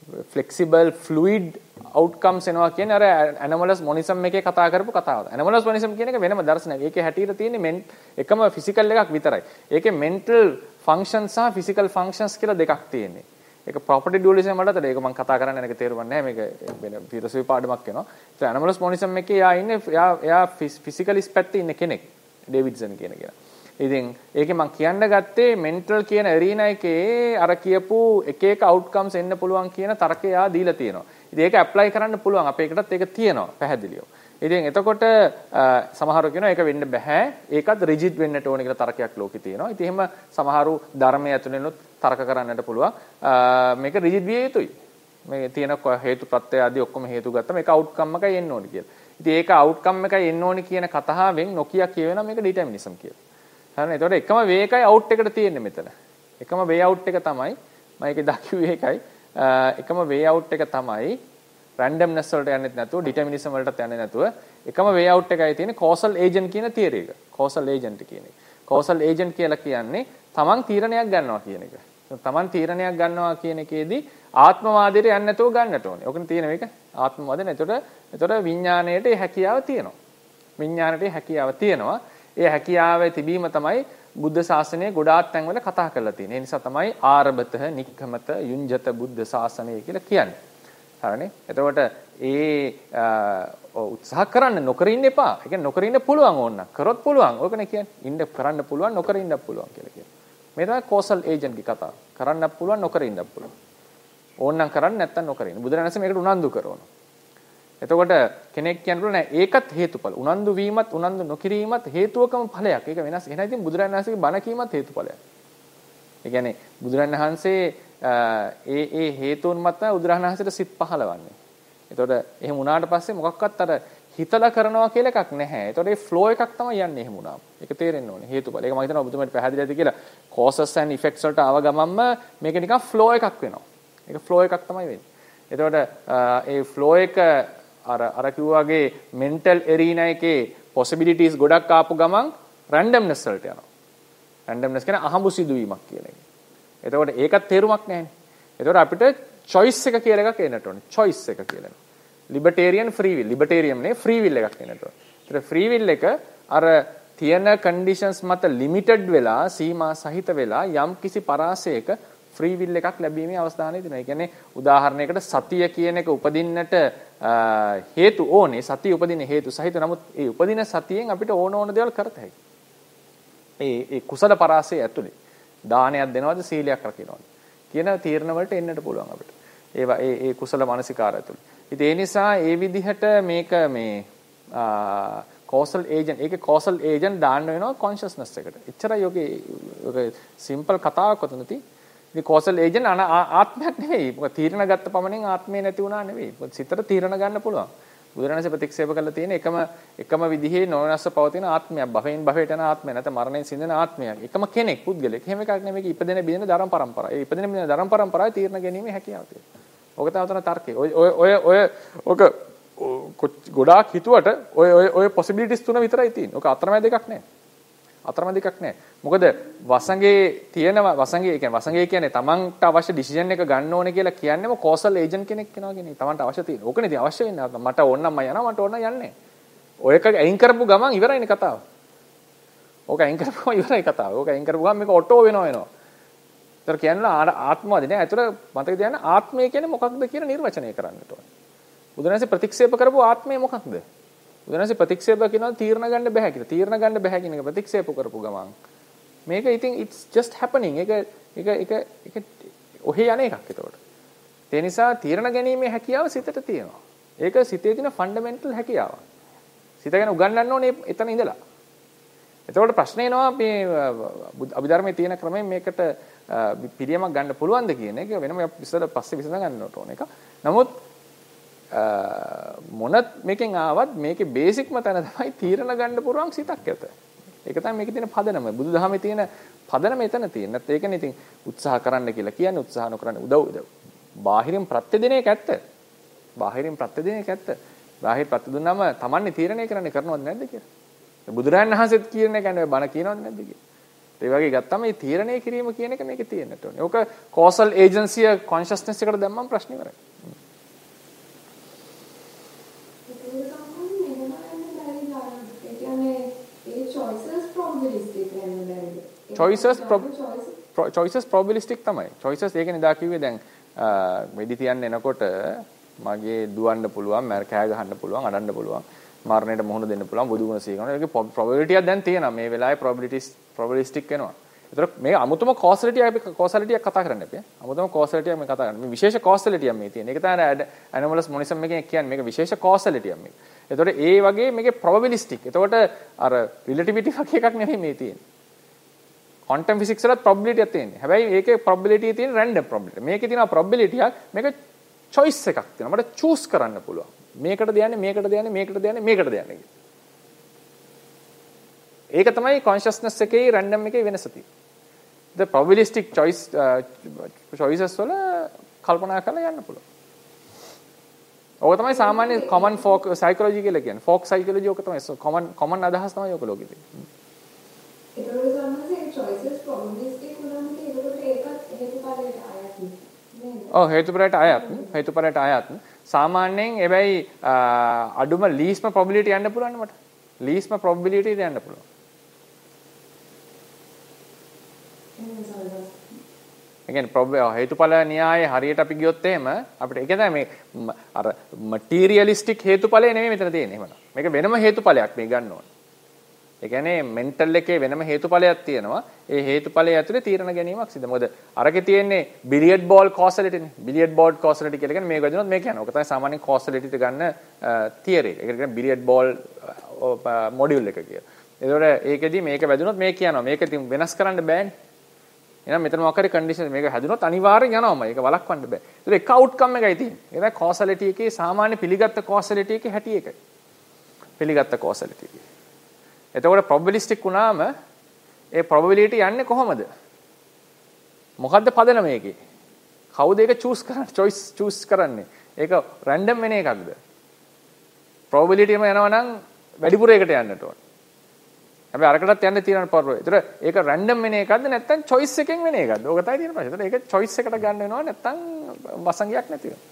Speaker 1: flexible fluid outcomes එනවා කියන්නේ අර anomalous monism එකේ කතා කරපු කතාව. anomalous monism කියන එක වෙනම දර්ශනයක්. ඒකේ හැටියට තියෙන්නේ එකම physical එකක් විතරයි. ඒකේ mental functions සහ physical functions කියලා දෙකක් තියෙන්නේ. ඒක property dualism වලට ඒක මම කතා කරන්න යන එක තේරුම් නැහැ. මේක වෙන philosophy පාඩමක් වෙනවා. ඒ anomalous monism එකේ යා ඉන්නේ යා යා physicalist පැත්තේ ඉන්න කෙනෙක්. ඩේවිඩ්සන් කියන කෙනා. ඉතින් ඒකේ මම කියන්න ගත්තේ mental කියන arena එකේ අර කියපු එක එක outcomes එන්න පුළුවන් කියන තර්කය යා දීලා තියෙනවා. ඉතින් ඒක apply කරන්න පුළුවන්. අපේ එකටත් ඒක තියෙනවා පැහැදිලිව. ඉතින් එතකොට සමහරව කියනවා ඒක වෙන්න බෑ. ඒකත් rigid වෙන්නට ඕනේ කියලා තර්කයක් ලෝකේ තියෙනවා. ඉතින් එහෙම සමහරු ධර්මයේ ඇතුළෙනුත් තර්ක කරන්නට පුළුවන්. මේක rigid විය යුතුයි. මේ තියෙන හේතු ප්‍රත්‍ය ආදී ඔක්කොම හේතු ගත්තම ඒක outcome එකයි එන්න ඕනේ කියලා. ඉතින් ඒක outcome එකයි එන්න ඕනේ කියන කතාවෙන් නොකිය කියවෙනවා මේක determinism කියලා. හරිනේ. එතකොට එකම way එකයි out එකට තියෙන්නේ මෙතන. එකම way out එක තමයි මම ඒකේ දක්වුවේ ඒකයි. එකම way out එක තමයි randomness වලට යන්නෙත් නැතුව determinism වලටත් යන්නේ නැතුව එකම way out එකයි තියෙන්නේ causal agent කියන theory එක. causal agent කියන එක. causal agent කියලා කියන්නේ තමන් තීරණයක් ගන්නවා කියන එක. තමන් තීරණයක් ගන්නවා කියන එකේදී ආත්මවාදයට යන්නේ නැතුව ගන්නට ඕනේ. ඔකනේ තියෙන මේක ආත්මවාදය. එතකොට එතකොට විඥාණයට හැකියාව තියෙනවා. විඥාණයට හැකියාව තියෙනවා. ඒ හැකියාවේ තිබීම තමයි බුද්ධ ශාසනය ගොඩාක් තැන්වල කතා කරලා තියෙන්නේ. ඒ නිසා තමයි ආරබත, නික්කමත, යුඤ්ජත බුද්ධ ශාසනය කියලා කියන්නේ. හරිනේ. එතකොට ඒ උත්සාහ කරන්න නොකර ඉන්න එපා. ඒ කියන්නේ නොකර ඉන්න පුළුවන් ඕන. කරොත් පුළුවන්. ඕකනේ කියන්නේ. ඉන්න කරන්න පුළුවන්, නොකර ඉන්න පුළුවන් කියලා කියනවා. මේ තමයි causal agent ගේ කතාව. කරන්න පුළුවන්, නොකර ඉන්න පුළුවන්. ඕනනම් කරන්න නැත්නම් නොකර ඉන්න. බුදුරජාණන් මේකට උනන්දු කරනවා. එතකොට කෙනෙක් කියනකොට නෑ ඒකත් හේතුඵල. උනන්දු වීමත් උනන්දු නොකිරීමත් හේතුවකම ඵලයක්. ඒක වෙනස්. එහෙනම් ඉතින් බුදුරජාණන් වහන්සේගේ බණ කීමත් හේතුඵලයක්. ඒ කියන්නේ බුදුරජාණන් වහන්සේ ඒ ඒ හේතුන් මත බුදුරජාණන් වහන්සේට සිත් පහළවන්නේ. එතකොට එහෙම වුණාට පස්සේ මොකක්වත් අර හිතලා කරනවා කියලා එකක් නැහැ. එතකොට ඒ flow එකක් තමයි යන්නේ එහෙම වුණාම. ඒක තේරෙන්න ඕනේ හේතුඵල. ඒක මම හිතනවා ඔබතුමාට පැහැදිලි ඇති කියලා. causes and effects වලට ආව ගමන්ම මේක නිකන් flow එකක් වෙනවා. ඒක flow එකක් තමයි වෙන්නේ. එතකොට ඒ flow එක අර අර කිව්වාගේ mental arena එකේ possibilities ගොඩක් ආපු ගමන් randomness වලට යනවා. randomness කියන්නේ අහඹු සිදුවීමක් කියන එක. එතකොට ඒකත් තේරුමක් නැහැනේ. එතකොට අපිට choice එක කියලා එකක් එන්නට ඕනේ. choice එක කියලා. libertarian free will. libertarian නේ free will එකක් එන්නට ඕනේ. ඒතර free will එක අර තියෙන conditions මත limited වෙලා සීමා සහිත වෙලා යම් කිසි පරාසයක free will එකක් ලැබීමේ අවස්ථානේ තියෙනවා. ඒ කියන්නේ උදාහරණයකට සතිය කියන එක උපදින්නට හේතු ඕනේ. සතිය උපදින හේතු සහිත. නමුත් ඒ උපදින සතියෙන් අපිට ඕන ඕන දේවල් කරත හැකියි. ඒ ඒ කුසල පරාසය ඇතුලේ දානයක් දෙනවද සීලයක් රකින්නවද කියන තීරණ වලට එන්නට පුළුවන් අපිට. ඒවා ඒ ඒ කුසල මානසිකාරය ඇතුලේ. ඉතින් ඒ නිසා ඒ විදිහට මේක මේ causal agent ඒකේ causal agent දාන්න වෙනවා consciousness එකට. එච්චරයි යෝගේ යෝගේ simple කතාවක් වතුන තියෙන්නේ. ඉතින් causal agent ආත්මයක් නෙවෙයි. මොකද තීරණ ගත්ත පමණින් ආත්මය නැති වුණා නෙවෙයි. මොකද සිතට තීරණ ගන්න පුළුවන්. බුදුරණන්සේ ප්‍රතික්ෂේප කරලා තියෙන එකම එකම විදිහේ නොවෙනස්ව පවතින ආත්මයක්. භවයෙන් භවයට යන ආත්මයක් නැත්නම් මරණයෙන් සිඳන ආත්මයක්. එකම කෙනෙක් පුද්ගලෙක්. එහෙම එකක් නෙමෙයි. ඉපදෙන බිඳෙන ධර්ම පරම්පරාව. ඒ ඉපදෙන බිඳෙන ධර්ම පරම්පරාවේ තීරණ ගැනීමේ හැකියාව තියෙනවා. ඔක තමයි උතන තර්කය. ඔය ඔය ඔය ඔක ගොඩාක් හිතුවට ඔය ඔය ඔය possibilities තුන විතරයි තියෙන්නේ. ඔක අතරමැද දෙකක් නෑ. අතරමැද දෙකක් නෑ. මොකද වසඟේ තියෙනවා වසඟේ කියන්නේ වසඟේ කියන්නේ තමන්ට අවශ්‍ය decision එක ගන්න ඕනේ කියලා කියන්නේම causal agent කෙනෙක් වෙනවා කියන්නේ. තමන්ට අවශ්‍ය තියෙන. ඕකනේ ඉතින් අවශ්‍ය වෙන්නේ. මට ඕන නම් මම යනවා මට ඕන නම් යන්නේ. ඔය එක අයින් කරපු ගමන් ඉවරයිනේ කතාව. ඕක අයින් කරපුවම ඉවරයි කතාව. ඕක අයින් කරපුවම මේක ඔටෝ වෙනවා වෙනවා. ඒතර කියන්නේ ආත්මවාදී නෑ. ඒතර මතක තියාගන්න ආත්මය කියන්නේ මොකක්ද කියලා නිර්වචනය කරන්නට ඕනේ. බුදුරජාණන්සේ ප්‍රතික්ෂේප කරපු ආත්මය මොකක්ද? බුදුරජාණන්සේ ප්‍රතික්ෂේප කරනවා තීරණ ගන්න බෑ කියලා. තීරණ ගන්න බෑ කියන එක ප්‍රතික්ෂේප කරපු ගමන් මේක ඉතින් it's just happening. ඒක ඒක ඒක ඒක ඔහේ යන එකක් ඒතකොට. ඒ නිසා තීරණ ගැනීමේ හැකියාව සිතට තියෙනවා. ඒක සිතේ තියෙන fundamental හැකියාව. සිත ගැන උගන්වන්න ඕනේ එතන ඉඳලා. එතකොට ප්‍රශ්නේ එනවා මේ අභිධර්මයේ තියෙන ක්‍රමයෙන් මේකට පිළියමක් ගන්න පුළුවන්ද කියන එක වෙනම ඉස්සෙල්ලා පස්සේ විසඳ ගන්නට ඕන එක. නමුත් මොනත් මේකෙන් ආවත් මේකේ බේසික්ම තැන තමයි තීරණ ගන්න පුරුවන් සිතක් ඇත. ඒක තමයි මේකේ තියෙන පදනම. බුදුදහමේ තියෙන පදනම එතන තියෙන. නැත්නම් ඒකනේ ඉතින් උත්සාහ කරන්න කියලා කියන්නේ උත්සාහ නොකරන උදව් උදව්. බාහිරින් ප්‍රත්‍ය දෙන එක ඇත්ත. බාහිරින් ප්‍රත්‍ය දෙන එක ඇත්ත. බාහිර ප්‍රත්‍ය දුන්නාම Tamanne තීරණය කරන්නේ කරනවද නැද්ද කියලා. බුදුරජාණන් වහන්සේත් කියන එක කියන්නේ බණ කියනවද නැද්ද කියලා. ඒ වගේ ගත්තම මේ තීරණය කිරීම කියන එක මේකේ තියෙන්නට ඕනේ. ඕක causal agency consciousness එකට දැම්මම ප්‍රශ්නේ ඉවරයි. choices choices probabilistic තමයි. choices ඒ කියන්නේ දා කිව්වේ දැන් වෙඩි තියන්න එනකොට මගේ දුවන්න පුළුවන්, මම කෑ ගහන්න පුළුවන්, අඬන්න පුළුවන්, මරණයට මුහුණ දෙන්න පුළුවන්, බුදු ගුණ සිහි කරනවා. ඒකේ probability එකක් දැන් තියෙනවා. මේ වෙලාවේ probabilities probabilistic වෙනවා. ඒතර මේ අමුතුම causality අපි causality එකක් කතා කරන්න අපි. අමුතුම causality එකක් මේ කතා කරන්නේ. මේ විශේෂ causality එකක් මේ තියෙන. ඒක තමයි anomalous monism එකෙන් කියන්නේ. මේක විශේෂ causality එකක් මේක. ඒතකොට ඒ වගේ මේකේ probabilistic. එතකොට අර relativity වගේ එකක් නෙමෙයි මේ තියෙන්නේ. quantum physics වලත් probability එකක් තියෙන්නේ. හැබැයි ඒකේ probability එක තියෙන random probability. මේකේ තියෙනවා probability එකක්. මේක choice එකක් තියෙනවා. මට choose කරන්න පුළුවන්. මේකටද යන්නේ මේකටද යන්නේ මේකටද යන්නේ මේකටද යන්නේ. ඒක තමයි consciousness එකේ random එකේ වෙනස තියෙන්නේ. the probabilistic choice uh, choices වල කල්පනා කරලා යන්න පුළුවන්. ඕක තමයි සාමාන්‍ය common folk psychology කියලා කියන්නේ. folk psychology ඕක තමයි common common අදහස් තමයි ඕක ලෝකෙ තියෙන්නේ.
Speaker 3: ඒක තමයි choices probabilistic වුණාම ඒකට ඒකත් හේතුඵලයට අයත් නේද? ඔව්
Speaker 1: හේතුඵලයට අයත්. හේතුඵලයට අයත්. සාමාන්‍යයෙන් හැබැයි අඩුම least probability යන්න පුළුවන් මට. least probability යන්න පුළුවන්. ඒ කියන්නේ හේතුඵල න්‍යායය හරියට අපි ගියොත් එහෙම අපිට ඒක තමයි මේ අර materialistic හේතුඵලය නෙමෙයි මෙතන තියෙන්නේ එහෙමනම්. මේක වෙනම හේතුඵලයක් මේ ගන්න ඕන. ඒ කියන්නේ mental එකේ වෙනම හේතුඵලයක් තියෙනවා. ඒ හේතුඵලය ඇතුලේ තීරණ ගැනීමක් සිද්ධ. මොකද අරකේ තියෙන්නේ billiard ball causality නේ. billiard ball causality කියලා කියන්නේ මේක වැදුනොත් මේක යනවා. ඔක තමයි සාමාන්‍යයෙන් causality එක ගන්න theory එක. ඒකට කියන්නේ billiard ball module එක කියලා. ඒතකොට ඒකෙදි මේක වැදුනොත් මේක යනවා. මේක ඉතින් වෙනස් කරන්න බෑනේ. එහෙනම් මෙතන මොකක් හරි කන්ඩිෂන් මේක හැදුනොත් අනිවාර්යෙන් යනවාමයි. ඒක වළක්වන්න බෑ. ඒක එක අවුට්කම් එකයි තියෙන්නේ. ඒක තමයි causality එකේ සාමාන්‍ය පිළිගත්ත causality එකේ හැටි එකයි. පිළිගත්ත causality එකේ. එතකොට probabilistic වුණාම ඒ probability යන්නේ කොහොමද? මොකද්ද පදනම මේකේ? කවුද ඒක choose කරන්නේ? choice choose කරන්නේ. ඒක random වෙන එකක්ද? probability එකම යනවා නම් වැඩිපුර එකට යන්නට ඕන. හැබැයි අරකටත් යන්න තියෙන පරෝ. ඒතර ඒක රැන්ඩම් වෙන එකක්ද නැත්නම් choice එකෙන් වෙන එකක්ද? ඕක තමයි තියෙන ප්‍රශ්නේ. ඒතර ඒක choice එකට ගන්න වෙනවා නැත්නම් වසංගයක් නැති වෙනවා.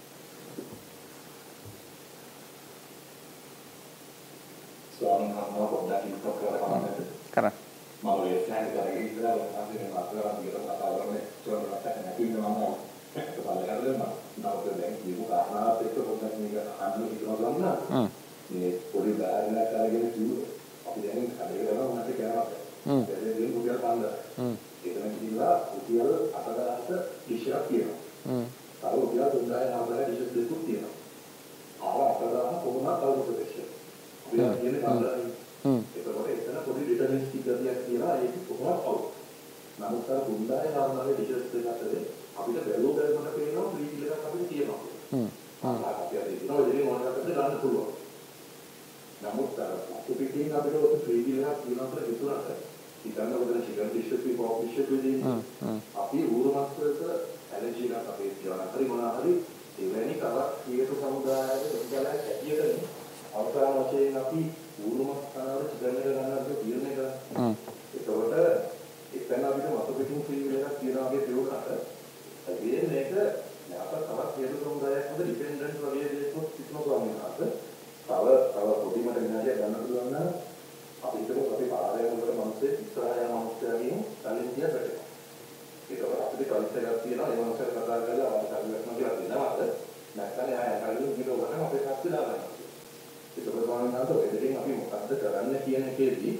Speaker 2: ස්වාමීන් වහන්සේ පොඩ්ඩක් ඉස්සර කරලා
Speaker 1: කරා.
Speaker 2: මම ඒ ස්ලයිඩ් එකේ ඉඳලා අපි මාතෘකාවක් කියලා කතා කරන්නේ චෝරකට නැතිනම් මම ඒක බලලා මම නවත දැන් කියපු කාරණාවත් එක්ක පොඩ්ඩක් මේක අහන්න හිතනවා ගන්නවා. හ්ම්. මේ පොඩි බෑග්යක් අරගෙන කිව්වා අපි දැන් කඩේ කරනවා මොනවද කරනවා. හ්ම්. ඒකෙන් රුපියල් පන්දාස්. හ්ම්. ඒකෙන් කිව්වා රුපියල් අටදාස් ඩිෂයක් තියෙනවා. හ්ම්. තව රුපියල් තුන්දාස් නවදාස් ඩිෂස් දෙකක් තියෙනවා. ආව අටදාස් කොහොමද තව රුපියල්. අපි කියන්නේ පන්දාස්. හ්ම්. ඒකවල එතන පොඩි ඩිටර්මිනිස්ටික් ගතියක් තියෙනවා ඒක කොහොමද අවු. නමුත් අර තුන්දාස් නවදාස් ඩිෂස් දෙක අතරේ අපිට බැලුව බැලමට පේනවා ෆ්‍රී එකක් අපිට තියෙනවා. හ්ම්. හ්ම්. අපි අද ඉතන ඔය දෙකේ මොනවද ගන්න පුළුවන්. නමුත් අර පිටින් අපිට ඔක ෆ්‍රී එකක් තියෙනවා කියලා හිතුණාට ඉතින් ඔතන චිකන් ඩිෂ් එකේ පොප් ඩිෂ් එකේ දෙන්නේ අපි ඌරමස් වලට ඇලර්ජි එකක් අපේ තියෙනවා හරි මොනවා හරි එවැනි කරක් කීයක සමුදායයේ ඉඳලා කැටියකනේ අවසාන වශයෙන් අපි ඌරමස් කනවල චිකන් එක ගන්නකොට තීරණය කරා. ඒකවල එතන අපිට මතු පිටින් ෆ්‍රී එකක් තියෙනවා වගේ දෙවකට ඒ මේක යාපත් තවත් හේතු සමුදායක් වල ඩිපෙන්ඩන්ට් වගේ දෙයක් තිබුණා ස්වාමීන් වහන්සේ. තව තව පොඩිමට විනාඩියක් ගන්න පුළුවන් නම් අපි හිතමු අපි පාරේ යනකොට මිනිස්සේ ඉස්සරහ යන මිනිස්සුන්ගෙන් තලින් දිහා වැටෙනවා. ඒක අපිට කල්චර් එකක් තියෙනවා ඒ මිනිස්සුන්ට කතා කරලා අවශ්‍ය කරනවා කියලා දෙනවාද? නැත්නම් එයා යකාලින් ගිරෝ ගන්න අපේ පැත්ත දාගන්නවා. ඒක ප්‍රමාණවත් නැහැ ඒකෙන් අපි මොකද්ද කරන්න කියන එකේදී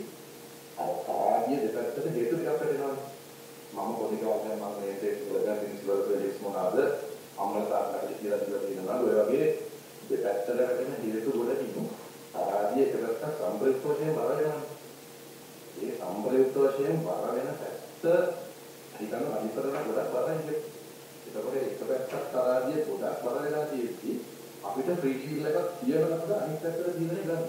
Speaker 2: ආදී දෙපැත්තට හේතු ටිකක් වෙනවා. මම පොඩි කාලේ මම මේ දෙයක් වලදී ඉන්සිවල් ප්‍රොජෙක්ට්ස් මොනවාද අම්මලාට කියලා දීලා තියෙනවා. ඔය වගේ දෙපැත්තට වැටෙන හේතු වලදී ආදී එකකට සම්ප්‍රයුක්ත වශයෙන් බර වෙනවා. ඒ සම්ප්‍රයුක්ත වශයෙන් බර වෙන පැත්ත හිතන අනිතරන ගොඩක් බර වෙන්නේ. ඒකවල එක පැත්තක් ආදී ගොඩක් බර වෙනවා කියද්දි අපිට ෆ්‍රී ෆීල් එකක් තියෙනවද අනිත් පැත්තට දිනන්නේ ගන්න.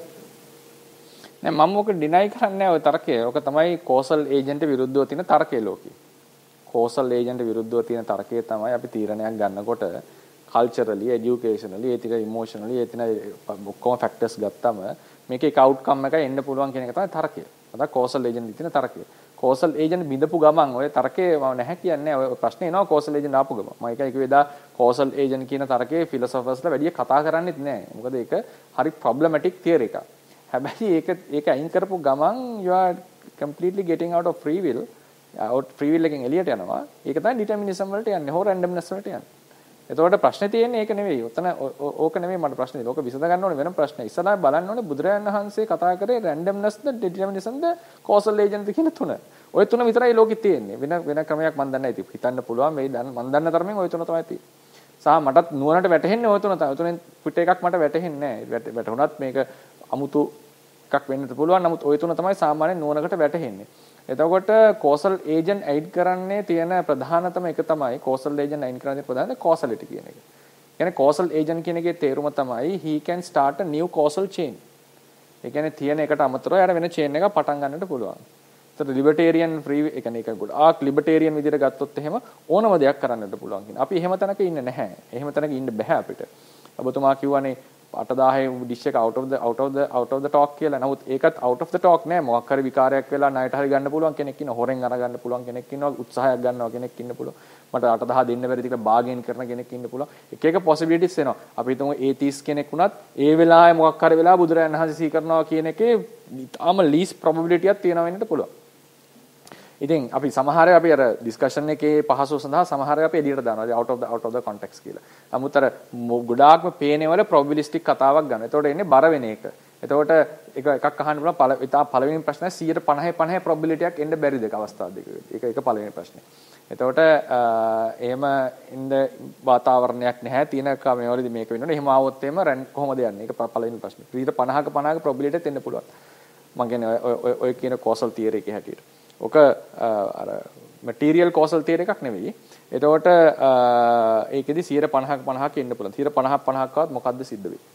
Speaker 1: නෑ මම ඔක ඩිනයි කරන්නේ නැහැ ඔය තර්කය. ඔක තමයි කෝසල් ඒජන්ට් විරුද්ධව තියෙන තර්කය ලෝකේ. කෝසල් ඒජන්ට් විරුද්ධව තියෙන තර්කය තමයි අපි තීරණයක් ගන්නකොට culturally, educationally, ethically, emotionally, එතන ඔක්කොම factors ගත්තම මේකේ එක outcome එකයි එන්න පුළුවන් කියන එක තමයි තර්කය. අද causal agent තියෙන තර්කය. කෝසල් ඒජන්ට් බිඳපු ගමන් ඔය තර්කේ මම නැහැ කියන්නේ ඔය ප්‍රශ්නේ එනවා කෝසල් ඒජන්ට් ආපු ගමන්. මම ඒකයි කිව්වේ දා කෝසල් ඒජන්ට් කියන තර්කේ ෆිලොසොෆර්ස්ලා වැඩි කතා කරන්නේත් නැහැ. මොකද ඒක හරි ප්‍රොබ්ලමැටික් තියරි එකක්. හැබැයි ඒක ඒක අයින් කරපු ගමන් you are completely getting out of free will. out free will එකෙන් එළියට යනවා. ඒක තමයි determinism වලට යන්නේ. හෝ randomness වලට යන්නේ. එතකොට ප්‍රශ්නේ තියෙන්නේ ඒක නෙවෙයි. උතන ඕක නෙවෙයි මට ප්‍රශ්නේ. ඕක විසඳ ගන්න ඕනේ වෙනම ප්‍රශ්නයක්. ඉස්සරහා බලන්න ඕනේ බුදුරජාණන් වහන්සේ කතා කරේ randomness ද determinism ද causal agent ද කියන තුන. ওই තුන විතරයි ලෝකෙ තියෙන්නේ. වෙන වෙන ක්‍රමයක් මම දන්නේ නැහැ. හිතන්න පුළුවන් මේ මම දන්න තරමින් ওই තුන තමයි තියෙන්නේ. සහ මටත් නුවණට වැටහෙන්නේ ওই තුන තමයි. ওই තුනෙන් පිට එකක් මට වැටහෙන්නේ නැහැ. වැටුණත් මේක අමුතු එකක් වෙන්නත් පුළුවන්. නමුත් ওই තුන තමයි සාමාන්‍ය නුවණකට වැටහෙන්නේ. එතකොට causal agent aid කරන්නේ තියෙන ප්‍රධානතම එක තමයි causal agent aid කරන්නේ ප්‍රධානම causality කියන එක. කියන්නේ causal agent කියන එකේ තේරුම තමයි he can start a new causal chain. ඒ කියන්නේ තියෙන එකට අමතරව යාර වෙන chain එකක් පටන් ගන්නට පුළුවන්. ඒතර libertarian free ඒ කියන්නේ ඒක ගොඩාක් libertarian විදිහට ගත්තොත් එහෙම ඕනම දෙයක් කරන්නට පුළුවන් කියන. අපි එහෙම තැනක ඉන්නේ නැහැ. එහෙම තැනක ඉන්න බෑ අපිට. ඔබතුමා කිව්වනේ අට දහයේ ඩිෂ් එක out of the out of the out of the talk කියලා. නමුත් ඒකත් out of the talk නෑ. මොකක් හරි විකාරයක් වෙලා ණයට හරි ගන්න පුළුවන් කෙනෙක් ඉන්නවා. හොරෙන් අර ගන්න පුළුවන් කෙනෙක් ඉන්නවා. උත්සාහයක් ගන්නවා කෙනෙක් ඉන්න පුළුවන්. මට අට දහ දෙන්න බැරිද කියලා bargain කරන කෙනෙක් ඉන්න පුළුවන්. එක එක possibilities එනවා. අපි හිතමු atheist කෙනෙක් වුණත් ඒ වෙලාවේ මොකක් හරි වෙලා බුදුරජාණන් වහන්සේ සී කරනවා කියන එකේ තාම least probability එකක් තියෙනවා වෙන්නත් පුළුවන්. ඉතින් අපි සමහර අපි අර ඩිස්කෂන් එකේ පහසුව සඳහා සමහර අපි එළියට දානවා out of the out of the context කියලා. නමුත් අර ගොඩාක්ම පේනේ වල probabilistic කතාවක් ගන්න. එතකොට එන්නේ බර වෙන එක. එතකොට එක එකක් අහන්න පුළුවන් පළ ඉතා පළවෙනි ප්‍රශ්නේ සීයට පනහේ පනහේ probability එකක් එන්න බැරිද ඒක අවස්ථා දෙකකදී. ඒක එක පළවෙනි ප්‍රශ්නේ. එතකොට එහෙම ඉන්න වාතාවරණයක් නැහැ. තියෙන කමේවලදී මේක වෙනවනේ. එහෙම ආවොත් එහෙම කොහොමද යන්නේ? ඒක පළවෙනි ප්‍රශ්නේ. සීයට පනහක පනහක probability එකක් එන්න පුළුවන්. මම කියන්නේ ඔය ඔය කියන causal theory එකේ හැටියට. ඔක අර material causal theory එකක් නෙවෙයි. එතකොට ඒකෙදි සීයට පනහක පනහක ඉන්න පුළුවන්. සීයට පනහක් පනහක්වත් මොකද්ද සිද්ධ වෙන්නේ?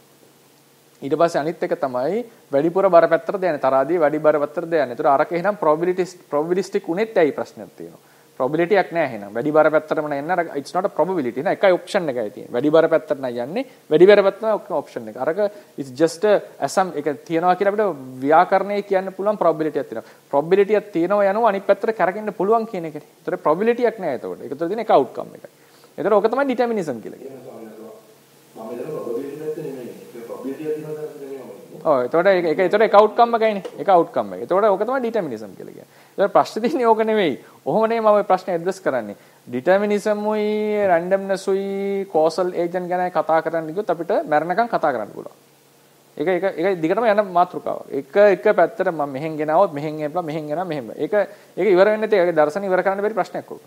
Speaker 1: ඊට පස්සේ අනිත් එක තමයි වැඩිපුර බර පැත්තට දැනන්නේ. තරාදී වැඩි බර පැත්තට දැනන්නේ. ඒතර අරක එහෙනම් probability probabilistic උනේත් ඇයි ප්‍රශ්නයක් තියෙනවා. probability එකක් නෑ එහෙනම්. වැඩි බර පැත්තටම නෑ අර it's not a probability නේ. එකයි option එකයි තියෙන්නේ. වැඩි බර පැත්තට නෑ යන්නේ. වැඩි බර පැත්තට option එක. අරක it's just a assum එක තියනවා කියලා අපිට ව්‍යාකරණයේ කියන්න පුළුවන් probability එකක් තියෙනවා. probability එකක් තියෙනවා යනවා අනිත් පැත්තට කරකින්න පුළුවන් කියන එකනේ. ඒතර probability එකක් නෑ එතකොට. ඒක තුළ තියෙන එක outcome එකයි. ඒතර ඕක තමයි determinism කියලා කියන්නේ. මම හිතනවා probability නැත්නම් නෙමෙයි. ඒක probability එකක් තියෙනවා ඔව් එතකොට ඒක ඒක එතකොට එක outcome එකයිනේ. එක outcome එක. එතකොට ඕක තමයි determinism කියලා කියන්නේ. ඒතකොට ප්‍රශ්නේ තියෙන්නේ ඕක නෙවෙයි. ඔහොම නෙමෙයි මම ඔය ප්‍රශ්නේ ඇඩ්‍රස් කරන්නේ. determinism උයි randomness උයි causal agent ගැන කතා කරන්න ගියොත් අපිට මරණකම් කතා කරන්න පුළුවන්. ඒක ඒක ඒක දිගටම යන මාතෘකාවක්. එක එක පැත්තට මම මෙහෙන් ගෙනාවොත් මෙහෙන් එපලා මෙහෙන් ගෙනා මෙහෙම. ඒක ඒක ඉවර වෙන්නේ නැති ඒකේ දර්ශන ඉවර කරන්න බැරි ප්‍රශ්නයක් ඕක.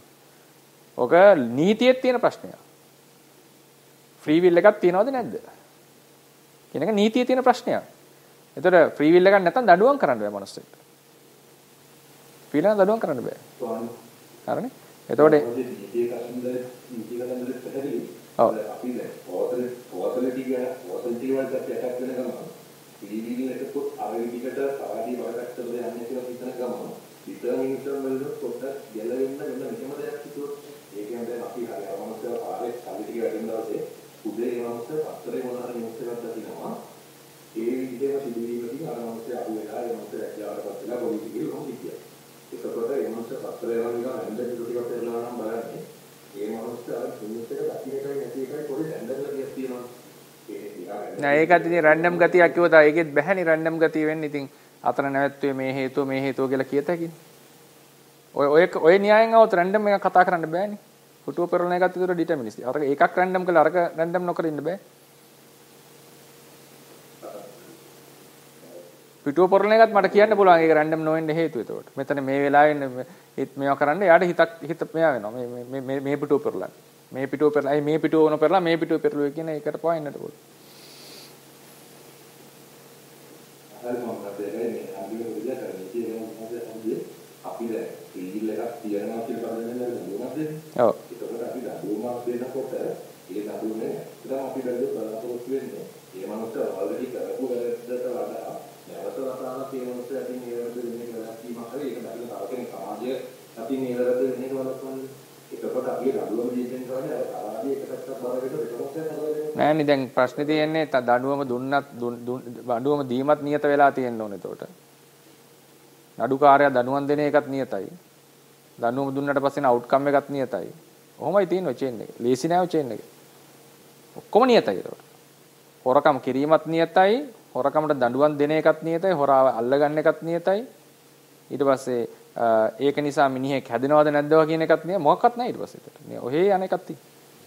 Speaker 1: ඕක නීතියේ තියෙන ප්‍රශ්නයක්. free will එකක් තියනවද නැද්ද? කියන එක නීතියේ තියෙන ප්‍රශ්නයක්. ඒතර free will එකක් නැත්නම් දඬුවම් කරන්න බෑ මනුස්සයෙක්ට. free will එක දඬුවම් කරන්න බෑ. හරිනේ? එතකොට ඔව් අපි දැන් පොතේ පොතේ ටික පොතේ ටික වලට ඇටැක් වෙන ගමන් free will එක පොත් අර විදිහට සාදී බලකට යන්නේ කියලා හිතන ගමන් determinism වල පොඩ්ඩක් ගැලවෙන්න වෙන මෙහෙම දෙයක් හිතුවොත් ඒ කියන්නේ දැන් අපි හරි අවමස්ත ආරේ සල්ලි ටික වැඩිම දවසේ උදේ එවමස්ත පත්තරේ මොනවා හරි නිවුස් එකක් දකිනවා ඒ විදිහම සිදුවීමකින් අර අවමස්ත අහු වෙලා එවමස්ත ඇක්ලාවටපත් වෙලා පොලිසිය ගිහලා හිටියා ඒකකොට එවමස්ත පත්තරේ වල නිකන් ඇඳ ටික ටිකක් පෙරලා නම් බලන්නේ ඒ මනුස්ස අර නිවුස් එක දකින්න එකයි නැති එකයි පොඩි රැන්ඩම්ලා ගියක් තියෙනවා නෑ ඒකත් ඉතින් රැන්ඩම් ගතියක් කිව්වොත් ඒකෙත් බැහැනේ රැන්ඩම් ගතිය වෙන්නේ ඉතින් අතන නැවැත්තුවේ මේ හේතුව මේ හේතුව කියලා කියත හැකිනේ ඔය ඔය ඔය න්‍යායෙන් આવත් රැන්ඩම් එකක් කතා කරන්න බෑනේ පුටුව පෙරලන එකත් විතර ඩිටර්මිනිස්ට් අර එකක් රැන්ඩම් කළා අරක රැන්ඩම් නොකර ඉන්න බෑ පිටුව පෙරලන එකත් මට කියන්න පුළුවන් ඒක රැන්ඩම් නොවෙන්න හේතුව ඒකට මෙතන මේ වෙලාවේ මේවා කරන්න යාට හිතක් හිත මෙයා වෙනවා මේ මේ මේ පිටුව පෙරලන මේ පිටුව පෙරලා මේ පිටුව වුණ පෙරලා මේ පිටුව පෙරළුවේ කියන එකට පොයින්ට් පුළුවන් හරි මම හිතන්නේ මේ අන්තිම විදිය කරන්නේ කියන්නේ මොකද අපි දැන් ෆීල් එකක් තියනවා කියලා බලන්නේ නේද? ඔව්. ඒකකට අපි දඩුවමක් දෙනකොට ඒ දඩුවනේ ඉතින් අපි බැලුවොත් බලපොරොත්තු වෙන්නේ මේ මනුස්සය ඔල්රෙඩි කරපු වැඩකට වඩා නැවත වතාවක් මේ මනුස්සය අතින් මේ වලට දෙන්නේ කියලා කීමක් හරි ඒක දැකලා තව කෙනෙක් සමාජය අතින් මේ වලට දෙන්නේ වලක්වන්නේ. ඒකකොට අපි දඩුවම දීපෙන් කරන්නේ අර තරාදී එක පැත්තක් බරකට දෙකමක් හදලා නෑනේ දැන් ප්‍රශ්නේ තියෙන්නේ දඬුවම දුන්නත් දඬුවම දීමත් නියත වෙලා තියෙන්න ඕනේ එතකොට. නඩුකාරයා දනුවම් දෙන එකත් නියතයි. දනුවම් දුන්නට පස්සේ අවුට්කම් එකත් නියතයි. කොහොමයි තියෙන්නේ චේන් එක? ලේසි නෑ චේන් එක. ඔක්කොම නියතයි ඒකට. හොරකම් කිරීමත් නියතයි, හොරකමට දඬුවම් දෙන එකත් නියතයි, හොරාව අල්ලගන්න එකත් නියතයි. ඊට පස්සේ ඒක නිසා මිනිහෙක් හැදෙනවද නැද්ද කියන එකත් නිය මොකක්වත් නැහැ ඊට පස්සේ ඒකට. නේ ඔහේ යන එකක් තියෙනවා.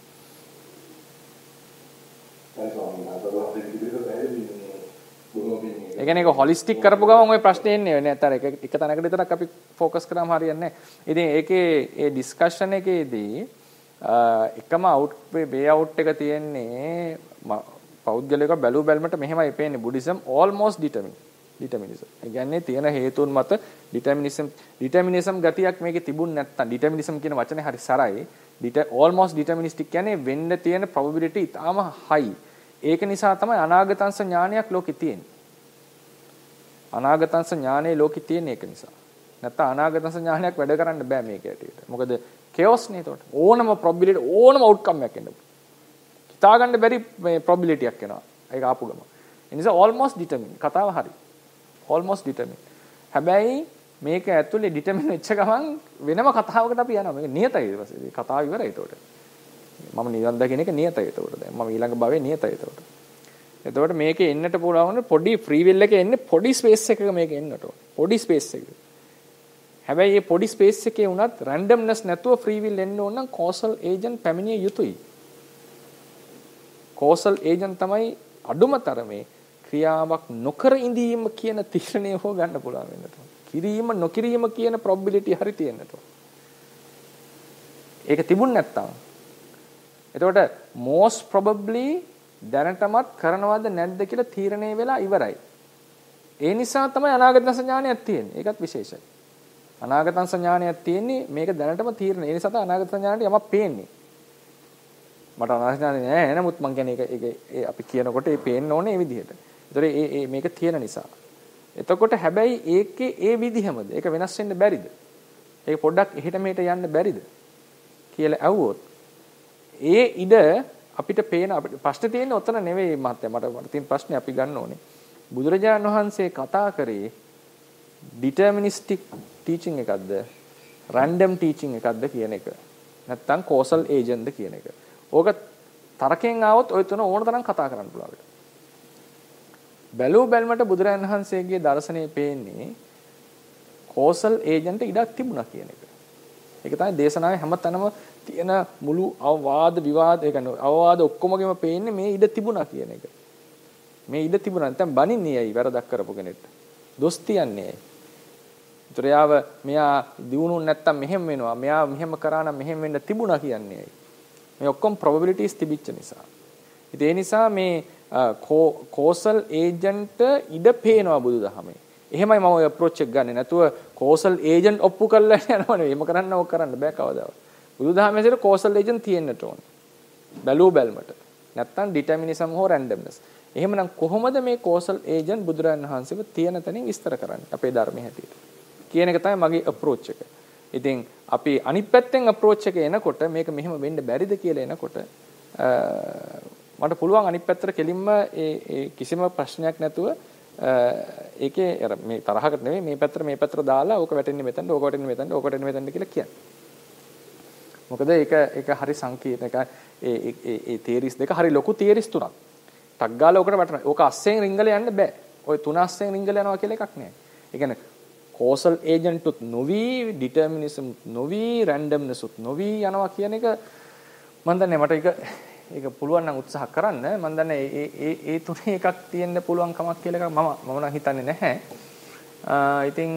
Speaker 1: ඒ කියන්නේ ඒක හොලිස්ටික් කරපු ගමන් ওই ප්‍රශ්නේ එන්නේ නැහැ. අතර එක එක තැනකට විතරක් අපි ફોકસ කරාම හරියන්නේ නැහැ. ඉතින් ඒකේ ඒ ඩිස්කෂන් එකේදී එකම අවුට් වේ අවුට් එක තියෙන්නේ පෞද්ගලික බැලු බැලමට මෙහෙමයි පේන්නේ බුද්දිසම් almost determined. determinism. ඒ කියන්නේ තියෙන හේතුන් මත determinism determinism ගතියක් මේකේ තිබුණ නැත්තම් determinism කියන වචනේ හරි සරයි. almost deterministic කියන්නේ වෙන්න තියෙන probability ඉතාම high. ඒක නිසා තමයි අනාගතංශ ඥානයක් ලෝකෙ තියෙන්නේ. අනාගතංශ ඥානයේ ලෝකෙ තියෙන එක නිසා. නැත්තම් අනාගතංශ ඥානයක් වැඩ කරන්න බෑ මේක ඇටියට. මොකද chaos නේ ඒකට. ඕනම probability ඕනම outcome එකක් එන්න. හිතා ගන්න බැරි මේ probability එකක් එනවා. ඒක ආපු ගම. ඒ නිසා almost determined කතාව හරි. almost determined. හැබැයි මේක ඇතුලේ determine වෙච්ච ගමන් වෙනම කතාවකට අපි යනවා. මේක නියතයි ඊට පස්සේ. කතාව ඉවරයි ඒතකොට. මම නිවන් දකින්න එක නියතයි ඒතකොට. දැන් මම ඊළඟ භවයේ නියතයි ඒතකොට. එතකොට මේකේ එන්නට පුළුවන් පොඩි free will එකේ එන්නේ පොඩි space එකක මේක එන්නට ඕන. පොඩි space එකක. හැබැයි මේ පොඩි space එකේ උනත් randomness නැතුව free will එන්න ඕන නම් causal agent පැමිණිය යුතුයි. causal agent තමයි අඩුම තරමේ ක්‍රියාවක් නොකර ඉඳීම කියන තීරණය හො ගන්න පුළුවන් වෙන්නට ඕන. කිරීම නොකිරීම කියන probability හරි තියෙන්නට ඕන. ඒක තිබුණ නැත්තම් එතකොට most probably දැනටමත් කරනවද නැද්ද කියලා තීරණය වෙලා ඉවරයි. ඒ නිසා තමයි අනාගත සංඥානයක් තියෙන්නේ. ඒකත් විශේෂයි. අනාගත සංඥානයක් තියෙන්නේ මේක දැනටම තීරණය. ඒ නිසා තමයි අනාගත සංඥානට යමක් පේන්නේ. මට අනාගත සංඥානේ නෑ නමුත් මං කියන්නේ ඒක ඒක අපි කියනකොට ඒ පේන්න ඕනේ ඒ විදිහට. ඒතර ඒ ඒ මේක තියෙන නිසා. එතකොට හැබැයි ඒකේ ඒ විදිහමද? ඒක වෙනස් වෙන්න බැරිද? ඒක පොඩ්ඩක් එහෙට මෙහෙට යන්න බැරිද? කියලා ඇහුවොත් ඒ ඉඩ අපිට පේන අපිට ප්‍රශ්නේ තියෙන්නේ ඔතන නෙවෙයි මහත්තයා මට මට තියෙන ප්‍රශ්නේ අපි ගන්න ඕනේ. බුදුරජාණන් වහන්සේ කතා කරේ deterministic teaching එකක්ද? random teaching එකක්ද කියන එක. නැත්නම් causal agent ද කියන එක. ඕක තරකෙන් ආවොත් ඔය තුන ඕන තරම් කතා කරන්න පුළුවන් අපිට. බැලුව බැලමට බුදුරජාණන් වහන්සේගේ දර්ශනයේ පේන්නේ causal agent ඉඩක් තිබුණා කියන එක. ඒක තමයි දේශනාවේ හැමතැනම තියෙන මුළු අවවාද විවාද ඒ කියන්නේ අවවාද ඔක්කොමගෙම පේන්නේ මේ ඉඩ තිබුණා කියන එක. මේ ඉඩ තිබුණා නැත්නම් බනින්නේ ඇයි වැරදක් කරපු කෙනෙක්ට. දොස් තියන්නේ ඇයි. ඒතරයාව මෙයා දිනුනොත් නැත්නම් මෙහෙම වෙනවා. මෙයා මෙහෙම කරා නම් මෙහෙම වෙන්න තිබුණා කියන්නේ ඇයි. මේ ඔක්කොම probabilities තිබිච්ච නිසා. ඉතින් ඒ නිසා මේ causal agent ඉඩ පේනවා බුදුදහමේ. එහෙමයි මම ඔය approach එක ගන්නෙ. නැතුව causal agent ඔප්පු කරලා යනවා නෙවෙයි. එහෙම කරන්න ඕක කරන්න බෑ කවදාවත්. බුදුදහමේ ඇසෙර causal agent තියෙන්නට ඕන. බැලුව බැලමට. නැත්තම් determinism හෝ randomness. එහෙමනම් කොහොමද මේ causal agent බුදුරජාණන් වහන්සේව තියෙන තැනින් විස්තර කරන්නේ අපේ ධර්මයේ හැටියට. කියන එක තමයි මගේ approach එක. ඉතින් අපි අනිත් පැත්තෙන් approach එක එනකොට මේක මෙහෙම වෙන්න බැරිද කියලා එනකොට මට පුළුවන් අනිත් පැත්තට කෙලින්ම ඒ කිසිම ප්‍රශ්නයක් නැතුව ඒකේ මේ තරහකට නෙමෙයි මේ පැත්තට මේ පැත්තට දාලා ඕක වැටෙන්නේ මෙතනට ඕක වැටෙන්නේ මෙතනට ඕක වැටෙන්නේ මෙතනට කියලා කියන්නේ. මොකද ඒක ඒක හරි සංකීර්ණ එක ඒ ඒ ඒ තියරිස් දෙක හරි ලොකු තියරිස් තුනක්. ටක් ගාලා ඕකට වැටෙනවා. ඕක අස්සෙන් රිංගල යන්න බෑ. ඔය තුන අස්සෙන් රිංගල යනවා කියලා එකක් නෑ. ඒ කියන්නේ causal agent උත් නොවි determinism නොවි randomness උත් නොවි යනවා කියන එක මම දන්නේ මට ඒක ඒක පුළුවන් නම් උත්සාහ කරන්න. මම දන්නේ ඒ ඒ ඒ තුනේ එකක් තියෙන්න පුළුවන් කමක් කියලා එකක් මම මම නම් හිතන්නේ නැහැ. ඉතින්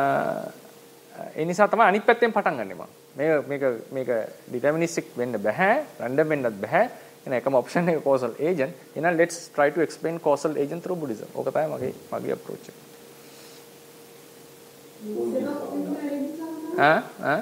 Speaker 1: ඒ නිසා තමයි අනිත් පැත්තෙන් පටන් ගන්නෙ මම. මේක මේක මේක deterministic වෙන්න බෑ, random වෙන්නත් බෑ. එන එකම option එක causal agent. එහෙනම් let's try to explain causal agent through Buddhism. ඕක තමයි මගේ මගේ approach එක. ආ ආ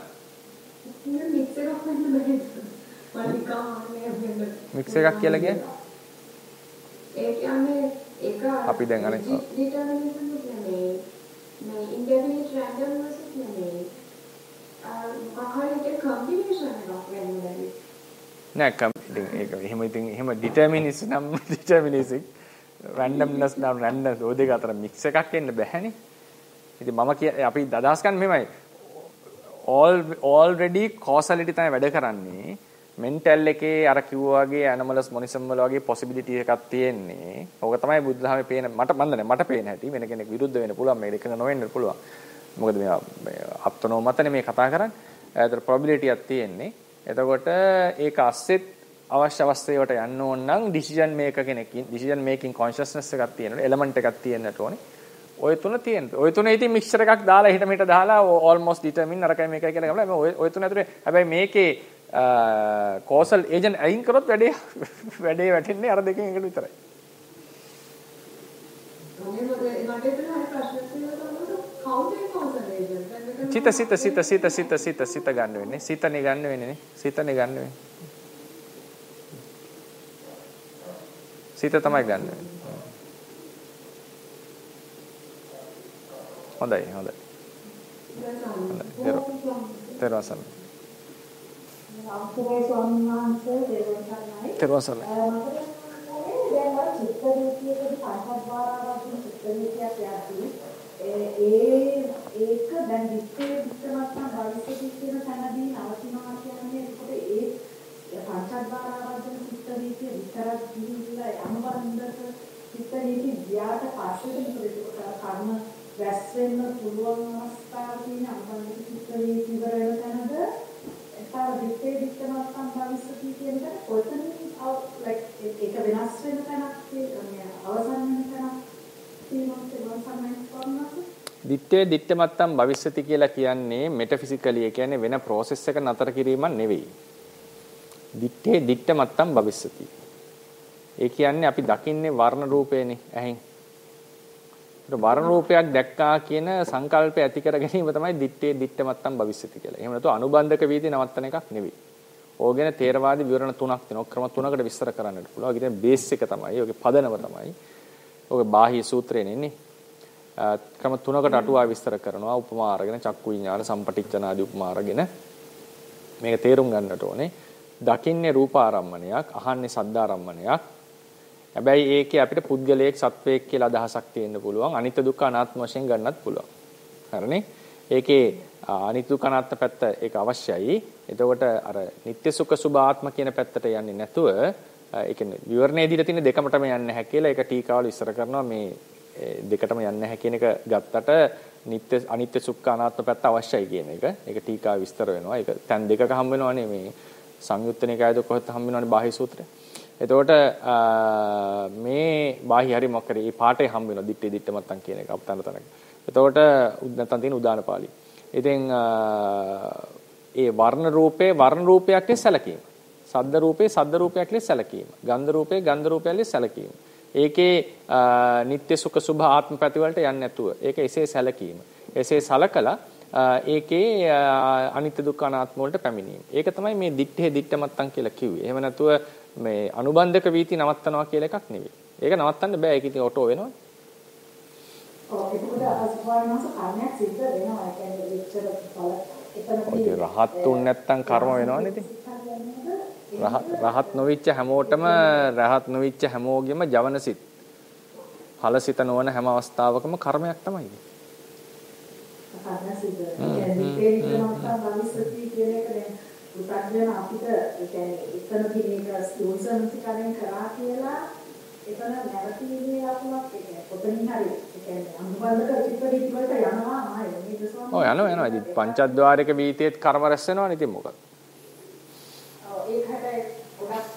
Speaker 1: මික්ස් එකක් කියලා කියන්නේ
Speaker 3: ඒ කියන්නේ ඒක
Speaker 1: අපි දැන් අනේ
Speaker 3: determinism කියන්නේ මේ indefinite randomness කියන්නේ ආහාරයේ combination එකක් වෙන්නේ
Speaker 1: නෑ කම් ඉතින් ඒක එහෙම ඉතින් එහෙම determinism නම් deterministic randomness නම් random ඔය දෙක අතර මික්ස් එකක් එන්න බෑනේ ඉතින් මම කිය අපි අදහස් ගන්න මෙහෙමයි. all already causality තමයි වැඩ කරන්නේ. mental එකේ අර කිව්වා වගේ animals monism වල වගේ possibility එකක් තියෙන්නේ. ඕක තමයි බුද්ධ ධර්මයේ පේන මට මන්ද නැහැ මට පේන හැටි. වෙන කෙනෙක් විරුද්ධ වෙන්න පුළුවන් මේක එකඟ නොවෙන්න පුළුවන්. මොකද මේ අපතනෝ මතනේ මේ කතා කරන්නේ. ඒතර probability එකක් තියෙන්නේ. එතකොට ඒක අස්සෙත් අවශ්‍ය අවස්ථේවට යන්න ඕන නම් decision maker කෙනෙක්ින් decision making consciousness එකක් තියෙනවා. element එකක් තියෙන්නට ඕනේ. ඔය තුන තියෙනවා. ඔය තුනේ ඉතින් mixture එකක් දාලා හිට මෙට දාලා almost determine අරකයි මේකයි කියලා ගමලා ඔය ඔය තුන ඇතුලේ හැබැයි මේකේ causal agent අයින් කරොත් වැඩේ වැඩේ වැටෙන්නේ අර දෙකෙන් එකට විතරයි. සිත සිත සිත සිත සිත සිත සිත ගන්න වෙන්නේ. සිතනේ ගන්න වෙන්නේ නේ. සිතනේ ගන්න වෙන්නේ. සිත තමයි ගන්න වෙන්නේ. හොඳයි හොඳයි. තෙරවසන්.
Speaker 4: අපේ ස්වාමීන් වහන්සේ දෙවන්තරයි.
Speaker 1: තෙරවසන්.
Speaker 4: දැන් මම චිත්ත වීතියේදී පංචද්වාරාවකින් චිත්ත වීතියක් යද්දී ඒ ඒක දැන් විස්තර විස්තරවත් භවිෂ්‍යදී කියන තැනදී නවතිනවා කියන්නේ ඒකට ඒ පංචද්වාරාවකින් චිත්ත වීතිය විතරක් දිවිලා අනුබන්ධක චිත්ත වීතිය ගියාට පස්සේ ඒක කර්ම වැස් වෙන්න පුළුවන් අවස්ථාවක් තියෙන අනුබන්ධක චිත්ත වීතිය වල තැනද තව විස්තර විස්තරවත් භවිෂ්‍යදී කියන එක කොතනින් like ඒක වෙනස් වෙන තැනක් මේ අවසන් වෙන තැනක්
Speaker 1: දිත්තේ දිත්ත මත්තම් භවිෂ්‍යති කියලා කියන්නේ මෙටෆිසිකලි ඒ කියන්නේ වෙන process එක නතර කිරීමක් නෙවෙයි. දිත්තේ දිත්ත මත්තම් භවිෂ්‍යති. ඒ කියන්නේ අපි දකින්නේ වර්ණ රූපේනේ ඇහෙන්. ඒක වර්ණ රූපයක් දැක්කා කියන සංකල්පය ඇති කර ගැනීම තමයි දිත්තේ දිත්ත මත්තම් භවිෂ්‍යති කියලා. එහෙම නැත්නම් අනුබන්ධක වීදී නවත්තන එකක් නෙවෙයි. ඕගෙන තේරවාදී විවරණ තුනක් තියෙනවා. ක්‍රම තුනකට විස්තර කරන්නට පුළුවන්. ඒක කියන්නේ බේස් එක තමයි. ඒකේ පදනම තමයි. ඔය බාහ්‍ය සූත්‍රයෙන් එන්නේ. ක්‍රම තුනකට අටුවා විස්තර කරනවා. උපමා අරගෙන චක්කු විඤ්ඤාණ සම්පටිච්ඡන ආදී උපමා අරගෙන මේක තේරුම් ගන්නට ඕනේ. දකින්නේ රූපාරම්මණයක්, අහන්නේ සද්දාරම්මණයක්. හැබැයි ඒකේ අපිට පුද්ගලයෙක් සත්වයෙක් කියලා අදහසක් තියෙන්න පුළුවන්. අනිත්‍ය දුක්ඛ අනාත්ම වශයෙන් ගන්නත් පුළුවන්. හරිනේ? ඒකේ අනිත්‍ය දුක්ඛ අනාත්ම පැත්ත ඒක අවශ්‍යයි. එතකොට අර නিত্য සුඛ සුභ ආත්ම කියන පැත්තට යන්නේ නැතුව ඒ කියන්නේ විවරණේ දීලා තියෙන දෙකමටම යන්නේ නැහැ කියලා ඒක ටීකාවල ඉස්සර කරනවා මේ දෙකටම යන්නේ නැහැ කියන එක ගත්තට නিত্য අනිත්‍ය සුඛ අනාත්ම පැත්ත අවශ්‍යයි කියන එක. ඒක ටීකාව විස්තර වෙනවා. ඒක තැන් දෙකක හම් වෙනවනේ මේ සංයුත්ත නිකායද කොහෙත් හම් වෙනවනේ බාහ්‍ය සූත්‍රය. එතකොට මේ බාහ්‍ය හරි මොකද මේ පාඩේ හම් වෙනවා දිත්තේ දිත්ත මත්තන් කියන එක අපතන තනක. එතකොට නැත්තන් තියෙන උදාන පාළි. ඉතින් ඒ වර්ණ රූපේ වර්ණ රූපයක් ලෙස සැලකීම. සද්ද රූපේ සද්ද රූපයක් ලෙස සැලකීම. ගන්ධ රූපේ ගන්ධ රූපයක් ලෙස සැලකීම. ඒකේ නিত্য සුඛ සුභ ආත්ම පැති වලට යන්නේ නැතුව ඒක එසේ සැලකීම. එසේ සලකලා ඒකේ අනිත්‍ය දුක්ඛ අනාත්ම වලට පැමිණීම. ඒක තමයි මේ දිත්තේ දිත්ත මත්තන් කියලා කිව්වේ. එහෙම නැතුව මේ අනුබන්ධක වීති නවත්තනවා කියලා එකක් නෙවෙයි. ඒක නවත්තන්න බෑ. ඒක ඉතින් ඔටෝ වෙනවා.
Speaker 4: ඔව් ඒකද අස්වානස කර්මයක් සිද්ධ වෙනවා. ඒ කියන්නේ විචාර ඵල
Speaker 1: ඔය රහත්තුන් නැත්තම් කර්ම වෙනවනේ ඉතින්. රහත් රහත් නොවිච්ච හැමෝටම රහත් නොවිච්ච හැමෝගෙම ජවනසිත. ඵලසිත නොවන හැම අවස්ථාවකම කර්මයක් තමයි.
Speaker 4: කර්මසිත. ඒ කියන්නේ තේරිකමක් භවිෂ්‍යති කියන එක දැන් උත්තරගෙන අපිට ඒ කියන්නේ එතනදී මේක ස්ථූසන්තිකරෙන් කරා කියලා එතන නැවතීමේ ලකුණක් ඒ කියන්නේ පොතෙන් හරි ඒ කියන්නේ අනුබන්ධක චිත්තවිති වලට යනවා ආයේ නේද ස්වාමී? ඔව්
Speaker 1: යනවා යනවා. ඉතින් පංචද්වාරික වීතියේත් කර්ම රැස් වෙනවනේ ඉතින් මොකද?
Speaker 4: ඔව් ඒක හැබැයි ගොඩක්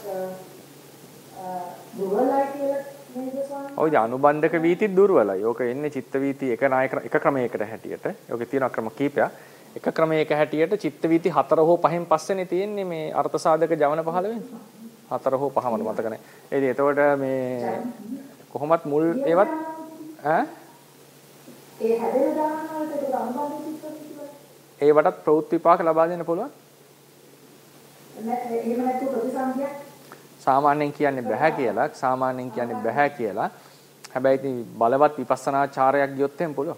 Speaker 4: දුර්වලයි කියලා නේද ස්වාමී?
Speaker 1: ඔව් අනුබන්ධක වීති දුර්වලයි. ඕක එන්නේ චිත්ත වීති එක නායක එක ක්‍රමයකට හැටියට. ඕකේ තියෙන ක්‍රම කීපයක්. එක ක්‍රමයක හැටියට චිත්ත වීති හතර හෝ පහෙන් පස්සේනේ තියෙන්නේ මේ අර්ථ සාධක ජවන පහළ වෙන්නේ. හතර හෝ පහමද මතක නැහැ. ඒ එතකොට මේ කොහොමත් මුල් ඒවත් ඈ
Speaker 4: ඒ හැදෙන දාන වලට ඒක අනුබන්ධ චිත්ත වීති
Speaker 1: ඒ වටත් ප්‍රවෘත්ති විපාක ලබා දෙන්න පුළුවන්.
Speaker 4: නැහැ එහෙම නැතුව ප්‍රතිසංඛ්‍යක්
Speaker 1: සාමාන්‍යයෙන් කියන්නේ බෑ කියලා. සාමාන්‍යයෙන් කියන්නේ බෑ කියලා. හැබැයි ඉතින් බලවත් විපස්සනාචාරයක් ගියොත් එහෙම පුළුවන්.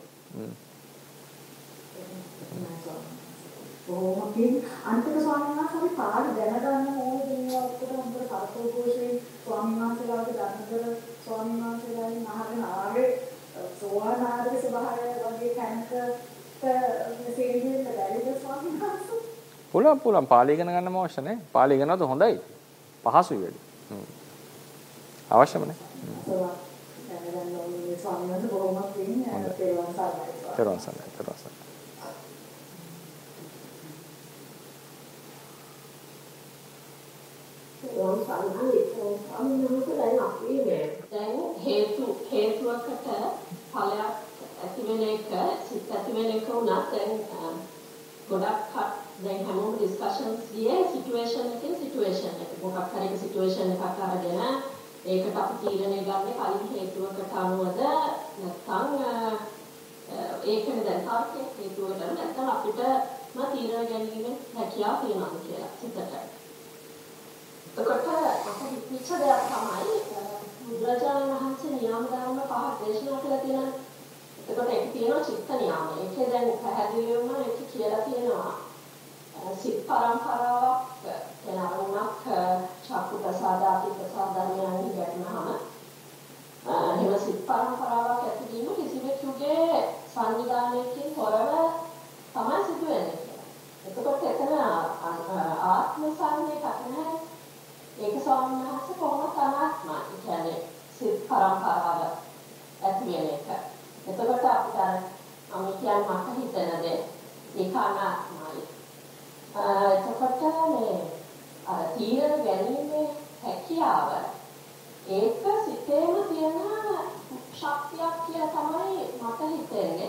Speaker 4: ඕකේ අන්තිම ස්වාමීන් වහන්සේ අපි පාඩ දැනගන්න ඕනේ දේවල් ඔක්කොට හොඳට කරතෝഘോഷේ ස්වාමීන් වහන්සේලාගේ ධර්මතර ස්වාමීන් වහන්සේලාගෙන් අහගෙන ආවේ සෝවාන් ආර්ය ස්වභාවය වගේ වගේ තැනක සේන්දෙන්න බැරිද ස්වාමීන් වහන්සේ?
Speaker 1: පුළුවන් පුළුවන් පාලි ඉගෙන ගන්නම අවශ්‍ය නැහැ. පාලි ඉගෙනනොත් හොඳයි. පහසුයි වැඩි. හ්ම්. අවශ්‍යම නැහැ.
Speaker 4: දැන් දැන් ස්වාමීන් වහන්සේ බොහොමත් ඉන්නේ තේරුම් ගන්න.
Speaker 1: තේරුම් ගන්න. තේරුම් ගන්න.
Speaker 5: ඕම් සම්හාරේ සම්මුත දැන් අපි මේ දැන් හේතු හේතුවකට ඵලයක් ඇති වෙන එක සිත් ඇති වෙන එක උනත් දැන් ගොඩක් දැන් හැමෝම ඩිස්කෂන්ස් ගියේ සිටුේෂන් එකේ සිටුේෂන් එක මොකක් හරි එක සිටුේෂන් එකක් අරගෙන ඒකට අපි තීරණය ගන්න කලින් හේතුවකට අනුවද නැත්නම් ඒකනේ දැන් තාක්ෂණික හේතුවකට නැත්නම් අපිට මා තීරණ ගැනීම හැකියාව තියෙනවා කියලා සිතට. එතකොට අපේ පිටත දෙයක් තමයි බුදුරජාණන් වහන්සේ නියම ධර්ම පහක් දේශනා කළා තියෙනවා. එතකොට ඒක තියෙනවා චිත්ත නියම. ඒකේ දැන් පැහැදිලිවම ඒක කියලා තියෙනවා. සිත් පරම්පරාවක් වෙන අරුණක් චක්කු ප්‍රසාද ආදී ප්‍රසාද ධර්මයන් ගැටුනහම එහෙම සිත් පරම්පරාවක් ඇතිවීම කිසිවෙකුගේ සංවිධානයකින් තොරව තමයි සිදු වෙන්නේ කියලා. එතකොට එතන ආත්ම සංඥාවක් නැහැ. ඒක ස්වාමීන් වහන්සේ කොහොමද අනාත්මයි කියන්නේ සිත් පරම්පරාව ඇති වෙන එක. එතකොට අපිට අර මම කියන්නේ මට හිතන දේ ඒක අනාත්මයි. එතකොට මේ අර තීරණ ගැනීමේ හැකියාව ඒක සිතේම තියෙන ශක්තියක් කියලා තමයි මට හිතෙන්නේ.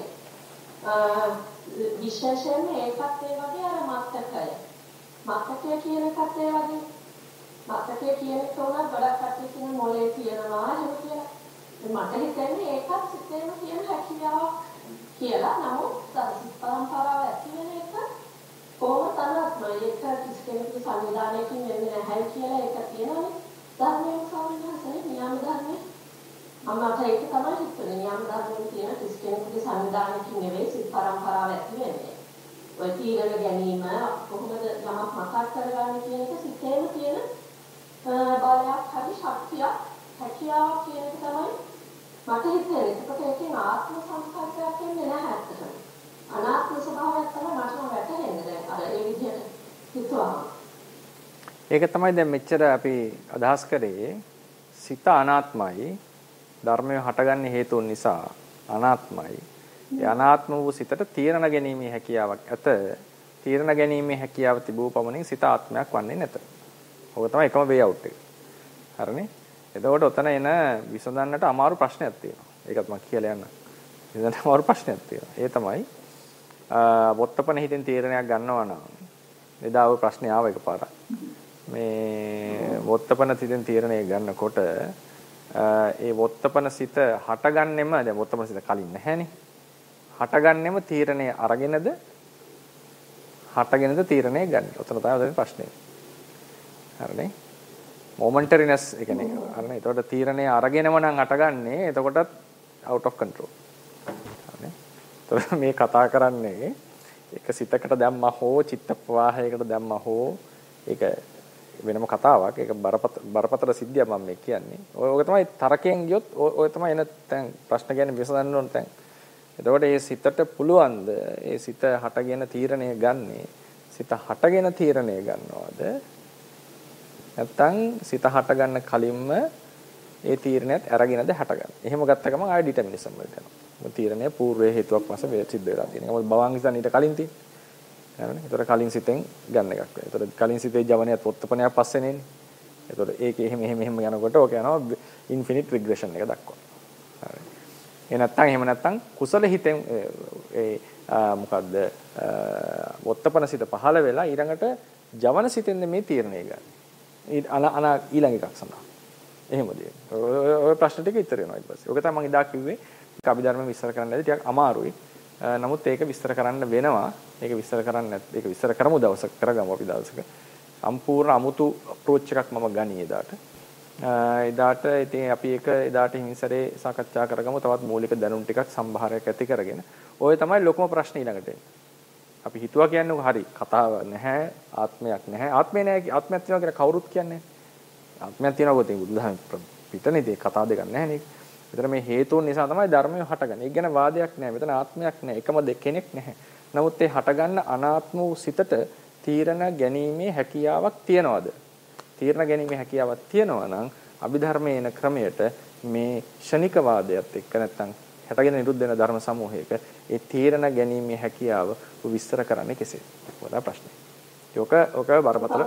Speaker 5: විශේෂයෙන්ම ඒකත් ඒ වගේ අර මතකය. මතකය කියන එකත් ඒ වගේ මතකය කියන එක උනත් ගොඩක් කට්ටිය කියන මොලේ තියෙනවා එහෙම කියලා. මට හිතෙන්නේ ඒකත් සිතේම තියෙන හැකියාවක් කියලා. නමුත් සිත් පරම්පරාව ඇති වෙන එක කොහොමද අනාත්මයි ඒක කිසි කෙනෙකුගේ සංවිධානයකින් වෙන්නේ නැහැ කියලා ඒක තියෙනනේ. ධර්මයෙන් සාමාන්‍යයෙන් නියම ධර්මයේ අමත ඒක තමයි හිතන්නේ. නියම ධර්මයේ තියෙන කිසි කෙනෙකුගේ සංවිධානයකින් නෙවෙයි සිත් පරම්පරාව ඇති වෙන්නේ. ඔය තීරණ ගැනීම කොහොමද යමක් මතක් කරගන්නේ කියන එක සිතේම තියෙන බලයක් හරි ශක්තියක් හැකියාවක් කියන එක තමයි මට හිතෙන්නේ. ඒකට ඒකෙන් ආත්ම සංස්කාරයක් වෙන්නේ නැහැ ඇත්තටම. අනාත්ම ස්වභාවයක් තමයි මට නම් වැටහෙන්නේ දැන් අර ඒ විදිහට හිතුවා.
Speaker 1: ඒක තමයි දැන් මෙච්චර අපි අදහස් කරේ සිත අනාත්මයි ධර්මය හටගන්නේ හේතුන් නිසා අනාත්මයි. ඒ අනාත්ම වූ සිතට තීරණ ගැනීමේ හැකියාවක් ඇත. තීරණ ගැනීමේ හැකියාව තිබූ පමණින් සිත ආත්මයක් වන්නේ නැත. ඔක තමයි එකම වේ අවුට් එක. හරිනේ? එතකොට ඔතන එන විසඳන්නට අමාරු ප්‍රශ්නයක් තියෙනවා. ඒකත් මම කියලා යන්න. විසඳන්න අමාරු ප්‍රශ්නයක් තියෙනවා. ඒ තමයි වොත්තපන හිතෙන් තීරණයක් ගන්නවා නම් එදා ඔය ප්‍රශ්නේ ආව එකපාරක්. මේ වොත්තපන සිතෙන් තීරණය ගන්නකොට ඒ වොත්තපන සිත හටගන්නෙම දැන් වොත්තපන සිත කලින් නැහැනේ. හටගන්නෙම තීරණය අරගෙනද හටගෙනද තීරණය ගන්න. ඔතන තමයි ඔතන ප්‍රශ්නේ. හරිනේ? මොමන්ටරිනස් ඒ කියන්නේ හරිනේ. ඒතකොට තීරණය අරගෙනම නම් හටගන්නේ. එතකොටත් out of control. හරිනේ? ඒතකොට මේ කතා කරන්නේ එක සිතකට දැම්මා හෝ චිත්ත ප්‍රවාහයකට දැම්මා හෝ ඒක වෙනම කතාවක්. ඒක බරපතල සිද්ධියක් මම මේ කියන්නේ. ඔය තමයි තරකයෙන් ගියොත් ඔය තමයි එන තැන් ප්‍රශ්න කියන්නේ විසඳන්න ඕන තැන්. එතකොට මේ සිතට පුළුවන්ද ඒ සිත හටගෙන තීරණය ගන්නේ සිත හටගෙන තීරණය ගන්නවද නැත්නම් සිත හට ගන්න කලින්ම ඒ තීරණයත් අරගෙනද හටගන්නේ. එහෙම ගත්ත ගමන් ආය ඩිටර්මිනිසම් වලට යනවා. තීරණය పూర్ව හේතුවක් වශයෙන් වේ සිද්ධ වෙලා තියෙනවා. මොකද භවංග හිතන්න ඊට කලින් තියෙන්නේ. හරිනේ. ඒතර කලින් සිතෙන් ගන්න එකක් වෙයි. ඒතර කලින් සිතේ ජවනයත් පොත්තපනයක් පස්සේනේ එන්නේ. ඒතර ඒක එහෙම එහෙම එහෙම යනකොට ඕක යනවා ඉන්ෆිනිට් රිග්‍රෙෂන් එක දක්වා. හරි. ඒ නැත්තම් එහෙම නැත්තම් කුසල හිතෙන් ඒ මොකද්ද වොත්තපන සිත පහළ වෙලා ඊළඟට ජවන සිතෙන් මේ තීරණය ගන්න. අන අන ඊළඟ එකක් සඳහා. එහෙමද? ඔය ප්‍රශ්න ටික ඉතර වෙනවා ඊට පස්සේ. ඔක තමයි මම ඉදා කිව්වේ අභිධර්ම විස්තර කරන්න ඇති ටිකක් අමාරුයි. නමුත් ඒක විස්තර කරන්න වෙනවා. ඒක විස්තර කරන්න නැත්. ඒක විස්තර කරමු දවසක කරගමු අපි දවසක. සම්පූර්ණ අමුතු අප්‍රෝච් එකක් මම ගනි එදාට. එදාට ඉතින් අපි ඒක එදාට හිමිසරේ සාකච්ඡා කරගමු. තවත් මූලික දැනුම් ටිකක් සම්භාරයක් ඇති කරගෙන. ඔය තමයි ලොකුම ප්‍රශ්නේ ඊළඟට එන්නේ. අපි හිතුවා කියන්නේ හරි කතාව නැහැ ආත්මයක් නැහැ ආත්මේ නැහැ ආත්මයක් තියෙනවා කියලා කවුරුත් කියන්නේ ආත්මයක් තියෙනවා කොහොමද බුදුදහම පිටනේ ඒ කතා දෙකක් නැහැ නේ මෙතන මේ හේතුන් නිසා තමයි ධර්මය හටගන්නේ. ඒක ගැන වාදයක් නැහැ. මෙතන ආත්මයක් නැහැ. එකම දෙකෙනෙක් නැහැ. නමුත් ඒ හටගන්න අනාත්ම වූ සිතට තීරණ ගැනීමේ හැකියාවක් තියනවාද? තීරණ ගැනීමේ හැකියාවක් තියනවා නම් අභිධර්මයේ එන ක්‍රමයට මේ ක්ෂණික වාදයත් එක්ක නැත්තම් හැටගෙන නිරුද්ධ වෙන ධර්ම සමූහයක ඒ තීරණ ගැනීමේ හැකියාව විස්තර කරන්නේ කෙසේද? වඩා ප්‍රශ්නේ. ඒක ඔක බරපතල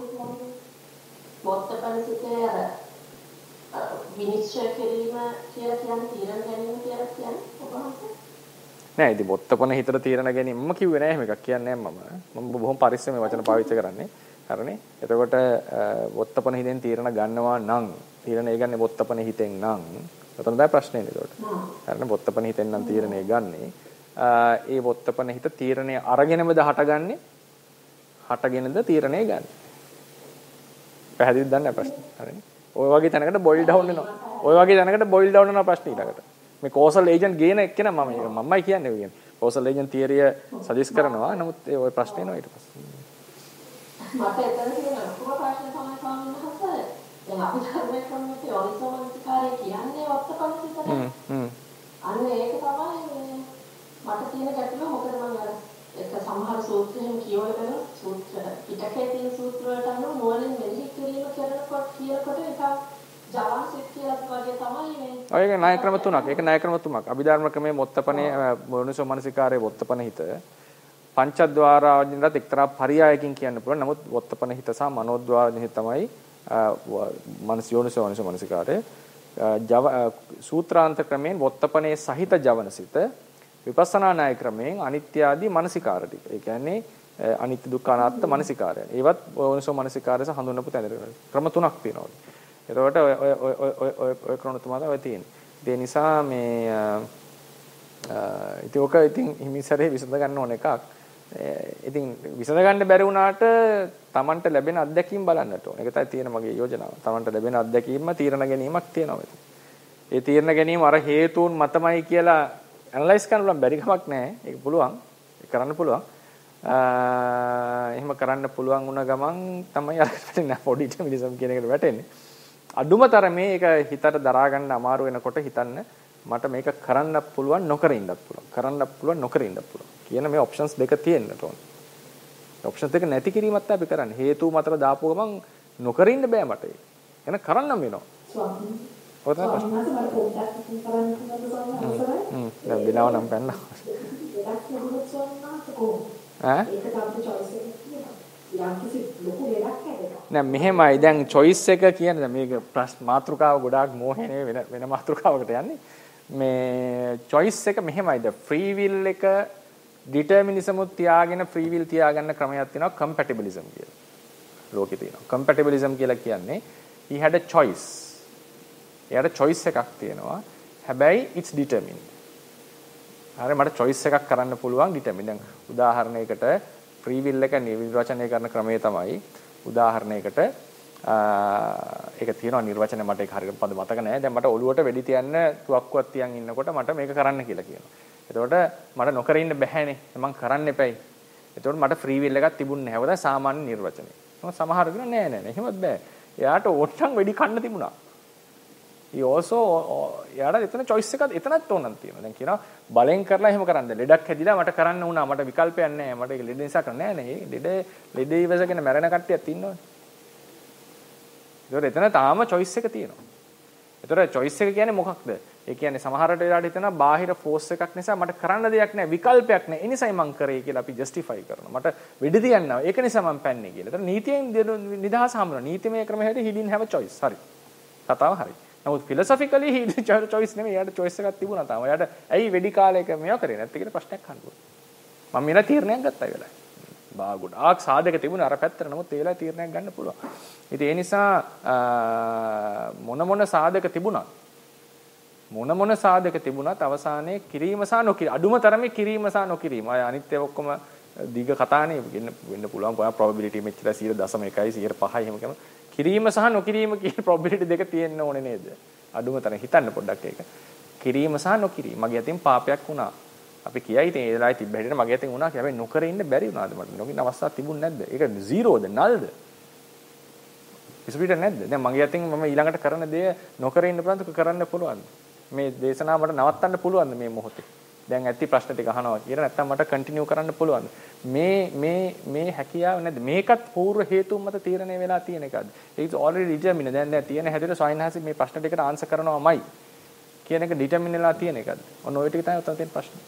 Speaker 5: මොත්තපරිසිතේ අර විනිශ්චය කිරීම කියලා කියන්නේ තීරණ ගැනීම කියලා කියන්නේ ඔබවහන්සේ
Speaker 1: නෑ ඉතින් මොත්තපන හිතට තීරණ ගැනීම මම කිව්වේ නෑ එහෙම එකක් කියන්නේ නෑ මම මම බොහොම පරිස්සමෙන් වචන පාවිච්චි කරන්නේ හරිනේ එතකොට මොත්තපන හිතෙන් තීරණ ගන්නවා නම් තීරණය ගන්නේ මොත්තපන හිතෙන් නම් එතන තමයි ප්‍රශ්නේ නේද ඒකට හරිනේ මොත්තපන හිතෙන් නම් තීරණය ගන්නේ ඒ මොත්තපන හිත තීරණය අරගෙනමද හටගන්නේ හටගෙනද තීරණය ගන්න පැහැදිලිද දන්නේ ප්‍රශ්නේ හරිනේ ඔය වගේ තැනකට බොයිල් ඩවුන් වෙනවා ඔය වගේ තැනකට බොයිල් ඩවුන් වෙනවා ප්‍රශ්නේ ඊළඟට මේ කෝසල් ඒජන්ට් ගේන එක්කෙනා මම මමයි කියන්නේ ඔය කියන්නේ කෝසල් ඒජන්ට් තියරිය සජෙස්ට් කරනවා නමුත් ඒ ඔය ප්‍රශ්නේ එනවා ඊට පස්සේ
Speaker 5: මට එතන තියෙන ලොකුම ප්‍රශ්නේ තමයි ස්වාමීන් වහන්සේ දැන් අපි ධර්මයේ ක්‍රමයේ යෝනිසෝමනසිකාරය කියන්නේ වත්තපනසිතට
Speaker 1: හ්ම් හ්ම්
Speaker 5: අන්න ඒක තමයි මට තියෙන ගැටලුව මොකද මම අර එක සමහර සූත්‍රයෙන් කියවගෙන සූත්‍ර පිටකේ තියෙන සූත්‍ර වලට අනුව නුවණින් මෙහි කිරීම කරනකොට කියනකොට ඒක ජවාසිත කියලා වගේ තමයි මේ.
Speaker 1: ඔය ඒක ණය ක්‍රම තුනක්. ඒක ණය ක්‍රම තුනක්. අභිධර්ම ක්‍රමයේ මොත්තපනේ මොනසෝ මනසිකාරයේ මොත්තපන හිත පංචද්වාර වලින්වත් එක්තරා පරියායකින් කියන්න පුළුවන්. නමුත් මොත්තපන හිත සහ මනෝද්වාර හිත තමයි මනස යෝනිසෝ මනසෝ මනසිකාරයේ ජව සූත්‍රාන්ත ක්‍රමයෙන් මොත්තපනේ සහිත ජවනසිත විපස්සනා ණය ක්‍රමයෙන් අනිත්‍ය ආදී මනසිකාර ටික. ඒ කියන්නේ අනිත්‍ය දුක්ඛ අනාත්ම මනසිකාරය. ඒවත් යෝනිසෝ මනසිකාරය සහ හඳුන්වපු තැන ක්‍රම තුනක් තියෙනවා. එතකොට ඔය ඔය ඔය ඔය ඔය ඔය ක්‍රම තුනක් තමයි තියෙන්නේ. ඒ නිසා මේ ඉතින් ඔක ඉතින් හිමිසරේ විසඳ ගන්න ඕන එකක්. ඉතින් විසඳ ගන්න බැරි වුණාට Tamanට ලැබෙන අත්දැකීම් බලන්නට ඕන. ඒක තමයි තියෙන මගේ යෝජනාව. Tamanට ලැබෙන අත්දැකීම තීරණ ගැනීමක් තියෙනවා මෙතන. ඒ තීරණ ගැනීම අර හේතුන් මතමයි කියලා ඇනලයිස් කරන්න පුළුවන් බැරි කමක් නැහැ. ඒක පුළුවන්. ඒක කරන්න පුළුවන්. එහෙම කරන්න පුළුවන් වුණ ගමන් තමයි අර පොඩි ඩිටර්මිනිසම් කියන එකට වැටෙන්නේ. අඩුම තරමේ ඒක හිතට දරා ගන්න අමාරු වෙනකොට හිතන්න මට මේක කරන්න පුළුවන් නොකර ඉන්නත් පුළුවන්. කරන්න පුළුවන් නොකර ඉන්නත් පුළුවන්. කියන මේ ඔප්ෂන්ස් දෙක තියෙන්නට ඕන. ඔප්ෂන්ස් දෙක නැති කිරීමත් අපි කරන්නේ. හේතු මතර දාපුව ගමන් නොකර ඉන්න බෑ මට. එහෙනම් කරන්නම වෙනවා. ස්වාමීන් ඔය තමයි ප්‍රශ්නේ. මට පොඩ්ඩක් කරන්න පුළුවන් හ්ම් දැන් විනාව නම් ගන්න. ඒකත් නෙමෙයි ස්වාමීන් වහන්සේ ඈ ඒක තමයි choice එක කියනවා. යම්කිසි ලොකු දෙයක් හැදෙනවා. නෑ මෙහෙමයි දැන් choice එක කියන්නේ මේක මාතෘකාව ගොඩාක් මෝහනේ වෙන වෙන මාතෘකාවකට යන්නේ. මේ choice එක මෙහෙමයි ද free will එක determinism උත් තියාගෙන free will තියාගන්න ක්‍රමයක් තියෙනවා compatibilism කියලා. ලෝකේ තියෙනවා. compatibilism කියලා කියන්නේ he had a choice. එයාට choice එකක් තියෙනවා. හැබැයි it's determined. හරි මට choice එකක් කරන්න පුළුවන් determined. දැන් උදාහරණයකට free will එක නිර්වචනය කරන ක්‍රමය තමයි උදාහරණයකට ඒක තියෙනවා නිර්වචනය මට ඒක හරියට පද මතක නැහැ. දැන් මට ඔළුවට වෙඩි තියන්න තුවක්කුවක් තියන් ඉන්නකොට මට මේක කරන්න කියලා කියනවා. එතකොට මට නොකර ඉන්න බැහැනේ. මම කරන්න එපයි. එතකොට මට free will එකක් තිබුණේ නැහැ. ඒක සාමාන්‍ය නිර්වචනය. සමහර කෙනා නෑ නෑ නෑ එහෙමත් බෑ. එයාට ඕට්ටම් වෙඩි කන්න තිබුණා. he also යාට එතන choice එකක් එතනත් ඕනක් තියෙනවා. දැන් කියනවා බලෙන් කරලා එහෙම කරන්න. ලෙඩක් හැදිලා මට කරන්න වුණා. මට විකල්පයක් නැහැ. මට ඒක ලෙඩ නිසා කරන්න නෑ නේ. ලෙඩ ලෙඩ ඉවසගෙන මැරෙන කට්ටියක් ඉන්නවනේ. ඒතකොට එතන තාම choice එක තියෙනවා. ඒතකොට choice එක කියන්නේ මොකක්ද? ඒ කියන්නේ සමහරට වෙලාවට හිතනවා බාහිර force එකක් නිසා මට කරන්න දෙයක් නැහැ. විකල්පයක් නැහැ. ඒ නිසායි මං කරේ කියලා අපි justify කරනවා. මට වෙඩි තියන්නවා. ඒක නිසා මං පැන්නේ කියලා. ඒතකොට නීතියෙන් නිදහස හම්බුනා. නීතිමය ක්‍රම හැටි he didn't have a choice. හරි. කතාව හරි. නමුත් philosophically he didn't choice නෙමෙයි. එයාට choice එකක් තිබුණා තාම. එයාට ඇයි වෙඩි කාලයක මේවා කරේ නැත්තේ කියලා ප්‍රශ්නයක් අහන්න. මම මෙන්න තීරණයක් ගත්තා ඒ වෙලාවේ. බා ගොඩාක් සාධක තිබුණා අර පැත්තට. නමුත් ඒ වෙලාවේ තීරණයක් ගන්න පුළුවන්. ඉතින් ඒ නිසා මොන මොන සාධක තිබුණා මොන මොන සාධක තිබුණත් අවසානයේ කිරීම සහ නොකිරීම අඩුම තරමේ කිරීම සහ නොකිරීම අය අනිත් ඒවා ඔක්කොම දීඝ කතානේ වෙන්න වෙන්න පුළුවන් probability මෙච්චර zero point one යි zero point five එහෙම කරන කිරීම සහ නොකිරීම කියන probability දෙක තියෙන්න ඕනේ නේද අඩුම තරමේ හිතන්න පොඩ්ඩක් ඒක කිරීම සහ නොකිරීම මගේ අතින් පාපයක් වුණා අපි කියයි ඉතින් ඒ වෙලාවේ තිබ්බ හැටියට මගේ අතින් වුණා කියලා හැබැයි නොකර ඉන්න බැරි වුණාද මට නොකින අවස්ථාවක් තිබුණ නැද්ද ඒක zero ද null ද ඉස්පිට නැද්ද දැන් මගේ අතින් මම ඊළඟට කරන දේ නොකර ඉන්න පුළුවන්ද කරන්න පුළුවන්ද මේ දේශනාව මට නවත්තන්න පුළුවන්ද මේ මොහොතේ? දැන් ඇත්ති ප්‍රශ්න ටික අහනවා කියලා නැත්නම් මට කන්ටිනියු කරන්න පුළුවන්ද? මේ මේ මේ හැකියාව නැද්ද? මේකත් පූර්ව හේතුන් මත තීරණය වෙලා තියෙන එකක්ද? ඒක already determined. දැන් දැන් තියෙන හැටියට සොයින්හාසි මේ ප්‍රශ්න ටිකට ආන්සර් කරනවාමයි කියන එක determine වෙලා තියෙන එකක්ද? ඔන්න ඔය ටික තමයි උතන තියෙන ප්‍රශ්නේ.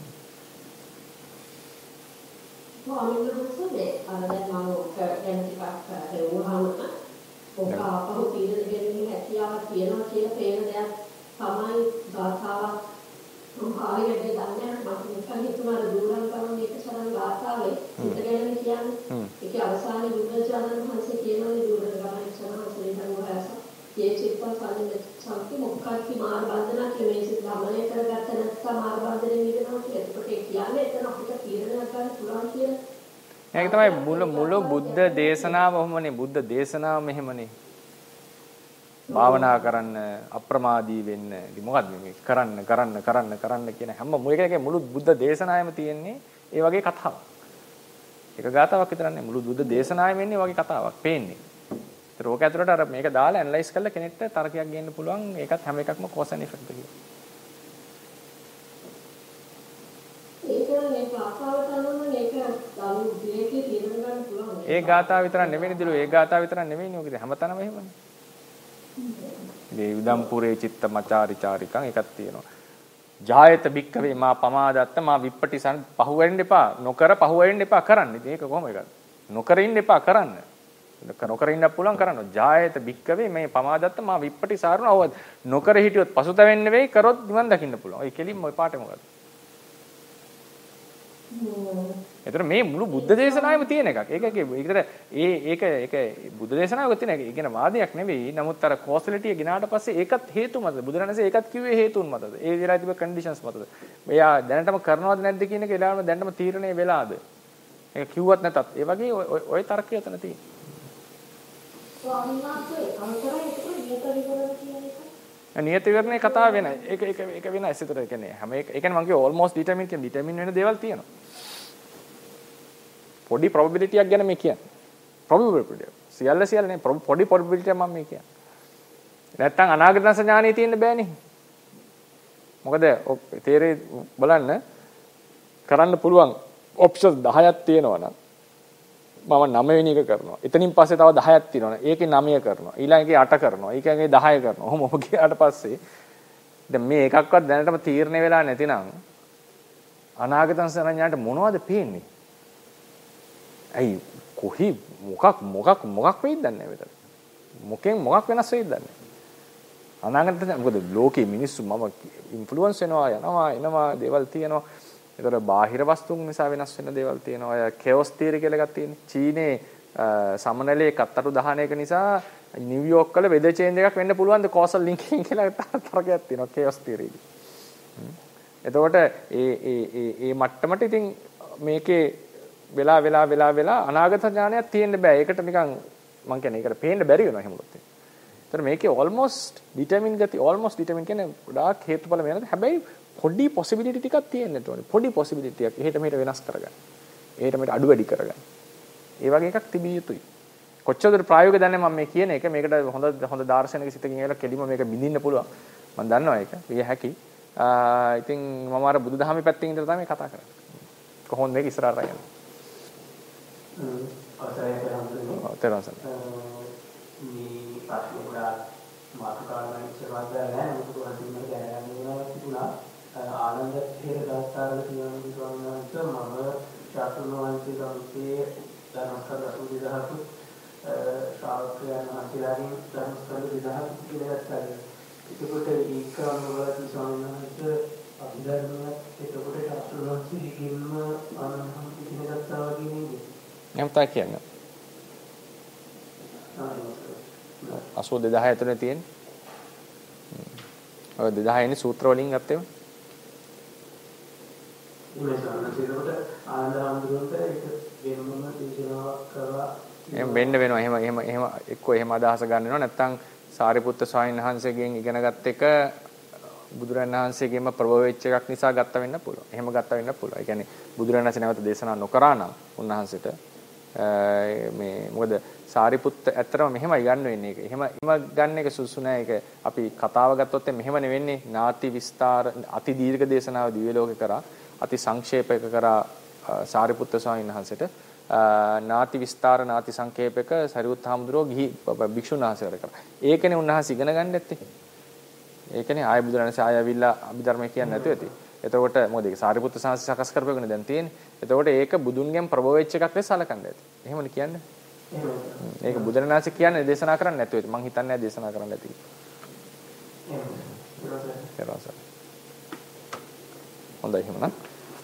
Speaker 5: මොන්නේ අර දැන් මම ඔක ගැන ටිකක් හේවුවාම ඔක අපහු තීරණ ගැනීම හැකියාව තියෙනවා කියලා පේන දෙයක් තමයි ගාථාවක් ආයෙත් දන්නේ මම නිකන් හිතුවා දුරන් ගමන් මේක සරල ගාථාවේ හිතගෙන කියන්නේ ඒක අවසානයේ බුදුරජාණන් වහන්සේ කියනවානේ දුරන් ගමන් සරහසේ දරුවාස ये चित्ता साले संके මොකක්ද මාර බන්ධනා කියලා මේ සිත් ගමනේ කරගත්ත නැත්නම් මාර බන්ධනේ නිදනවා කියලා. ඒකට කියන්නේ එතන අපිට තීරණයක් ගන්න පුළුවන් කියලා.
Speaker 1: ඒක තමයි මුල මුල බුද්ධ දේශනාව ඔහොමනේ බුද්ධ දේශනාව මෙහෙමනේ. භාවනා කරන්න අප්‍රමාදී වෙන්න. ඉතින් මොකද්ද මේ කරන්න කරන්න කරන්න කරන්න කියන හැම මොකේකේ මුළු බුද්ධ දේශනාවෙම තියෙන්නේ ඒ වගේ කතාවක්. ඒක ගාතාවක් විතර නෙමෙයි මුළු බුද්ධ දේශනාවෙම ඉන්නේ වගේ කතාවක් පේන්නේ. ඒතර ඕක ඇතුළට අර මේක දාලා ඇනලයිස් කරලා කෙනෙක්ට තර්කයක් ගන්න පුළුවන්. ඒකත් හැම එකක්ම cause and effect කියලා.
Speaker 5: ඒකනේ ගාතාවට අනුව මේක අලු විවේකයේ තීරණ ගන්න පුළුවන්.
Speaker 1: ඒ ගාතාව විතර නෙවෙයි දිලු ඒ ගාතාව විතර නෙවෙයිනේ ඔකද හැමතැනම එහෙමනේ. මේ විදම්පුරේ චිත්තමචාරි චාරිකං එකක් තියෙනවා. ජායත බික්කවේ මා පමාදත්ත මා විප්පටිසන් පහු වෙන්න එපා නොකර පහු වෙන්න එපා කරන්න. ඉතින් ඒක කොහොම එකද? නොකර ඉන්න එපා කරන්න. නොකර ඉන්න පුළුවන් කරන්න. ජායත බික්කවේ මේ පමාදත්ත මා විප්පටිසාරුණ අවද නොකර හිටියොත් පසුතැවෙන්න වෙයි කරොත් නිවන් දකින්න පුළුවන්. ඒ කෙලින්ම ඔය පාඩේ මොකද? ඒතර මේ මුළු බුද්ධ දේශනාවෙම තියෙන එකක්. ඒක ඒකට ඒ ඒක ඒක බුද්ධ දේශනාවක තියෙන එක. ඒ කියන වාදයක් නෙවෙයි. නමුත් අර කෝසලිටිය ගිනාට පස්සේ ඒකත් හේතු මතද? බුදුරණසේ ඒකත් කිව්වේ හේතුන් මතද? ඒ විලා තිබෙ කන්ඩිෂන්ස් මතද? මෙයා දැනටම කරනවද නැද්ද කියන එක එලාම දැනටම තීරණය වෙලාද? ඒක කිව්වත් නැතත් ඒ වගේ ওই තර්කය එතන තියෙනවා.
Speaker 5: ස්වාමීන් වහන්සේ අන්තරයි ඒක නියත විවරණ කියන එක.
Speaker 1: නියත විවරණේ කතාව වෙනයි. ඒක ඒක ඒක වෙනයි. ඒතර ඒ කියන්නේ හැම එක ඒ කියන්නේ මම කිව්ව almost determine කියන determine වෙන දේවල් තියෙනවා. පොඩි probability එකක් ගැන මේ කියන්නේ. probability. සියල්ල සියල්ල නේ පොඩි probability එකක් මම මේ කියන්නේ. නැත්තම් අනාගත සංඥානේ තියෙන්න බෑනේ. මොකද තේරේ බලන්න කරන්න පුළුවන් options දහයක් තියෙනවා නම් මම නව වෙනි එක කරනවා. එතනින් පස්සේ තව දහයක් තියෙනවා. ඒකේ නවය කරනවා. ඊළඟ එකේ අට කරනවා. ඊළඟ එකේ දහය කරනවා. ඔහොම ඔහොම ගියාට පස්සේ දැන් මේ එකක්වත් දැනටම තීරණය වෙලා නැතිනම් අනාගත සංඥාට මොනවද පේන්නේ? ඇයි කොහි මොකක් මොකක් මොකක් වෙයිද දන්නේ නැහැ. මොකෙන් මොකක් වෙනස් වෙයිද දන්නේ නැහැ. අනාගත මොකද ලෝකේ මිනිස්සු මම ඉන්ෆ්ලුවන්ස් වෙනවා යනවා එනවා දේවල් තියෙනවා. ඒතර බාහිර වස්තුන් නිසා වෙනස් වෙන දේවල් තියෙනවා. අය කෙෝස් තියරි කියලා එකක් තියෙනවා. චීනේ සමනලයේ කත්තරු දහන එක නිසා නිව්යෝක් වල වෙදර් චේන්ජ් එකක් වෙන්න පුළුවන් ද කෝසල් ලින්කින් කියලා තරකයක් තියෙනවා කෙෝස් තියරි. එතකොට ඒ ඒ ඒ ඒ මට්ටමට ඉතින් මේකේ වෙලා වෙලා වෙලා වෙලා අනාගත ඥානයක් තියෙන්න බෑ. ඒකට නිකන් මම කියන්නේ ඒකට පේන්න බැරි වෙනවා එහෙම උනොත්. ඒතර මේකේ almost determine ගති almost determine කියන්නේ ගොඩාක් හේතුඵල වෙනද. හැබැයි පොඩි possibility ටිකක් තියෙන්න ඕනේ. පොඩි possibility එකක් එහෙට මෙහෙට වෙනස් කරගන්න. එහෙට මෙහෙට අඩු වැඩි කරගන්න. ඒ වගේ එකක් තිබිය යුතුයි. කොච්චරද ප්‍රායෝගික දන්නේ මම මේ කියන එක මේකට හොඳ හොඳ දාර්ශනික සිතකින් ඒලා කෙලිම මේක බින්දින්න පුළුවන්. මම දන්නවා ඒක. විය හැකි. ආ ඉතින් මම අර බුදුදහමේ පැත්තෙන් ඉඳලා තමයි කතා කරන්නේ. කොහොමද මේක ඉස්සරහට යන්නේ?
Speaker 6: අවසරයි කරන්නේ.
Speaker 1: ඔව් තේරුණා.
Speaker 6: මේ ප්‍රශ්න ගොඩාක් මාතෘකාවෙන් ඉස්සරහට නැහැ. මොකද අන්තිමට දැනගන්න වෙනවා තිබුණා. ආනන්ද හේරදාස්තරල කියන විද්‍යාවන්ත මම ශාස්ත්‍රඥ වංශයේ ගම්සේ ධර්මස්කන්ධ අසුදි දහතු ශ්‍රාවකයන් වහන්සේලාගෙන් ධර්මස්කන්ධ විදහාතු කියලා ගත්තා. ඒකකොට ඒකම වලදී ස්වාමීන් වහන්සේ අභිධර්මයක් ඒකකොට ශාස්ත්‍රඥ වංශයේකින්ම ආනන්ද ඉගෙන ගත්තා වගේ නෙමෙයි.
Speaker 1: එහෙම තමයි කියන්නේ. අසෝ දෙදහය ඇතුලේ තියෙන්නේ. ඔය දෙදහය ඉන්නේ සූත්‍ර වලින් ගත්තේම.
Speaker 6: මේ සානසිරකට ආනන්ද හඳුනනට ඒක වෙනම දේශනාවක් කරලා
Speaker 1: එහෙම වෙන්න වෙනවා. එහෙම එහෙම එහෙම එක්කෝ එහෙම අදහස ගන්න වෙනවා. නැත්තම් සාරිපුත්ත ස්වාමීන් වහන්සේගෙන් ඉගෙනගත් එක බුදුරණන් වහන්සේගෙන්ම ප්‍රභව වෙච්ච එකක් නිසා ගත්ත වෙන්න පුළුවන්. එහෙම ගත්ත වෙන්න පුළුවන්. ඒ කියන්නේ බුදුරණන් වහන්සේ නැවත දේශනා නොකරා නම් උන්වහන්සේට මේ මොකද සාරිපුත්ත ඇත්තටම මෙහෙමයි ගන්න වෙන්නේ ඒක. එහෙම එහෙම ගන්න එක සුසු නෑ. ඒක අපි කතාව ගත්තොත් මෙහෙම නෙවෙන්නේ. නාති විස්තර අති දීර්ඝ දේශනාව දිව්‍ය ලෝකේ කරා අති සංක්ෂේපයක කරා සාරිපුත්ත ස්වාමීන් වහන්සේට නාති විස්තර නාති සංකේපයක සරියුත් හාමුදුරුවෝ ගිහි භික්ෂුන් වහන්සේලාට කරා. ඒකනේ උන්වහන්සේ ඉගෙන ගන්න නැත්තේ. ඒකනේ ආය බුදුරණසේ ආය ඇවිල්ලා අභිධර්මය කියන්නේ නැතුව ඇති. එතකොට මොකද ඒක සාරිපුත්ත සාංශ සකස් කරපේකනේ දැන් තියෙන්නේ. එතකොට ඒක බුදුන්ගෙන් ප්‍රබව වෙච්ච එකක් ලෙස සලකන්න ඇති. එහෙමනේ කියන්නේ. ඒක බුදුරණාහි කියන්නේ දේශනා කරන්නේ නැතුව ඇති. මං හිතන්නේ දේශනා කරන්න ඇති. එහෙම. හොඳයි එහෙමනම්.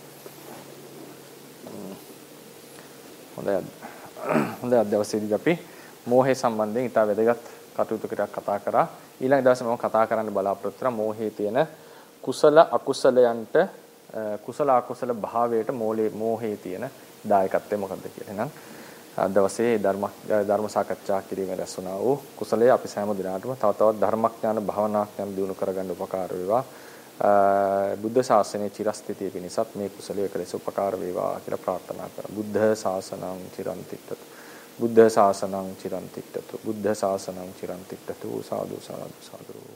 Speaker 1: හොඳයි. හොඳයි අද දවසේදී අපි මෝහය සම්බන්ධයෙන් ඉතා වැදගත් කටයුතු ටිකක් කතා කරා. ඊළඟ දවසේ මම කතා කරන්න බලාපොරොත්තු වෙනා මෝහයේ තියෙන කුසල අකුසලයන්ට කුසල අකුසල භාවයට මෝලේ මෝහයේ තියෙන දායකත්වය මොකක්ද කියලා. එහෙනම් අද දවසේ ධර්ම ධර්ම සාකච්ඡා කිරීමේ රැස් වුණා වූ කුසලයේ අපි සෑම දිනකටම තව තවත් ධර්මඥාන භාවනාඥාන දිනු කරගන්න උපකාර වේවා. බුද්ධ ශාසනයේ චිරස්ථිතිය පිණිසත් මේ කුසලයේ එකලෙස උපකාර වේවා කියලා ප්‍රාර්ථනා කරා. බුද්ධ ශාසනං චිරන්තිත්තතු. බුද්ධ ශාසනං චිරන්තිත්තතු. බුද්ධ ශාසනං චිරන්තිත්තතු. සාදු සාදු සාදු.